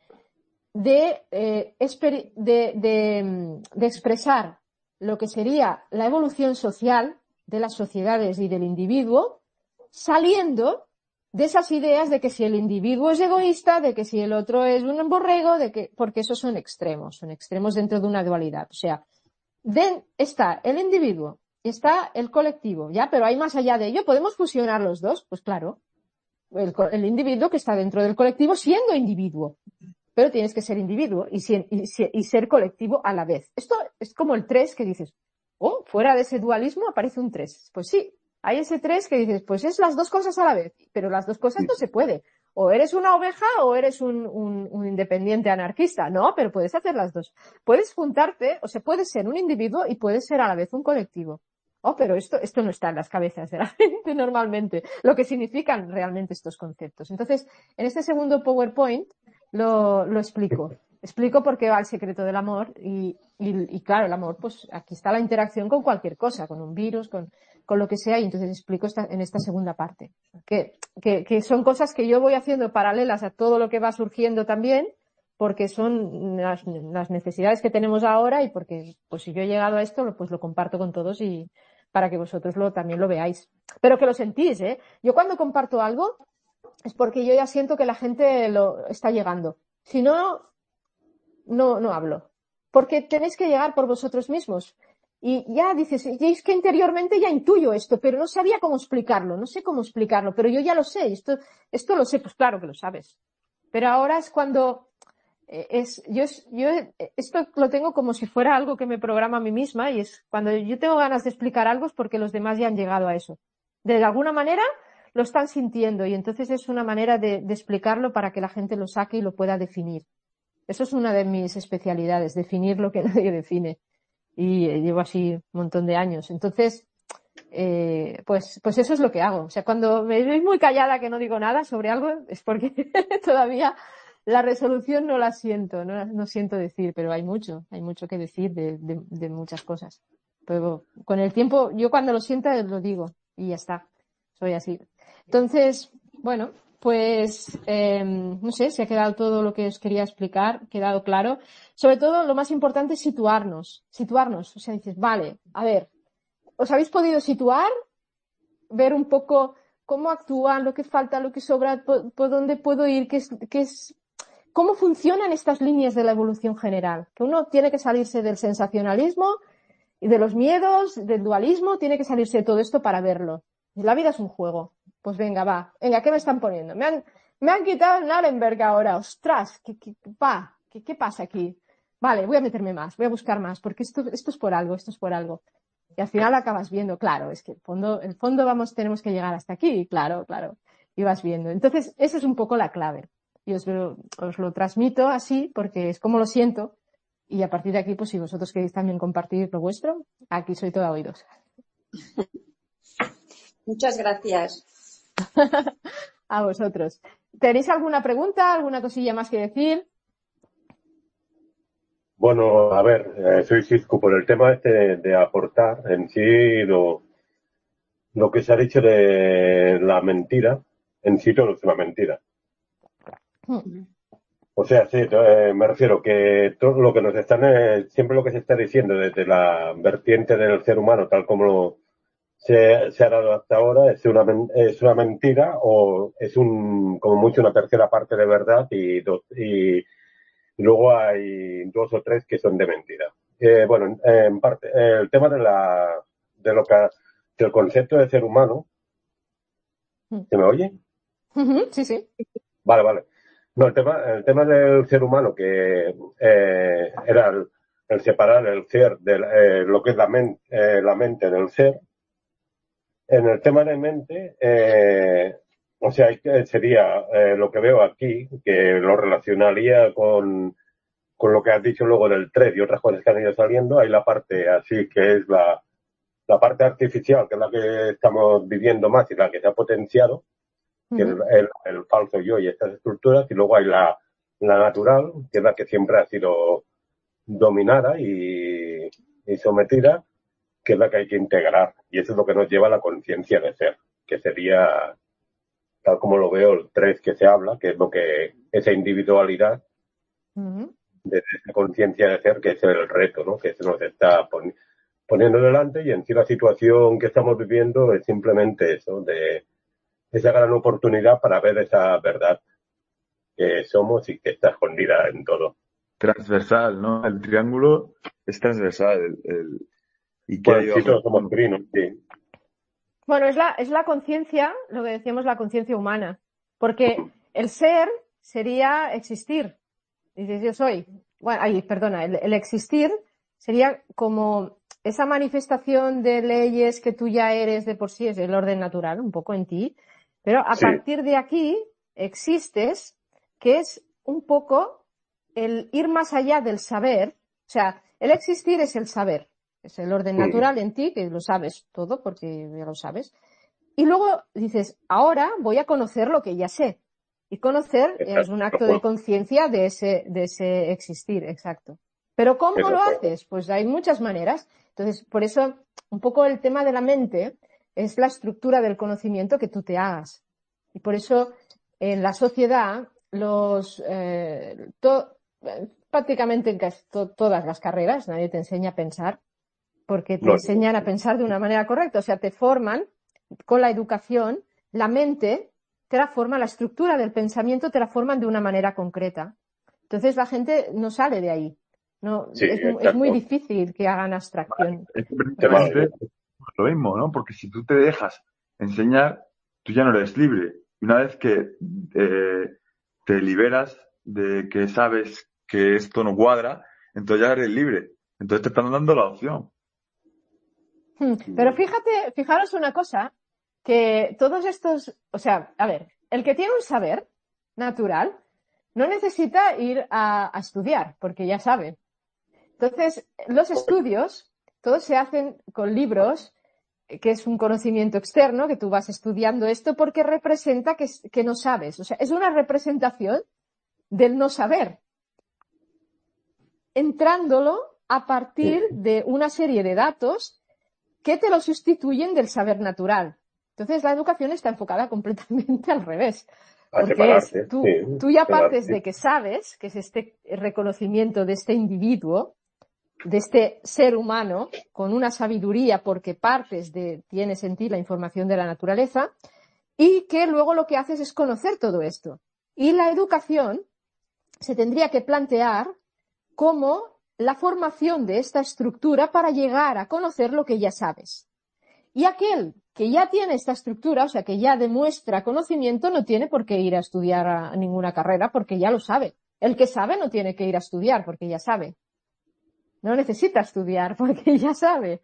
A: de, eh, de, de, de expresar lo que sería la evolución social de las sociedades y del individuo, saliendo de esas ideas de que si el individuo es egoísta, de que si el otro es un borrego, de que, porque esos son extremos, son extremos dentro de una dualidad. O sea, de, está el individuo y está el colectivo, ¿ya? Pero hay más allá de ello. ¿Podemos fusionar los dos? Pues claro. El, el individuo que está dentro del colectivo siendo individuo. Pero tienes que ser individuo y, y, y ser colectivo a la vez. Esto es como el tres que dices, oh, fuera de ese dualismo aparece un tres. Pues sí, hay ese tres que dices, pues es las dos cosas a la vez, pero las dos cosas no se puede. O eres una oveja o eres un, un, un independiente anarquista. No, pero puedes hacer las dos. Puedes juntarte, o sea, puedes ser un individuo y puedes ser a la vez un colectivo. Oh, pero esto, esto no está en las cabezas de la gente normalmente, lo que significan realmente estos conceptos. Entonces, en este segundo PowerPoint lo, lo explico. Explico por qué va el secreto del amor y, y, y claro, el amor, pues aquí está la interacción con cualquier cosa, con un virus, con, con lo que sea, y entonces explico esta, en esta segunda parte. Que, que, que son cosas que yo voy haciendo paralelas a todo lo que va surgiendo también, porque son las, las necesidades que tenemos ahora y porque, pues si yo he llegado a esto, pues lo comparto con todos y para que vosotros lo, también lo veáis. Pero que lo sentís, ¿eh? Yo cuando comparto algo es porque yo ya siento que la gente lo está llegando. Si no, no, no hablo. Porque tenéis que llegar por vosotros mismos. Y ya dices, y es que interiormente ya intuyo esto, pero no sabía cómo explicarlo, no sé cómo explicarlo, pero yo ya lo sé, esto, esto lo sé, pues claro que lo sabes. Pero ahora es cuando es, yo, yo esto lo tengo como si fuera algo que me programa a mí misma y es cuando yo tengo ganas de explicar algo es porque los demás ya han llegado a eso. De alguna manera lo están sintiendo y entonces es una manera de, de explicarlo para que la gente lo saque y lo pueda definir. Eso es una de mis especialidades, definir lo que nadie define. Y eh, llevo así un montón de años. Entonces, eh, pues, pues eso es lo que hago. O sea, cuando me veis muy callada que no digo nada sobre algo es porque todavía la resolución no la siento, no, no siento decir, pero hay mucho, hay mucho que decir de, de, de muchas cosas. Pero con el tiempo, yo cuando lo sienta lo digo y ya está. Soy así. Entonces, bueno, pues eh, no sé si ha quedado todo lo que os quería explicar, quedado claro. Sobre todo, lo más importante es situarnos, situarnos. O sea, dices, vale, a ver, ¿os habéis podido situar? Ver un poco cómo actúan, lo que falta, lo que sobra, por, por dónde puedo ir, qué es, qué es, cómo funcionan estas líneas de la evolución general. Que uno tiene que salirse del sensacionalismo y de los miedos, del dualismo, tiene que salirse de todo esto para verlo. La vida es un juego. Pues venga, va. Venga, ¿qué me están poniendo? Me han, me han quitado el Nuremberg ahora. ¡Ostras! ¿Qué, qué, va? ¿Qué, qué pasa aquí? Vale, voy a meterme más, voy a buscar más, porque esto, esto es por algo, esto es por algo. Y al final acabas viendo, claro, es que el fondo, el fondo vamos, tenemos que llegar hasta aquí, claro, claro. Y vas viendo. Entonces, esa es un poco la clave. Y os lo, os lo transmito así, porque es como lo siento. Y a partir de aquí, pues si vosotros queréis también compartir lo vuestro, aquí soy toda oídos.
C: Muchas gracias.
A: A vosotros. ¿Tenéis alguna pregunta, alguna cosilla más que decir?
F: Bueno, a ver, eh, soy Cisco, por el tema este de, de aportar en sí lo, lo que se ha dicho de la mentira, en sí todo es una mentira.
A: Hmm.
F: O sea, sí, eh, me refiero que todo lo que nos están, eh, siempre lo que se está diciendo desde la vertiente del ser humano, tal como lo, se, se ha dado hasta ahora, es una, es una mentira o es un, como mucho una tercera parte de verdad y, dos, y luego hay dos o tres que son de mentira. Eh, bueno, en parte, el tema de la, de lo que, del concepto de ser humano, ¿se me oye?
A: Sí, sí.
F: Vale, vale. No, el tema, el tema del ser humano, que eh, era el, el separar el ser de eh, lo que es la, men, eh, la mente del ser. En el tema de mente, eh, o sea, sería eh, lo que veo aquí, que lo relacionaría con, con lo que has dicho luego del tres y otras cosas que han ido saliendo. Hay la parte así que es la, la parte artificial, que es la que estamos viviendo más y la que se ha potenciado, que uh-huh. es el, el falso yo y estas estructuras, y luego hay la, la natural, que es la que siempre ha sido dominada y, y sometida, que es la que hay que integrar. Y eso es lo que nos lleva a la conciencia de ser, que sería, tal como lo veo, el tres que se habla, que es lo que, esa individualidad uh-huh. de esa conciencia de ser, que es el reto, ¿no? Que se nos está pon, poniendo delante, y en sí la situación que estamos viviendo es simplemente eso, de esa gran oportunidad para ver esa verdad que somos y que está escondida en todo.
D: Transversal, ¿no? El triángulo es transversal. El, el- y que
F: Bueno,
D: hay
F: sí,
D: abajo.
F: todos somos trinos, sí.
A: Bueno, es la, es la conciencia, lo que decíamos, la conciencia humana. Porque el ser sería existir. Dices, yo soy. Bueno, ay, perdona, el, el existir sería como esa manifestación de leyes que tú ya eres de por sí, es el orden natural, un poco en ti. Pero a
F: Sí.
A: partir de aquí existes, que es un poco el ir más allá del saber. O sea, el existir es el saber. Es el orden
F: Mm.
A: natural en ti, que lo sabes todo, porque ya lo sabes. Y luego dices, ahora voy a conocer lo que ya sé. Y conocer es un acto de conciencia de ese, de ese existir, exacto. Pero ¿cómo lo haces? Pues hay muchas maneras. Entonces, por eso, un poco el tema de la mente es la estructura del conocimiento que tú te hagas. Y por eso, en la sociedad, los, eh, to- prácticamente en casi to- todas las carreras, nadie te enseña a pensar, porque te
F: No,
A: enseñan a pensar de una manera correcta. O sea, te forman con la educación, la mente te la forma, la estructura del pensamiento te la forman de una manera concreta. Entonces la gente no sale de ahí. No,
F: sí,
A: es, mu- es
F: exacto.
A: muy difícil que hagan abstracción.
D: Es que
F: Te va
D: precisamente es lo mismo, ¿no? Porque si tú te dejas enseñar, tú ya no eres libre. Y una vez que eh, te liberas de que sabes que esto no cuadra, entonces ya eres libre. Entonces te están dando la opción.
A: Hmm, Pero fíjate, fijaros una cosa, que todos estos, o sea, a ver, el que tiene un saber natural no necesita ir a, a estudiar, porque ya sabe. Entonces, los estudios, todos se hacen con libros, eh, que es un conocimiento externo, que tú vas estudiando esto porque representa que, es- que no sabes. O sea, es una representación del no saber, entrándolo a partir de una serie de datos que te lo sustituyen del saber natural. Entonces, la educación está enfocada completamente al revés.
F: a
A: Porque es,
F: separarte,
A: tú,
F: sí,
A: tú ya partes
F: separarte.
A: de que sabes, que es este reconocimiento de este individuo, de este ser humano, con una sabiduría, porque partes de, tienes en ti la información de la naturaleza, y que luego lo que haces es conocer todo esto. Y la educación se tendría que plantear como la formación de esta estructura para llegar a conocer lo que ya sabes. Y aquel que ya tiene esta estructura, o sea, que ya demuestra conocimiento, no tiene por qué ir a estudiar a ninguna carrera porque ya lo sabe. El que sabe no tiene que ir a estudiar porque ya sabe. No necesita estudiar porque ya sabe.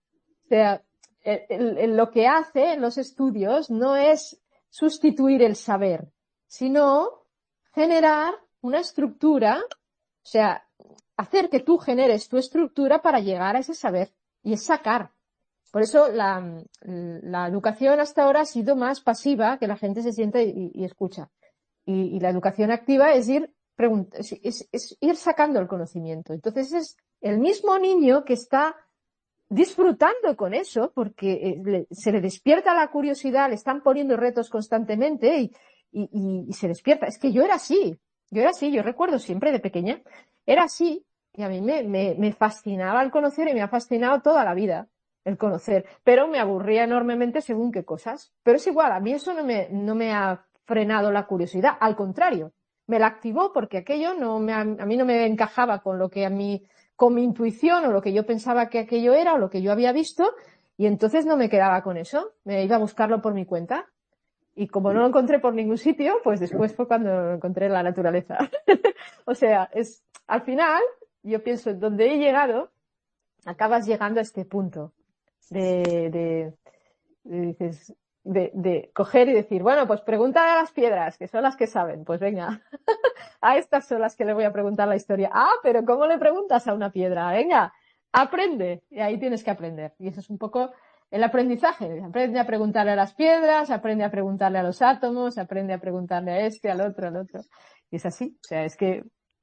A: O sea, el- el- el- lo que hace en los estudios no es sustituir el saber, sino generar una estructura, o sea, hacer que tú generes tu estructura para llegar a ese saber y es sacar. Por eso la, la educación hasta ahora ha sido más pasiva, que la gente se siente y, y escucha. Y, y la educación activa es ir, pregunt- es, es- es ir sacando el conocimiento. Entonces es el mismo niño que está disfrutando con eso, porque eh, le- se le despierta la curiosidad, le están poniendo retos constantemente y, y- y- y se despierta. Es que yo era así, yo era así, yo recuerdo siempre de pequeña, era así, y a mí me, me, me fascinaba el conocer y me ha fascinado toda la vida el conocer, pero me aburría enormemente según qué cosas. Pero es igual, a mí eso no me, no me ha frenado la curiosidad, al contrario, me la activó porque aquello no me, a mí no me encajaba con lo que a mí con mi intuición o lo que yo pensaba que aquello era o lo que yo había visto y entonces no me quedaba con eso, me iba a buscarlo por mi cuenta y como no lo encontré por ningún sitio, pues después fue cuando lo encontré en la naturaleza. O sea, es al final yo pienso en donde he llegado, acabas llegando a este punto de, de, de, dices, de, de coger y decir, bueno, pues pregunta a las piedras, que son las que saben, pues venga. A estas son las que le voy a preguntar la historia. Ah, pero ¿cómo le preguntas a una piedra? Venga, aprende. Y ahí tienes que aprender. Y eso es un poco el aprendizaje. Aprende a preguntarle a las piedras, aprende a preguntarle a los átomos, aprende a preguntarle a este, al otro, al otro. Y es así. O sea, es que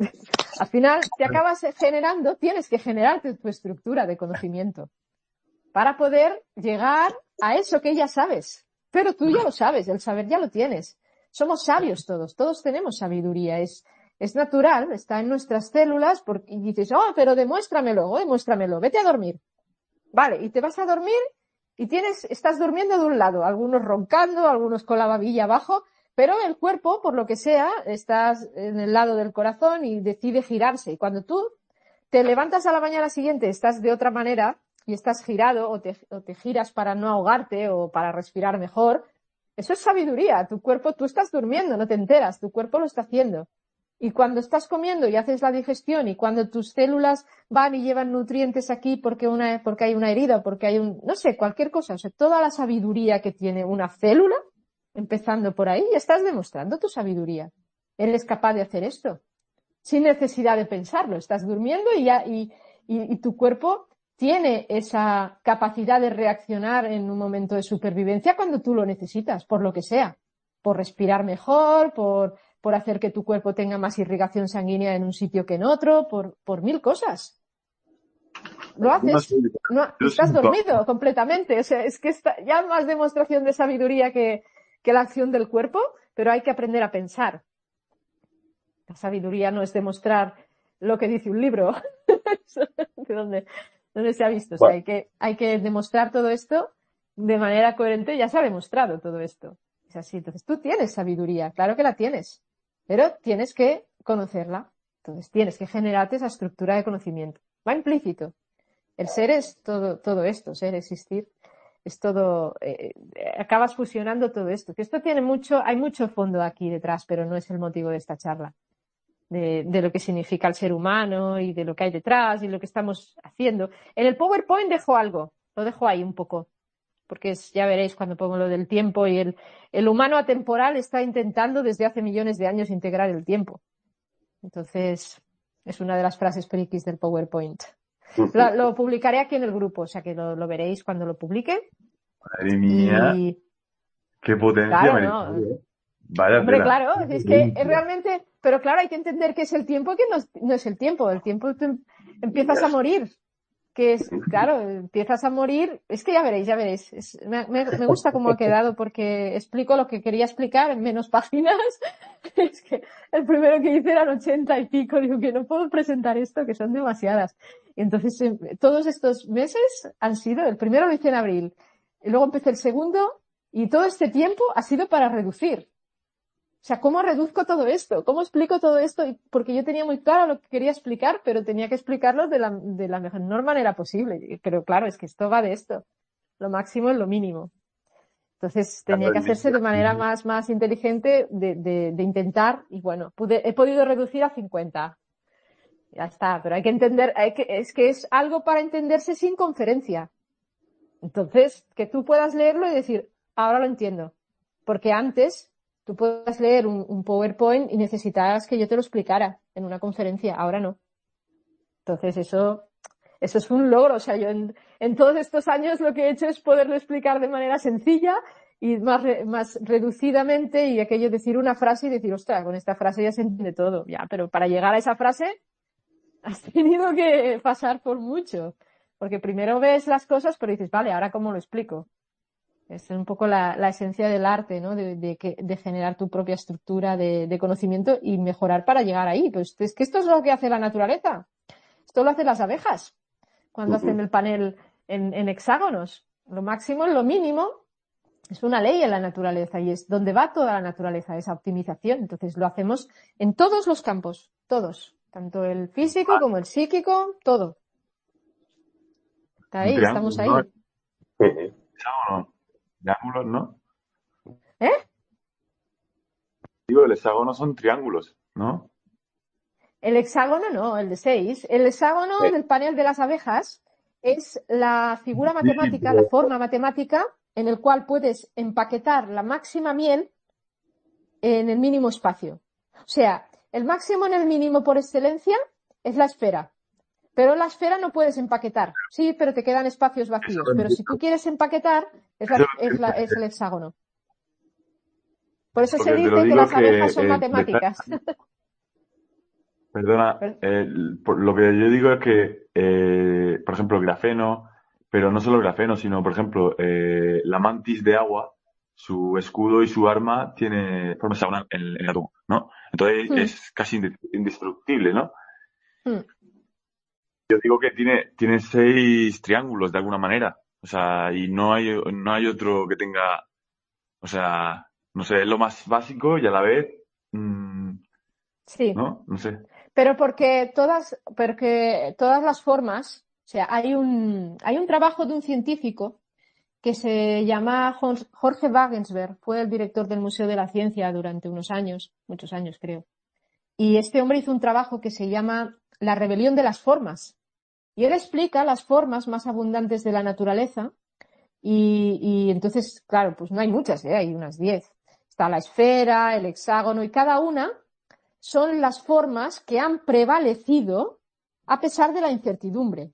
A: al final te acabas generando, tienes que generarte tu estructura de conocimiento para poder llegar a eso que ya sabes. Pero tú ya lo sabes, el saber ya lo tienes. Somos sabios todos, todos tenemos sabiduría, es, es natural, está en nuestras células porque, y dices, oh, pero demuéstramelo, oh, demuéstramelo, vete a dormir. Vale, y te vas a dormir y tienes, estás durmiendo de un lado, algunos roncando, algunos con la babilla abajo, pero el cuerpo, por lo que sea, estás en el lado del corazón y decide girarse. Y cuando tú te levantas a la mañana siguiente, estás de otra manera y estás girado o te, o te giras para no ahogarte o para respirar mejor, eso es sabiduría. Tu cuerpo, tú estás durmiendo, no te enteras, tu cuerpo lo está haciendo. Y cuando estás comiendo y haces la digestión y cuando tus células van y llevan nutrientes aquí porque una, porque hay una herida, porque hay un, no sé, cualquier cosa, o sea, toda la sabiduría que tiene una célula, empezando por ahí, estás demostrando tu sabiduría. Eres capaz de hacer esto, sin necesidad de pensarlo. Estás durmiendo y ya, y, y, y tu cuerpo tiene esa capacidad de reaccionar en un momento de supervivencia cuando tú lo necesitas, por lo que sea, por respirar mejor, por por hacer que tu cuerpo tenga más irrigación sanguínea en un sitio que en otro, por, por mil cosas. Lo haces, no, estás dormido completamente. O sea, es que está ya más demostración de sabiduría que, que la acción del cuerpo, pero hay que aprender a pensar. La sabiduría no es demostrar lo que dice un libro. ¿De dónde, dónde se ha visto? O sea, hay que, hay que demostrar todo esto de manera coherente. Ya se ha demostrado todo esto. Es así. Entonces tú tienes sabiduría, claro que la tienes. Pero tienes que conocerla. Entonces tienes que generarte esa estructura de conocimiento. Va implícito. El ser es todo, todo esto, ser, existir, es todo, eh, acabas fusionando todo esto. Que esto tiene mucho, hay mucho fondo aquí detrás, pero no es el motivo de esta charla. De, de lo que significa el ser humano y de lo que hay detrás y lo que estamos haciendo. En el PowerPoint dejo algo, lo dejo ahí un poco. Porque es, ya veréis cuando pongo lo del tiempo y el, el humano atemporal está intentando desde hace millones de años integrar el tiempo. Entonces, es una de las frases frikis del PowerPoint. Lo, lo publicaré aquí en el grupo, o sea que lo, lo veréis cuando lo publique.
D: Madre mía,
A: y...
D: qué potencia.
A: Claro,
D: me
A: ¿no?
D: ¿eh? Vaya
A: Hombre,
D: tela.
A: claro, es que es realmente, pero claro, hay que entender que es el tiempo y que no es, no es el tiempo. El tiempo tú empiezas a morir. Que es, claro, empiezas a morir, es que ya veréis, ya veréis, es, me, me, me gusta cómo ha quedado porque explico lo que quería explicar en menos páginas. Es que el primero que hice eran ochenta y pico, digo que no puedo presentar esto, que son demasiadas. Y entonces, eh, todos estos meses han sido, el primero lo hice en abril, y luego empecé el segundo, y todo este tiempo ha sido para reducir. O sea, ¿cómo reduzco todo esto? ¿Cómo explico todo esto? Porque yo tenía muy claro lo que quería explicar, pero tenía que explicarlo de la, de la mejor manera posible. Pero claro, es que esto va de esto. Lo máximo es lo mínimo. Entonces tenía que hacerse de manera más, más inteligente de, de, de intentar, y bueno, pude, he podido reducir a cincuenta. Ya está, pero hay que entender, hay que, es que es algo para entenderse sin conferencia. Entonces, que tú puedas leerlo y decir, ahora lo entiendo. Porque antes, tú puedes leer un, un PowerPoint y necesitabas que yo te lo explicara en una conferencia, ahora no. Entonces eso, eso es un logro. O sea, yo en, en todos estos años lo que he hecho es poderlo explicar de manera sencilla y más, re, más reducidamente, y aquello decir una frase y decir, ostras, con esta frase ya se entiende todo. Ya, pero para llegar a esa frase has tenido que pasar por mucho. Porque primero ves las cosas, pero dices, vale, ¿ahora cómo lo explico? Es un poco la, la esencia del arte, ¿no? De, de, que, de generar tu propia estructura de, de conocimiento y mejorar para llegar ahí. Pues es que esto es lo que hace la naturaleza. Esto lo hacen las abejas cuando uh-huh. hacen el panel en, en hexágonos. Lo máximo es lo mínimo. Es una ley en la naturaleza y es donde va toda la naturaleza, esa optimización. Entonces lo hacemos en todos los campos, todos. Tanto el físico como el psíquico, todo. Está ahí, estamos ahí.
D: ¿No? Hexágono. Triángulos, ¿no?
A: ¿Eh?
D: Digo, el hexágono son triángulos, ¿no?
A: El hexágono no, el de seis. El hexágono sí. del panel de las abejas es la figura matemática, sí, pero... la forma matemática en el cual puedes empaquetar la máxima miel en el mínimo espacio. O sea, el máximo en el mínimo por excelencia es la esfera. Pero la esfera no puedes empaquetar. Sí, pero te quedan espacios vacíos. Pero si tú quieres empaquetar, es, la, es, la, es el hexágono. Por eso Porque se dice que las abejas que, son eh, matemáticas.
D: Perdona, eh, lo que yo digo es que, eh, por ejemplo, el grafeno, pero no solo el grafeno, sino, por ejemplo, eh, la mantis de agua, su escudo y su arma tiene forma hexagonal en, en el átomo, ¿no? Entonces hmm. es casi indestructible, ¿no? Hmm. Yo digo que tiene, tiene seis triángulos de alguna manera. O sea, y no hay, no hay otro que tenga, o sea, no sé, es lo más básico y a la vez, mm,
A: Sí.
D: ¿no? No sé.
A: Pero porque todas, porque todas las formas, o sea, hay un, hay un trabajo de un científico que se llama Hons- Jorge Wagensberg, fue el director del Museo de la Ciencia durante unos años, muchos años creo. Y este hombre hizo un trabajo que se llama La rebelión de las formas. Y él explica las formas más abundantes de la naturaleza. Y, y entonces, claro, pues no hay muchas, ¿eh? Hay unas diez. Está la esfera, el hexágono, y cada una son las formas que han prevalecido a pesar de la incertidumbre.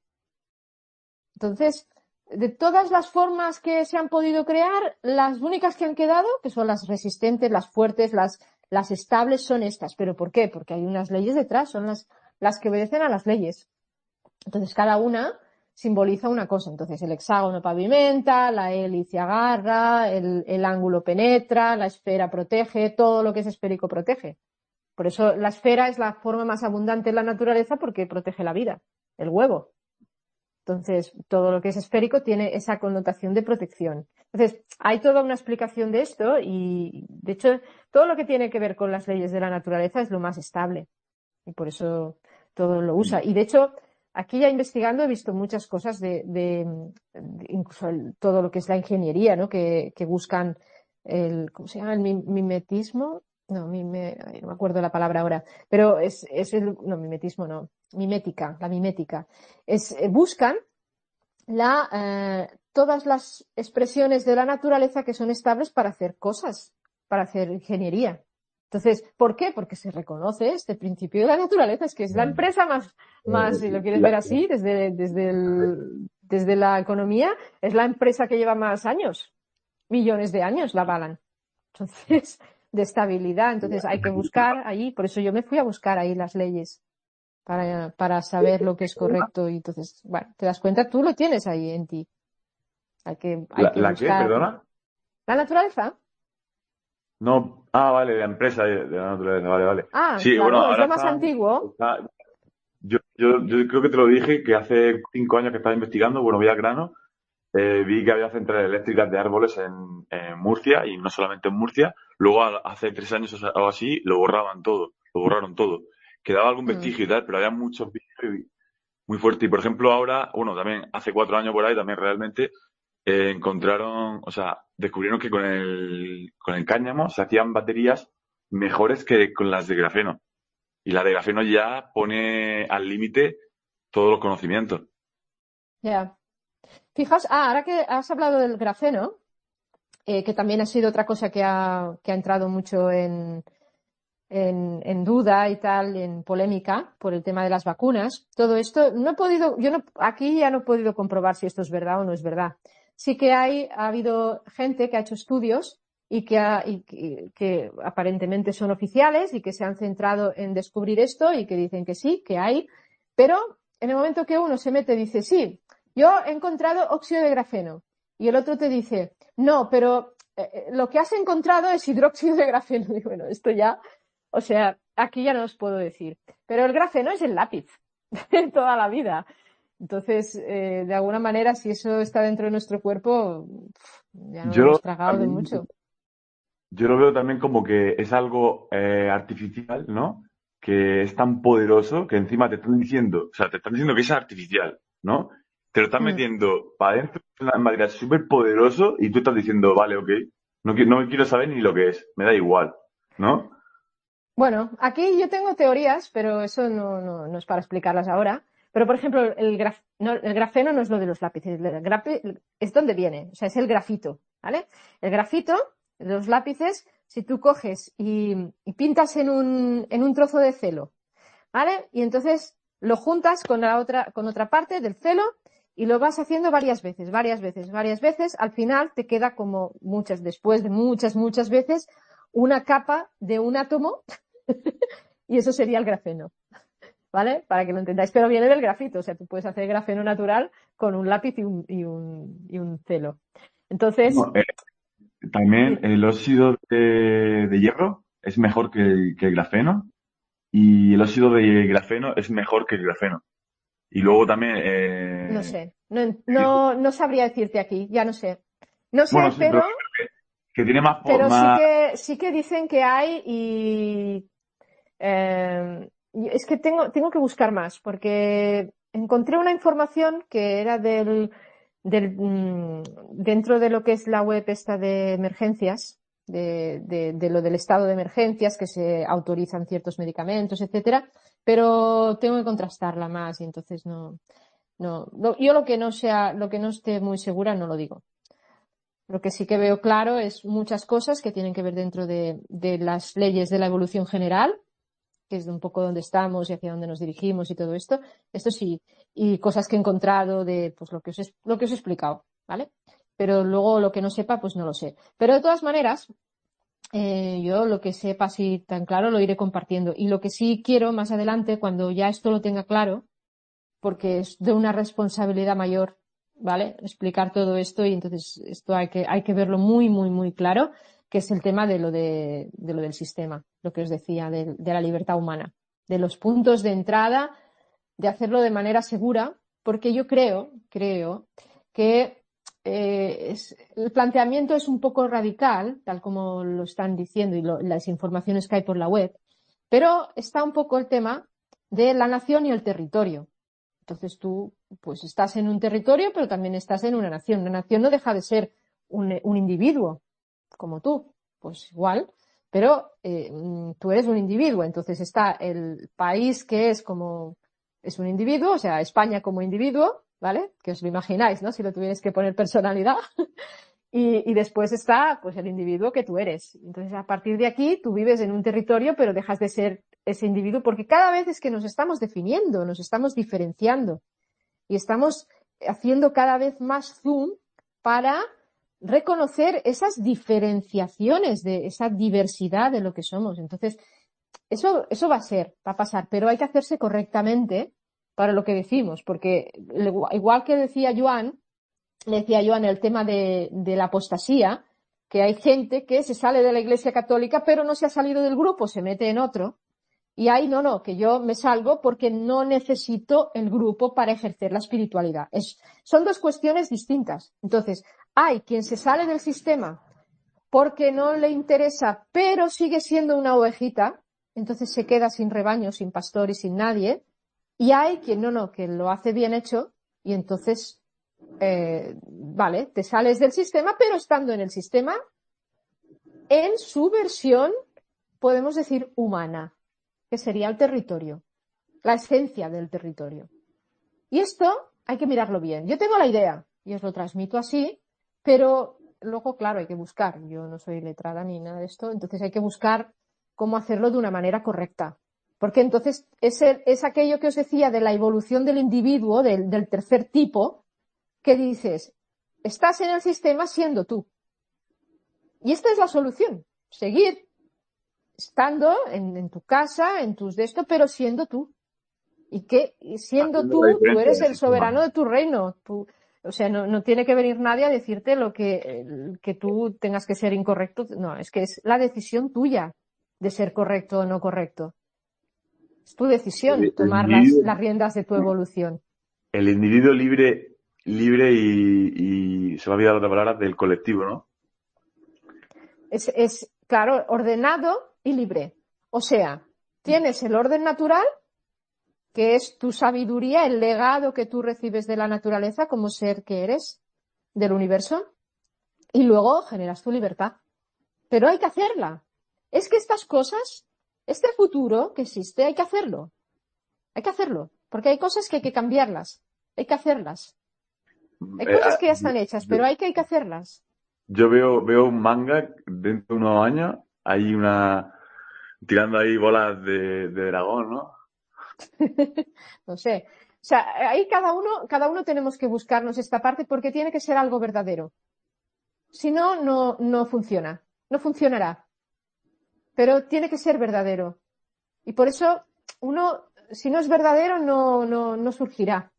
A: Entonces, de todas las formas que se han podido crear, las únicas que han quedado, que son las resistentes, las fuertes, las, las estables, son estas. ¿Pero por qué? Porque hay unas leyes detrás, son las, las que obedecen a las leyes. Entonces, cada una simboliza una cosa. Entonces, el hexágono pavimenta, la hélice agarra, el, el ángulo penetra, la esfera protege, todo lo que es esférico protege. Por eso la esfera es la forma más abundante en la naturaleza porque protege la vida, el huevo. Entonces, todo lo que es esférico tiene esa connotación de protección. Entonces, hay toda una explicación de esto y, de hecho, todo lo que tiene que ver con las leyes de la naturaleza es lo más estable. Y por eso todo lo usa. Y, de hecho, aquí ya investigando he visto muchas cosas de, de, de incluso el, todo lo que es la ingeniería, ¿no? Que, que buscan el, ¿cómo se llama? El mimetismo. No, mime, no me acuerdo la palabra ahora. Pero es, es el, no, mimetismo no. Mimética, la mimética. Es, eh, buscan la, eh, todas las expresiones de la naturaleza que son estables para hacer cosas, para hacer ingeniería. Entonces, ¿por qué? Porque se reconoce este principio de la naturaleza, es que es la empresa más, más, si lo quieres ver así, desde, desde, el, desde la economía, es la empresa que lleva más años, millones de años la avalan. Entonces, de estabilidad, entonces hay que buscar ahí, por eso yo me fui a buscar ahí las leyes para, para saber lo que es correcto y entonces, bueno, te das cuenta, tú lo tienes ahí en ti. Hay que, hay
D: ¿La,
A: que
D: la qué,
A: buscar
D: perdona?
A: la naturaleza.
D: No, ah, vale, la empresa de, de la naturaleza, vale, vale.
A: Ah,
D: Sí, bueno,
A: claro, es
D: ahora
A: lo más
D: están,
A: antiguo.
D: está- yo, yo, yo creo que te lo dije, que hace cinco años que estaba investigando, bueno, voy al grano, eh, vi que había centrales eléctricas de árboles en, en Murcia, y no solamente en Murcia, luego a- hace tres años o sea, algo así, lo borraban todo, lo borraron todo. Quedaba algún
A: Mm,
D: vestigio y tal, pero había muchos vídeos muy fuertes. Y por ejemplo ahora, bueno, también hace cuatro años por ahí, también realmente, eh, encontraron, o sea, descubrieron que con el, con el cáñamo se hacían baterías mejores que con las de grafeno. Y la de grafeno ya pone al límite todos los conocimientos.
A: ya. Fijas, ah, ahora que has hablado del grafeno, eh, que también ha sido otra cosa que ha, que ha entrado mucho en, en, en duda y tal, en polémica por el tema de las vacunas. Todo esto, no he podido, yo no, aquí ya no he podido comprobar si esto es verdad o no es verdad. Sí que hay, ha habido gente que ha hecho estudios y que, ha, y que, que aparentemente son oficiales y que se han centrado en descubrir esto y que dicen que sí, que hay, pero en el momento que uno se mete dice sí, yo he encontrado óxido de grafeno y el otro te dice no, pero eh, lo que has encontrado es hidróxido de grafeno. Y bueno, esto ya, o sea, aquí ya no os puedo decir. Pero el grafeno es el lápiz de toda la vida. Entonces, eh, de alguna manera, si eso está dentro de nuestro cuerpo, ya nos lo
D: Yo lo,
A: hemos tragado de
D: también,
A: mucho.
D: yo lo veo también como que es algo eh, artificial, ¿no? Que es tan poderoso que encima te están diciendo, o sea, te están diciendo que es artificial, ¿no? Te lo están
A: Mm.
D: metiendo para adentro de una manera súper poderoso y tú estás diciendo, vale, ok, no, qui- no quiero saber ni lo que es, me da igual, ¿no?
A: Bueno, aquí yo tengo teorías, pero eso no, no, no es para explicarlas ahora. Pero, por ejemplo, el, graf, no, el grafeno no es lo de los lápices. El grafe, es donde viene, o sea, es el grafito, ¿vale? El grafito, los lápices, si tú coges y, y pintas en un, en un trozo de celo, ¿vale? Y entonces lo juntas con la otra, con otra parte del celo y lo vas haciendo varias veces, varias veces, varias veces. Al final te queda como muchas, después de muchas, muchas veces, una capa de un átomo y eso sería el grafeno, ¿vale? Para que lo entendáis. Pero viene del grafito, o sea, tú puedes hacer grafeno natural con un lápiz y un, y un, y un celo. Entonces,
D: No, eh, también
A: sí,
D: el óxido de, de hierro es mejor que el, que el grafeno y el óxido de grafeno es mejor que el grafeno. Y luego también... Eh...
A: No sé, no, no, no sabría decirte aquí, ya no sé. No sé,
D: Bueno, sí,
A: pero,
D: pero que, que tiene más... po-
A: pero sí
D: más...
A: que, sí que dicen que hay y eh, y es que tengo, tengo que buscar más, porque encontré una información que era del, del mm, dentro de lo que es la web esta de emergencias, de, de, de lo del estado de emergencias, que se autorizan ciertos medicamentos, etcétera, pero tengo que contrastarla más y entonces no, no, no- yo lo que no sea, lo que no esté muy segura no lo digo. Lo que sí que veo claro es muchas cosas que tienen que ver dentro de, de las leyes de la evolución general, que es de un poco dónde estamos y hacia dónde nos dirigimos y todo esto. Esto sí, y cosas que he encontrado de pues lo que os he, lo que os he explicado, ¿vale? Pero luego lo que no sepa, pues no lo sé. Pero de todas maneras, eh, yo lo que sepa así tan claro lo iré compartiendo. Y lo que sí quiero más adelante, cuando ya esto lo tenga claro, porque es de una responsabilidad mayor, ¿vale? Explicar todo esto y entonces esto hay que, hay que verlo muy, muy, muy claro, que es el tema de lo de, de lo del sistema, lo que os decía, de, de la libertad humana, de los puntos de entrada, de hacerlo de manera segura, porque yo creo, creo que eh, es, el planteamiento es un poco radical, tal como lo están diciendo y lo, las informaciones que hay por la web, pero está un poco el tema de la nación y el territorio. Entonces tú, pues estás en un territorio, pero también estás en una nación. Una nación no deja de ser un, un individuo, como tú, pues igual, pero eh, tú eres un individuo. Entonces está el país que es como, es un individuo, o sea, España como individuo, ¿vale? Que os lo imagináis, ¿no? Si lo tuvierais que poner personalidad. Y, y después está, pues, el individuo que tú eres. Entonces, a partir de aquí, tú vives en un territorio, pero dejas de ser ese individuo, porque cada vez es que nos estamos definiendo, nos estamos diferenciando y estamos haciendo cada vez más zoom para reconocer esas diferenciaciones de esa diversidad de lo que somos. Entonces, eso, eso va a ser, va a pasar, pero hay que hacerse correctamente para lo que decimos, porque igual que decía Joan, le decía yo en el tema de, de la apostasía, que hay gente que se sale de la Iglesia Católica, pero no se ha salido del grupo, se mete en otro. Y ahí no, no, que yo me salgo porque no necesito el grupo para ejercer la espiritualidad. Es, son dos cuestiones distintas. Entonces, hay quien se sale del sistema porque no le interesa, pero sigue siendo una ovejita, entonces se queda sin rebaño, sin pastor y sin nadie. Y hay quien no, no, que lo hace bien hecho y entonces Eh, vale, te sales del sistema, pero estando en el sistema, en su versión, podemos decir humana, que sería el territorio, la esencia del territorio. Y esto hay que mirarlo bien. Yo tengo la idea y os lo transmito así, pero luego, claro, hay que buscar. Yo no soy letrada ni nada de esto, entonces hay que buscar cómo hacerlo de una manera correcta. Porque entonces es, el, es aquello que os decía de la evolución del individuo, del, del tercer tipo, que dices, estás en el sistema siendo tú. Y esta es la solución, seguir estando en, en tu casa, en tus de esto, pero siendo tú. Y que y siendo
D: Haciendo la
A: tú, tú
D: diferencia
A: eres
D: del
A: el
D: sistema.
A: soberano de tu reino. Tú, o sea, no, no tiene que venir nadie a decirte lo que, que tú tengas que ser incorrecto. No, es que es la decisión tuya de ser correcto o no correcto. Es tu decisión
D: El, el
A: tomar las,
D: individuo,
A: las riendas de tu evolución.
D: el individuo libre, libre y, y se me ha olvidado la otra palabra, del colectivo, ¿no?
A: Es, es, claro, ordenado y libre. O sea, tienes el orden natural, que es tu sabiduría, el legado que tú recibes de la naturaleza como ser que eres, del universo, y luego generas tu libertad. Pero hay que hacerla. Es que estas cosas, este futuro que existe, hay que hacerlo. Hay que hacerlo. Porque hay cosas que hay que cambiarlas. Hay que hacerlas. Hay
D: Eh,
A: cosas
D: ah,
A: que ya están hechas,
D: yo,
A: pero hay que, hay que hacerlas.
D: yo veo, veo un manga dentro de unos años, hay una tirando ahí bolas de, de dragón, ¿no?
A: No sé. O sea, ahí cada uno, cada uno tenemos que buscarnos esta parte porque tiene que ser algo verdadero. Si no, no, no funciona. No funcionará. Pero tiene que ser verdadero. Y por eso, uno, si no es verdadero, no, no, no surgirá.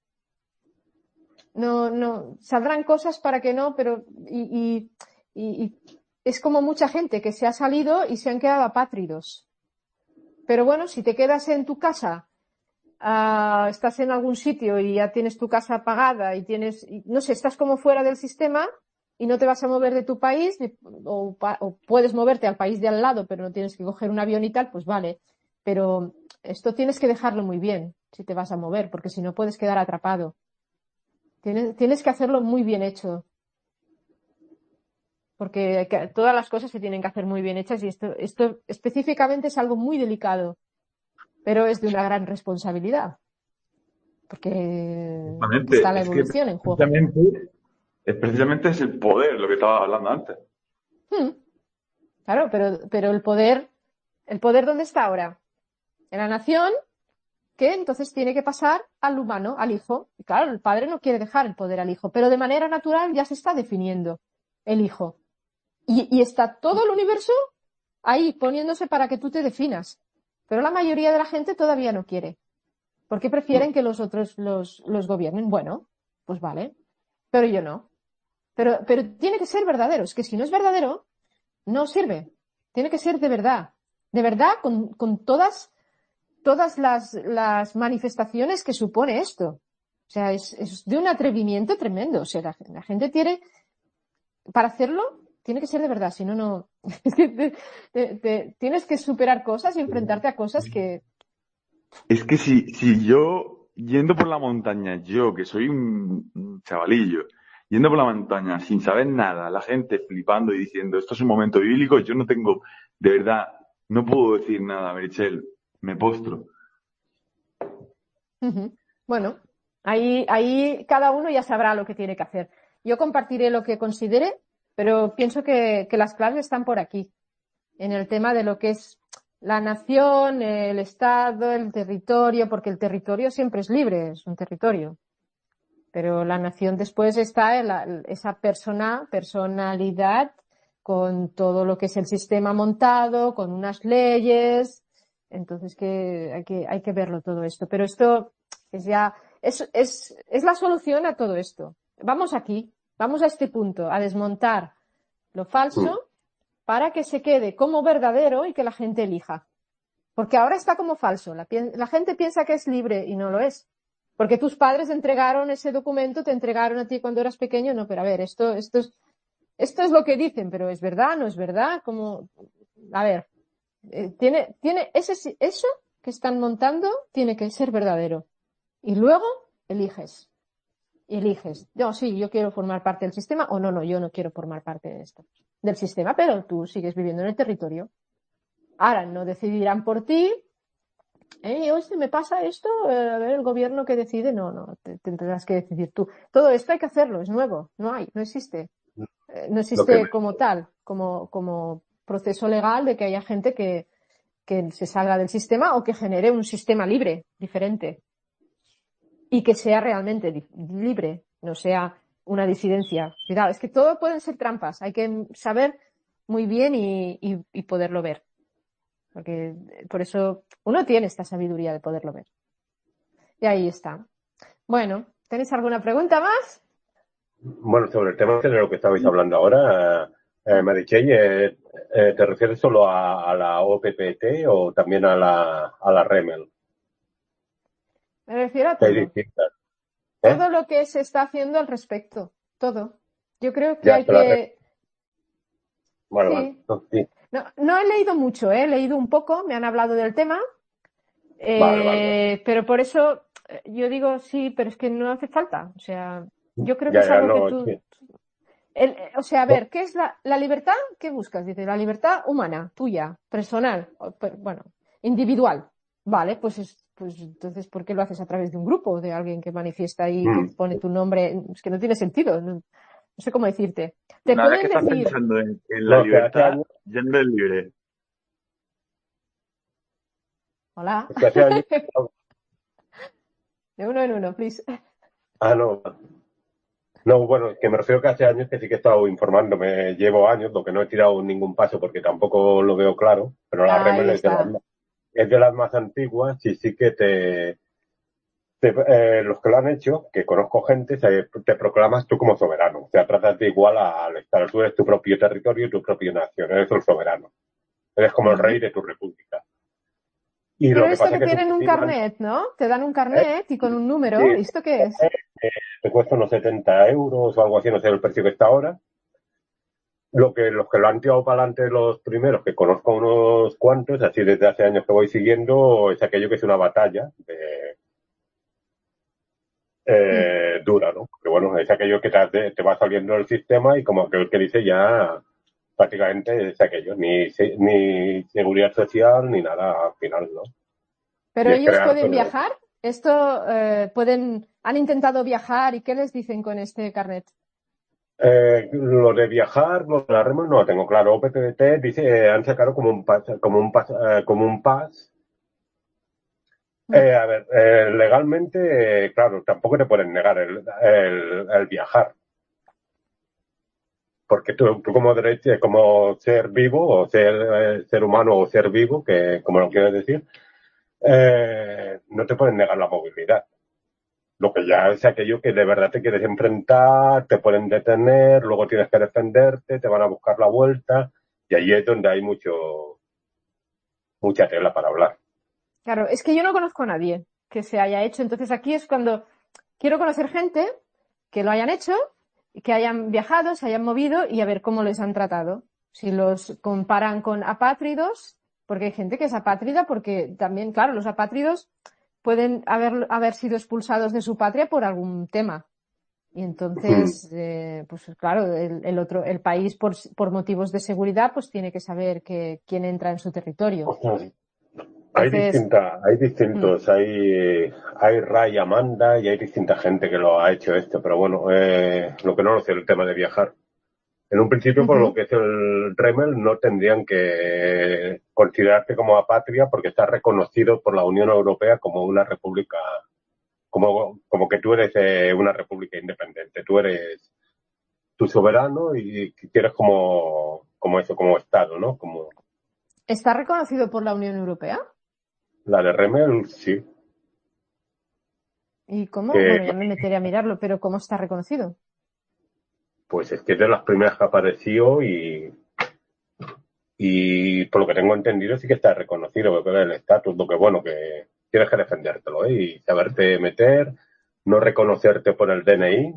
A: No, no, saldrán cosas para que no, pero, y, y, y, y es como mucha gente que se ha salido y se han quedado apátridos. Pero bueno, si te quedas en tu casa uh, estás en algún sitio y ya tienes tu casa pagada y tienes, y, no sé, estás como fuera del sistema y no te vas a mover de tu país, o, o puedes moverte al país de al lado, pero no tienes que coger un avión y tal, pues vale. Pero esto tienes que dejarlo muy bien si te vas a mover, porque si no puedes quedar atrapado. Tienes, tienes que hacerlo muy bien hecho. Porque todas las cosas se tienen que hacer muy bien hechas y esto, esto específicamente es algo muy delicado, pero es de una gran responsabilidad. Porque está la
D: es
A: evolución
D: que
A: en juego.
D: precisamente, es precisamente es el poder, lo que estaba hablando antes.
A: Hmm. Claro, pero, pero el poder, ¿el poder dónde está ahora? En la nación, que entonces tiene que pasar al humano, al hijo. Y claro, el padre no quiere dejar el poder al hijo, pero de manera natural ya se está definiendo el hijo. Y, y está todo el universo ahí poniéndose para que tú te definas. Pero la mayoría de la gente todavía no quiere. Porque prefieren que los otros los, los gobiernen. Bueno, pues vale. Pero yo no. Pero, pero tiene que ser verdadero. Es que si no es verdadero, no sirve. Tiene que ser de verdad. De verdad, con, con todas, todas las, las manifestaciones que supone esto. O sea, es, es de un atrevimiento tremendo. O sea, la, la gente tiene, para hacerlo, tiene que ser de verdad, si no, no. te, te, te, tienes que superar cosas y enfrentarte a cosas que.
D: Es que si, si yo, yendo por la montaña, yo que soy un, un chavalillo, yendo por la montaña sin saber nada, la gente flipando y diciendo esto es un momento bíblico, yo no tengo, de verdad, no puedo decir nada, Merichel, me postro.
A: Uh-huh. Bueno, ahí, ahí cada uno ya sabrá lo que tiene que hacer. Yo compartiré lo que considere, pero pienso que, que las claves están por aquí, en el tema de lo que es la nación, el Estado, el territorio, porque el territorio siempre es libre, es un territorio. Pero la nación después está en la, esa persona, personalidad, con todo lo que es el sistema montado, con unas leyes. Entonces que hay que, hay que verlo todo esto. Pero esto es ya, es, es, es la solución a todo esto. Vamos aquí, vamos a este punto, a desmontar lo falso para que se quede como verdadero y que la gente elija. Porque ahora está como falso. La, la gente piensa que es libre y no lo es. Porque tus padres entregaron ese documento, te entregaron a ti cuando eras pequeño. No, pero a ver, esto, esto es, esto es lo que dicen, pero ¿es verdad? ¿No es verdad? Como, a ver, eh, tiene, tiene ese, eso que están montando tiene que ser verdadero. Y luego eliges. Eliges. Yo sí, yo quiero formar parte del sistema o no, no, yo no quiero formar parte de esto, del sistema, pero tú sigues viviendo en el territorio. Ahora no decidirán por ti. Eh, hoy se me pasa esto, eh, a ver el gobierno que decide, no, no, te, te tendrás que decidir tú. Todo esto hay que hacerlo, es nuevo, no hay, no existe. Eh, no existe como tal, como, como proceso legal de que haya gente que, que se salga del sistema o que genere un sistema libre, diferente. Y que sea realmente li- libre, no sea una disidencia. Cuidado, es que todo pueden ser trampas, hay que saber muy bien y, y, y poderlo ver. Porque por eso uno tiene esta sabiduría de poderlo ver. Y ahí está. Bueno, ¿tenéis alguna pregunta más?
F: Bueno, sobre el tema de lo que estabais hablando ahora, eh, Meritxell, eh, eh, ¿te refieres solo a, a la O P P T o también a la, a la REMEL?
A: Me refiero a
F: Que hay
A: todo.
F: distintas, ¿eh?
A: Todo lo que se está haciendo al respecto. Todo. Yo creo que
F: Ya,
A: hay
F: que la
A: que...
F: Vale,
A: Sí.
F: vale. No, sí.
A: No, no he leído mucho, ¿eh? He leído un poco, me han hablado del tema. Eh,
F: Vale, vale, vale.
A: Pero por eso eh, yo digo sí, pero es que no hace falta. O sea, yo creo que
F: Ya,
A: es
F: ya,
A: algo que
F: no,
A: tú...
F: sí.
A: El, o sea, a
F: No,
A: ver, ¿qué es la, la libertad? ¿Qué buscas? Dice, la libertad humana, tuya, personal, o, per- bueno, individual. Vale, pues, es, pues entonces, ¿por qué lo haces a través de un grupo, de alguien que manifiesta ahí, que
F: mm,
A: pone tu nombre? Es que no tiene sentido, no, no sé cómo decirte. Te
D: Una vez que
A: pueden
D: estás
A: decir,
D: pensando en, en la
F: no, que hace
D: libertad,
F: años,
D: ya no eres libre.
A: hola,
F: es que hace años,
A: de uno en uno, please.
F: ah, no, no, bueno, que me refiero que hace años que sí que he estado informándome, llevo años, lo que no he tirado ningún paso porque tampoco lo veo claro, pero la
A: Ahí
F: REMEL es de las,
A: está.
F: más- es de las más antiguas y sí que te, te- eh, los que lo han hecho, que conozco gente, se- te proclamas tú como soberano, o sea, tratas de igual al Estado, tú eres tu propio territorio y tu propia nación, eres el soberano, eres como el rey
A: Ujú.
F: de tu república. Y
A: Pero
F: lo que
A: esto
F: pasa
A: que
F: es que
A: tienen un
F: subestiman,
A: carnet, ¿no? Te dan un carnet y con un número.
F: sí,
A: ¿Y esto qué es?
F: te cuesta unos setenta euros o algo así, no sé el precio que está ahora. Lo que, los que lo han tirado para adelante los primeros, que conozco unos cuantos, así desde hace años que voy siguiendo, es aquello que es una batalla de,
A: Mm.
F: eh, dura, ¿no? Porque bueno, es aquello que te, te va saliendo del sistema y como aquel que dice ya prácticamente es aquello, ni, se- ni seguridad social ni nada al final, ¿no?
A: ¿Pero
F: Y es
A: ellos
F: crear
A: pueden
F: todo.
A: viajar? Esto, eh, pueden, han intentado viajar y ¿qué les dicen con este carnet?
F: Eh, lo de viajar, lo de la remo no lo tengo claro. O P P T dice, eh, han sacado como un pas, como un pas, eh, como un pas.
A: Mm.
F: Eh, a ver, eh, legalmente, eh, claro, tampoco te pueden negar el, el, el viajar. Porque tú, tú como derecho, como ser vivo, o ser, eh, ser humano o ser vivo, que como lo quieres decir, eh, no te pueden negar la movilidad. Lo que ya es aquello que de verdad te quieres enfrentar, te pueden detener, luego tienes que defenderte, te van a buscar la vuelta, y ahí es donde hay mucho, mucha tela para hablar.
A: Claro, es que yo no conozco a nadie que se haya hecho. Entonces aquí es cuando quiero conocer gente que lo hayan hecho, que hayan viajado, se hayan movido y a ver cómo les han tratado. Si los comparan con apátridos, porque hay gente que es apátrida, porque también, claro, los apátridos pueden haber, haber sido expulsados de su patria por algún tema. Y
F: Mm.
A: entonces, eh, pues claro, el, el otro, el país por, por motivos de seguridad, pues tiene que saber que, quién entra en su territorio.
F: Ostras, hay
A: Entonces,
F: distintas, hay
A: mm,
F: distintos, hay, hay Ray Amanda y hay distinta gente que lo ha hecho esto, pero bueno, eh, lo que no lo sé, el tema de viajar. En un principio, por lo
A: ujú.
F: que es el Remel, no tendrían que considerarte como apatria porque está reconocido por la Unión Europea como una república, como, como que tú eres eh, una república independiente. Tú eres tu soberano y quieres como, como eso, como Estado, ¿no? Como
A: ¿Está reconocido por la Unión Europea?
F: la de Remel, sí.
A: ¿Y cómo?
F: Que,
A: Bueno, ya me meteré a mirarlo, pero ¿cómo está reconocido?
F: pues es que es de las primeras que apareció y, y por lo que tengo entendido sí que está reconocido, que es el estatus, lo que bueno, que tienes que defendértelo, ¿eh? Y saberte meter, no reconocerte por el D N I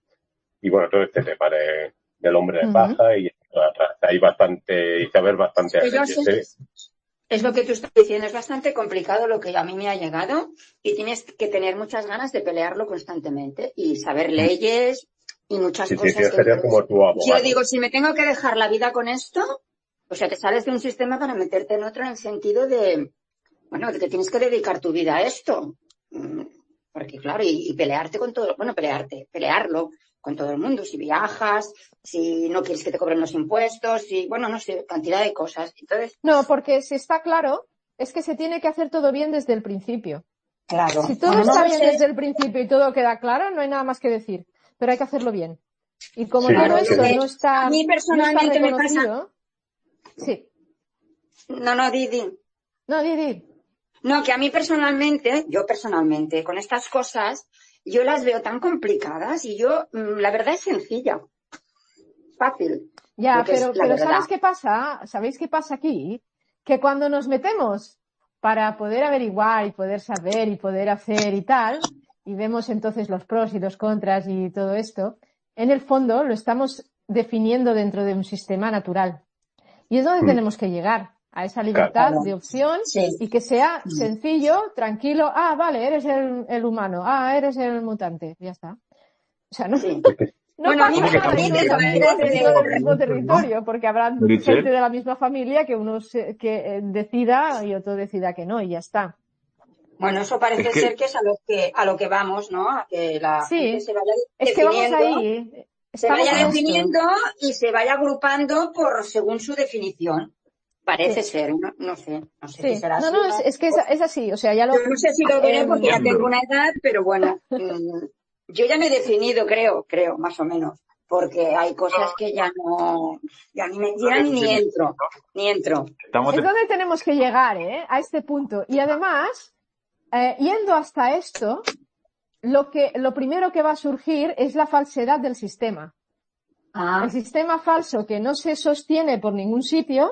F: y bueno, todo este tema de, del hombre de
A: Ujú.
F: paja y atrás. Hay bastante, y saber bastantes
C: Que yo sé,
F: leyes, ¿eh?
C: es lo que tú estás diciendo, es bastante complicado lo que a mí me ha llegado y tienes que tener muchas ganas de pelearlo constantemente y saber leyes y muchas
F: Sí, sí,
C: cosas
F: tienes
C: que
F: que ser
C: dices.
F: como tu
C: Yo
F: abogado.
C: digo, si me tengo que dejar la vida con esto, o sea, te sales de un sistema para meterte en otro en el sentido de, bueno, de que tienes que dedicar tu vida a esto. Mm, Porque claro, y, y pelearte con todo, bueno, pelearte, pelearlo con todo el mundo, si viajas, si no quieres que te cobren los impuestos, si, bueno, no sé, cantidad de cosas. Entonces,
A: No, porque si está claro, es que se tiene que hacer todo bien desde el principio.
C: claro,
A: Si todo
C: bueno, no
A: está
C: lo
A: bien
C: sé,
A: desde el principio y todo queda claro, no hay nada más que decir. Pero hay que hacerlo bien. Y como
F: Sí,
A: todo
C: claro, lo
A: esto
F: sí.
C: que
A: no
C: a
A: está,
C: mí
A: no está
C: personalmente me pasa,
A: reconocido, sí.
C: no, no, Didi,
A: No, Didi.
C: no, que a mí personalmente, yo personalmente, con estas cosas, yo las veo tan complicadas y yo, mm, la verdad es sencilla, fácil, lo
A: Ya,
C: que es
A: pero,
C: la
A: pero
C: verdad.
A: ¿sabes qué pasa? ¿Sabéis qué pasa aquí? Que cuando nos metemos para poder averiguar y poder saber y poder hacer y tal, y vemos entonces los pros y los contras y todo esto, en el fondo lo estamos definiendo dentro de un sistema natural. Y es donde
F: Mm,
A: tenemos que llegar, a esa
F: claro.
A: libertad
C: Claro,
A: de opción
C: sí.
A: y que sea sencillo, tranquilo. Ah, vale, eres el, el humano. Ah, eres el mutante. Ya está. O sea, no,
C: Sí.
F: Es que,
A: no
C: Bueno, a mí,
A: pasa
F: como que
C: a
A: nada
F: estamos
C: mí
A: si no
C: me
A: estamos
F: llegando
A: todos dentro
C: parece,
A: del
F: a
A: mismo
F: muchos, ¿no?
A: territorio, porque habrá gente
B: Meritxell,
A: de la misma familia que uno se- que eh, decida y otro decida que no y ya está.
C: bueno, eso
B: es
C: parece
B: que,
C: ser que es a lo que, a lo que vamos, ¿no? A que la gente
A: Sí,
C: se vaya
A: es que vamos
C: definiendo,
A: ahí,
C: se
A: estamos
C: vaya
A: en
B: ah,
A: esto.
C: definiendo y se vaya agrupando por según su definición. Parece
A: Sí,
C: ser, no, no sé, no sé si
A: sí.
C: será
A: No,
C: así
A: no,
C: o
A: es,
C: no.
A: es que es, es así. O sea, ya
C: Yo
A: lo...
C: no sé si lo veré porque ya
A: em,
C: tengo
B: entiendo.
C: una edad, pero bueno, mm, yo ya me he definido, creo, creo, más o menos, porque hay cosas que ya no, ya ni me, ya ni entro, ni entro.
B: Estamos
A: es
B: de-
A: donde tenemos que llegar, ¿eh? A este punto. Y además, eh, yendo hasta esto, lo que, lo primero que va a surgir es la falsedad del sistema. El
C: Ah,
A: sistema falso que no se sostiene por ningún sitio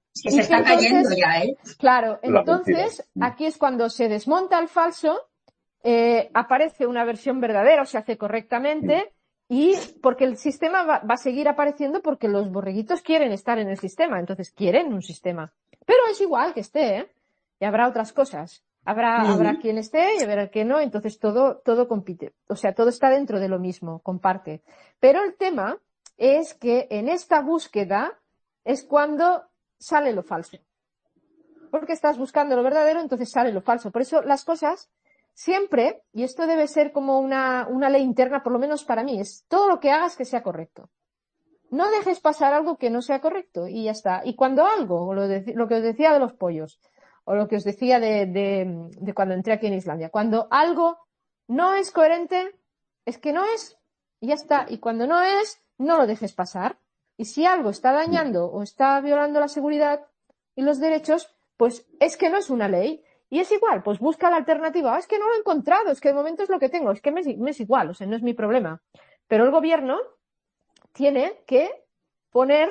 C: Es que
A: Y
C: se
A: que
C: está cayendo
A: entonces,
C: ya, ¿eh?
A: claro,
F: La mentira.
A: entonces aquí es cuando se desmonta el falso, eh, aparece una versión verdadera, o se hace correctamente, y porque el sistema va, va a seguir apareciendo porque los borreguitos quieren estar en el sistema, entonces quieren un sistema. Pero es igual que esté, ¿eh? Y habrá otras cosas. Habrá,
C: Mm.
A: habrá quien esté y habrá quien no, entonces todo, todo compite. O sea, todo está dentro de lo mismo, comparte. Pero el tema es que en esta búsqueda es cuando sale lo falso. Porque estás buscando lo verdadero, entonces sale lo falso. Por eso las cosas siempre, y esto debe ser como una, una ley interna, por lo menos para mí, es todo lo que hagas que sea correcto. No dejes pasar algo que no sea correcto y ya está. Y cuando algo, lo, de, lo que os decía de los pollos, o lo que os decía de, de, de cuando entré aquí en Islandia, cuando algo no es coherente, es que no es, y ya está. Y cuando no es, no lo dejes pasar. Y si algo está dañando o está violando la seguridad y los derechos, pues es que no es una ley. Y es igual, pues busca la alternativa. Ah, es que no lo he encontrado, es que de momento es lo que tengo, es que me, me es igual, o sea, no es mi problema. Pero el gobierno tiene que poner,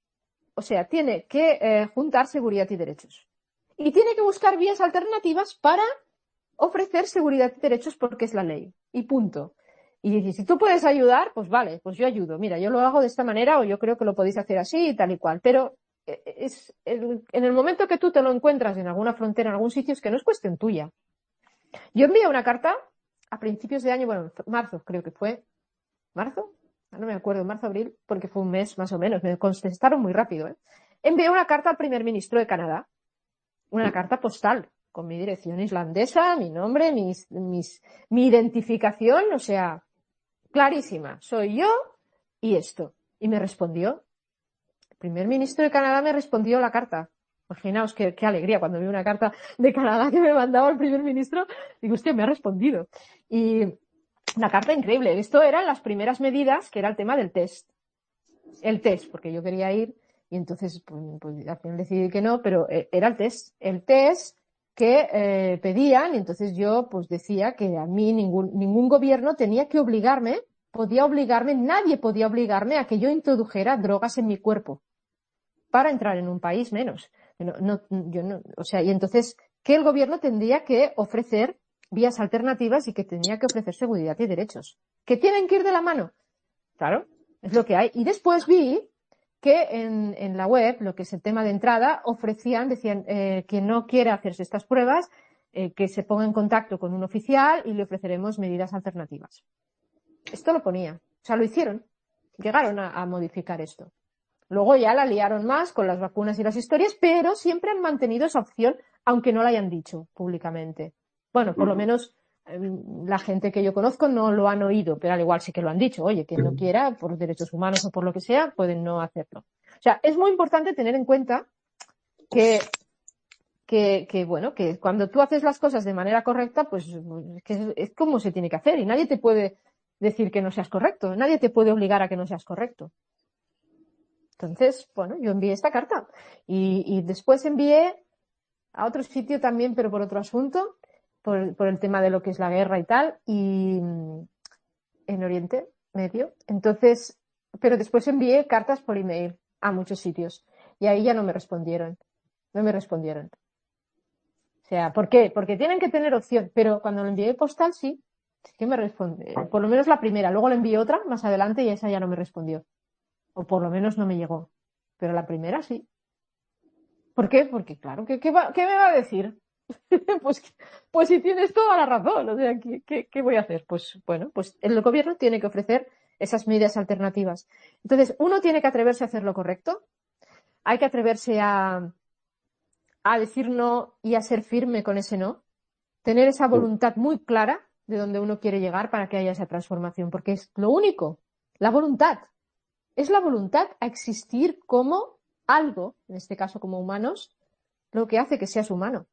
A: o sea, tiene que eh, juntar seguridad y derechos. Y tiene que buscar vías alternativas para ofrecer seguridad y derechos porque es la ley. Y punto. Y si tú puedes ayudar, pues vale, pues yo ayudo. Mira, yo lo hago de esta manera o yo creo que lo podéis hacer así y tal y cual. Pero es, en el momento que tú te lo encuentras en alguna frontera, en algún sitio, es que no es cuestión tuya. Yo envié una carta a principios de año, bueno, marzo creo que fue. ¿Marzo? No me acuerdo, marzo, abril, porque fue un mes más o menos. Me contestaron muy rápido, ¿eh? Envié una carta al primer ministro de Canadá. Una carta postal con mi dirección islandesa, mi nombre, mis, mis, mi identificación, o sea, clarísima. Soy yo y esto. Y me respondió. El primer ministro de Canadá me respondió la carta. Imaginaos qué, qué alegría cuando vi una carta de Canadá que me mandaba el primer ministro. Digo, hostia, me ha respondido. Y una carta increíble. Esto eran las primeras medidas, que era el tema del test. El test, porque yo quería ir y entonces pues, pues al final decidí que no, pero era el test. El test que eh, pedían y entonces yo pues decía que a mí ningún, ningún gobierno tenía que obligarme, podía obligarme, nadie podía obligarme a que yo introdujera drogas en mi cuerpo para entrar en un país menos. No, no, yo no, o sea, y entonces que el gobierno tendría que ofrecer vías alternativas y que tenía que ofrecer seguridad y derechos. ¿Que tienen que ir de la mano? Claro, es lo que hay. Y después vi que en, en la web, lo que es el tema de entrada, ofrecían, decían, eh, quien no quiere hacerse estas pruebas, eh, que se ponga en contacto con un oficial y le ofreceremos medidas alternativas. Esto lo ponía. O sea, lo hicieron. Llegaron a, a modificar esto. Luego ya la liaron más con las vacunas y las historias, pero siempre han mantenido esa opción, aunque no la hayan dicho públicamente. Bueno, por lo menos eh, la gente que yo conozco no lo han oído, pero al igual sí que lo han dicho. Oye, quien no quiera, por derechos humanos o por lo que sea, pueden no hacerlo. O sea, es muy importante tener en cuenta que, que, que bueno, que cuando tú haces las cosas de manera correcta, pues que es, es como se tiene que hacer y nadie te puede decir que no seas correcto, nadie te puede obligar a que no seas correcto. Entonces, bueno, yo envié esta carta y, y después envié a otro sitio también, pero por otro asunto, por, por el tema de lo que es la guerra y tal, y en Oriente Medio. Entonces, pero después envié cartas por email a muchos sitios y ahí ya no me respondieron. No me respondieron. O sea, ¿por qué? Porque tienen que tener opción, pero cuando lo envié postal sí, sí que me responde. Por lo menos la primera, luego le envié otra más adelante y esa ya no me respondió. O por lo menos no me llegó. Pero la primera sí. ¿Por qué? Porque claro, ¿qué, qué, va, qué me va a decir? pues, pues si tienes toda la razón, o sea, ¿qué, qué, ¿qué voy a hacer? Pues bueno, pues el gobierno tiene que ofrecer esas medidas alternativas. Entonces, uno tiene que atreverse a hacer lo correcto, hay que atreverse a, a decir no y a ser firme con ese no, tener esa voluntad muy clara de donde uno quiere llegar para que haya esa transformación, porque es lo único, la voluntad. Es la voluntad a existir como algo, en este caso como humanos, lo que hace que seas humano.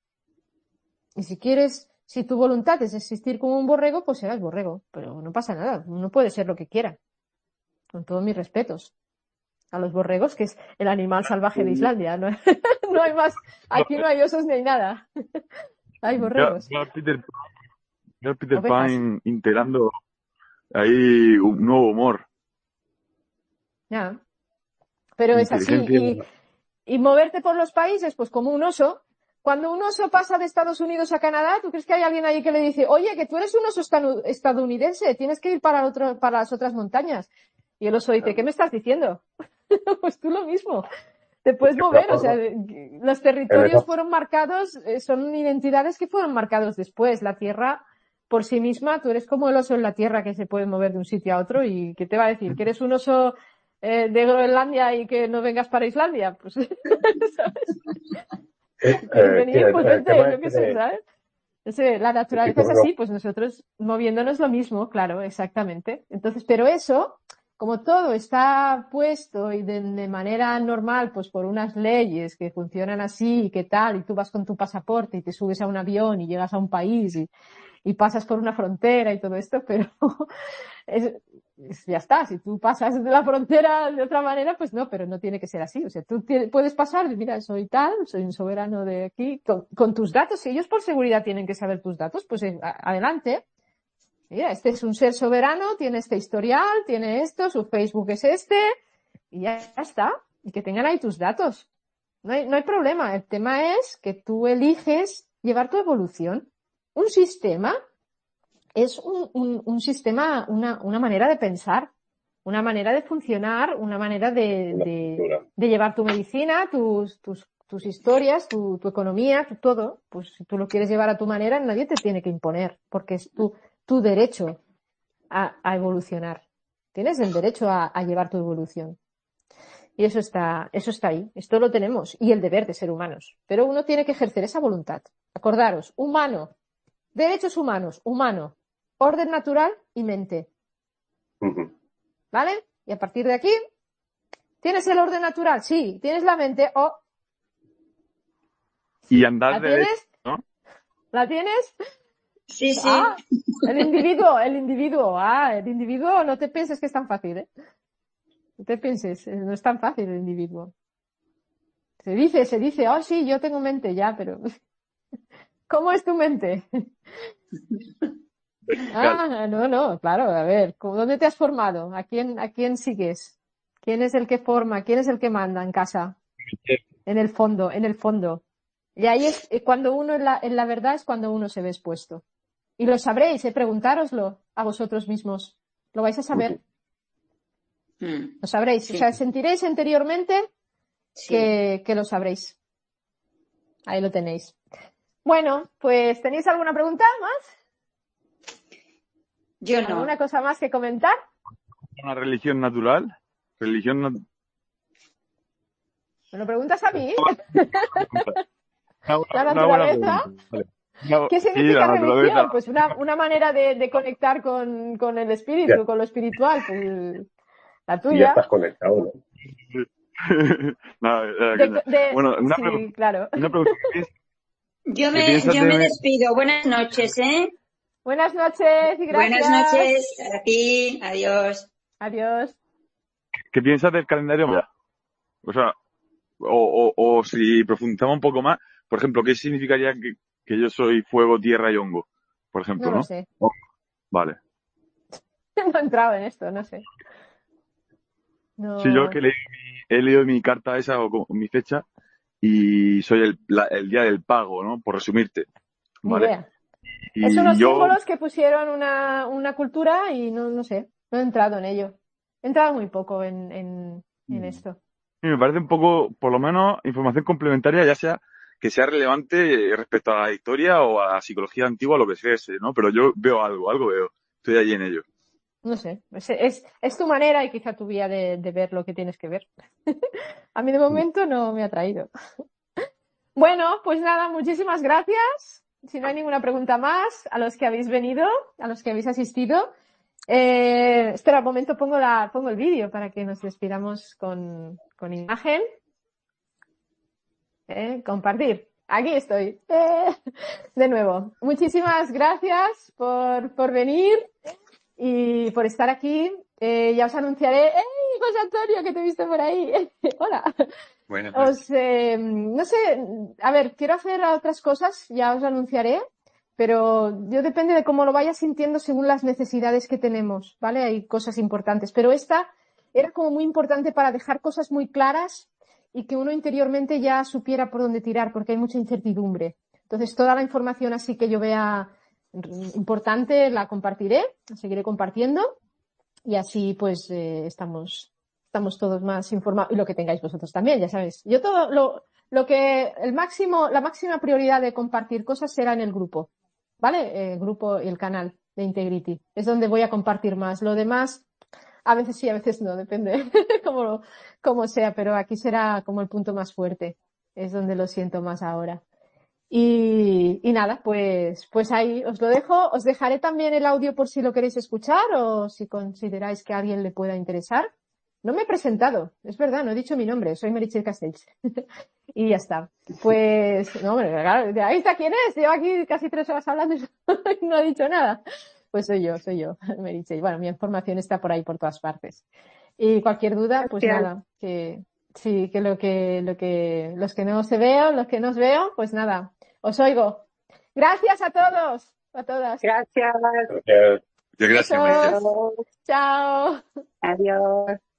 A: Y si quieres, si tu voluntad es existir como un borrego, pues serás borrego. Pero no pasa nada, uno puede ser lo que quiera. Con todos mis respetos a los borregos, que es el animal salvaje de Islandia. No, no hay más, aquí no hay osos ni hay nada. Hay borregos.
D: Ya, ya Peter, ya Peter
A: Ovejas.
D: Pan integrando ahí un nuevo humor.
A: Ya. Pero es así. Y, y moverte por los países, pues como un oso. Cuando un oso pasa de Estados Unidos a Canadá, ¿tú crees que hay alguien ahí que le dice, oye, que tú eres un oso estanu- estadounidense, tienes que ir para el otro, para las otras montañas? Y el oso dice, ¿qué me estás diciendo? Pues tú lo mismo. Te puedes mover, o sea, los territorios fueron marcados, eh, son identidades que fueron marcados después. La tierra, por sí misma, tú eres como el oso en la tierra que se puede mover de un sitio a otro y ¿qué te va a decir? ¿Que eres un oso eh, de Groenlandia y que no vengas para Islandia? Pues, ¿sabes?
F: Eh,
A: ¿Quieres
F: eh,
A: venir? Pues
F: el
A: vente,
F: tema
A: yo qué
F: este
A: sé,
F: de,
A: ¿sabes? Ese, la
F: y
A: naturaleza es
F: como
A: así, pues nosotros moviéndonos lo mismo, claro, exactamente. Entonces, pero eso, como todo está puesto y de, de manera normal, pues por unas leyes que funcionan así y qué tal, y tú vas con tu pasaporte y te subes a un avión y llegas a un país y, y pasas por una frontera y todo esto, pero es, es- ya está, si tú pasas de la frontera de otra manera, pues no, pero no tiene que ser así. O sea, tú tie- puedes pasar, de, mira, soy tal, soy un soberano de aquí, con, con tus datos. Si ellos por seguridad tienen que saber tus datos, pues eh, a- adelante. Mira, este es un ser soberano, tiene este historial, tiene esto, su Facebook es este, y ya está. Y que tengan ahí tus datos. No hay, no hay problema. El tema es que tú eliges llevar tu evolución. Un sistema es un, un, un sistema, una, una manera de pensar, una manera de funcionar, una manera de,
F: una
A: de,
F: cultura.
A: de llevar tu medicina, tus, tus, tus historias, tu, tu economía, tu todo. Pues si tú lo quieres llevar a tu manera, nadie te tiene que imponer, porque es tu, tu derecho a, a evolucionar. Tienes el derecho a, a llevar tu evolución. Y eso está, eso está ahí. Esto lo tenemos. Y el deber de ser humanos. Pero uno tiene que ejercer esa voluntad. Acordaros, humano, derechos humanos, humano, orden natural y mente.
F: Ujú.
A: ¿Vale? Y a partir de aquí, ¿tienes el orden natural? Sí. ¿Tienes la mente? Oh,
D: Y andar
A: ¿la
D: de derecho,
A: tienes?
D: ¿no?
A: ¿La tienes?
C: Sí, sí.
A: Ah, el individuo, el individuo. Ah, el individuo, no te pienses que es tan fácil, ¿eh? No te pienses, eh, no es tan fácil el individuo. Se dice, se dice, oh sí, yo tengo mente ya, pero ¿cómo es tu mente?
D: Vertical.
A: Ah, no, no, claro, a ver, ¿cómo- ¿dónde te has formado? ¿A quién, a quién sigues? ¿Quién es el que forma? ¿Quién es el que manda en casa? En el fondo, en el fondo. Y ahí es eh, cuando uno, en la, en la verdad es cuando uno se ve expuesto. Y lo sabréis, eh, preguntároslo a vosotros mismos. Lo vais a saber,
C: Mm,
A: lo sabréis. O
C: sí,
A: sea, sentiréis interiormente
C: sí.
A: que, que lo sabréis. Ahí lo tenéis. Bueno, pues ¿tenéis alguna pregunta más?
C: Yo no.
A: ¿Alguna cosa más que comentar?
D: Una religión natural. Religión nat-
A: ¿Me lo preguntas a mí?
D: Una,
A: ¿La
D: buena- una buena
A: naturaleza?
D: pregunta. Vale. Una-
A: ¿Qué
D: sí,
A: significa
D: la naturaleza.
A: religión? Pues una, una manera de, de conectar con, con el espíritu,
F: Ya,
A: con lo espiritual, pues la
F: y ya
A: tuya.
F: estás conectado, ¿no?
D: Nada, eh,
A: De,
D: que-
A: de,
D: bueno, una pregunta,
A: sí, claro.
D: una pregunta. ¿Qué piensas,
C: Yo
D: qué
C: me,
D: piensas
C: yo me
D: de,
C: despido. Buenas noches, ¿eh?
A: Buenas noches y
C: Buenas
A: gracias.
C: noches a ti. Adiós.
A: Adiós.
D: qué piensas del calendario maya? O sea, o, o, o si profundizamos un poco más, por ejemplo, ¿qué significaría que, que yo soy fuego, tierra y hongo? Por
A: No
D: ejemplo,
A: lo
D: ¿no?
A: sé.
D: Oh, vale.
A: No he entrado en esto, no sé.
D: Sí, yo
A: No,
D: que leí mi- he leído mi carta esa o como- mi fecha y soy el, la- el día del pago, ¿no? Por resumirte,
A: ni
D: ¿vale?
A: idea. Es
D: Y
A: unos
D: yo,
A: símbolos que pusieron una, una cultura y no, no sé, no he entrado en ello. He entrado muy poco en, en, en esto.
D: sí, me parece un poco, por lo menos, información complementaria, ya sea que sea relevante respecto a la historia o a la psicología antigua, lo que sea ese, ¿no? Pero yo veo algo, algo veo. Estoy allí en ello.
A: No sé, es, es, es tu manera y quizá tu vía de, de ver lo que tienes que ver. A mí de momento no me ha traído. Bueno, pues nada, muchísimas gracias. Si no hay ninguna pregunta más, a los que habéis venido, a los que habéis asistido. Eh, espera un momento, pongo, la, pongo el vídeo para que nos despidamos con, con imagen. Eh, compartir. Aquí estoy. Eh, de nuevo. Muchísimas gracias por, por venir y por estar aquí. Eh, ya os anunciaré. ¡Hey, José Antonio, que te he visto por ahí! Hola.
G: Buenas noches.
A: Os, eh, no sé, a ver, quiero hacer otras cosas, ya os lo anunciaré, pero yo depende de cómo lo vaya sintiendo según las necesidades que tenemos, ¿vale? Hay cosas importantes, pero esta era como muy importante para dejar cosas muy claras y que uno interiormente ya supiera por dónde tirar, porque hay mucha incertidumbre. Entonces, toda la información así que yo vea importante la compartiré, la seguiré compartiendo y así pues eh, estamos, estamos todos más informados y lo que tengáis vosotros también, ya sabéis. Yo todo lo, lo que, el máximo, la máxima prioridad de compartir cosas será en el grupo, ¿vale? El grupo y el canal de Integrity. Es donde voy a compartir más. Lo demás, a veces sí, a veces no, depende cómo, cómo sea, pero aquí será como el punto más fuerte. Es donde lo siento más ahora. Y, y nada, pues, pues ahí os lo dejo. Os dejaré también el audio por si lo queréis escuchar o si consideráis que a alguien le pueda interesar. No me he presentado, es verdad, no he dicho mi nombre, soy Meritxell Castells. Y ya está. Pues, no, hombre, claro, ahí está quién es, llevo aquí casi tres horas hablando y no he dicho nada. Pues soy yo, soy yo, Meritxell. Bueno, mi información está por ahí por todas partes. Y cualquier duda, pues
G: Gracias.
A: nada, que sí, que lo que, lo que, los que no os veo, los que no os veo, pues nada, os oigo. Gracias a todos, a todas.
G: Gracias.
F: Eh,
D: Muchas gracias, Meritxell.
A: Besos. Chao.
G: Adiós.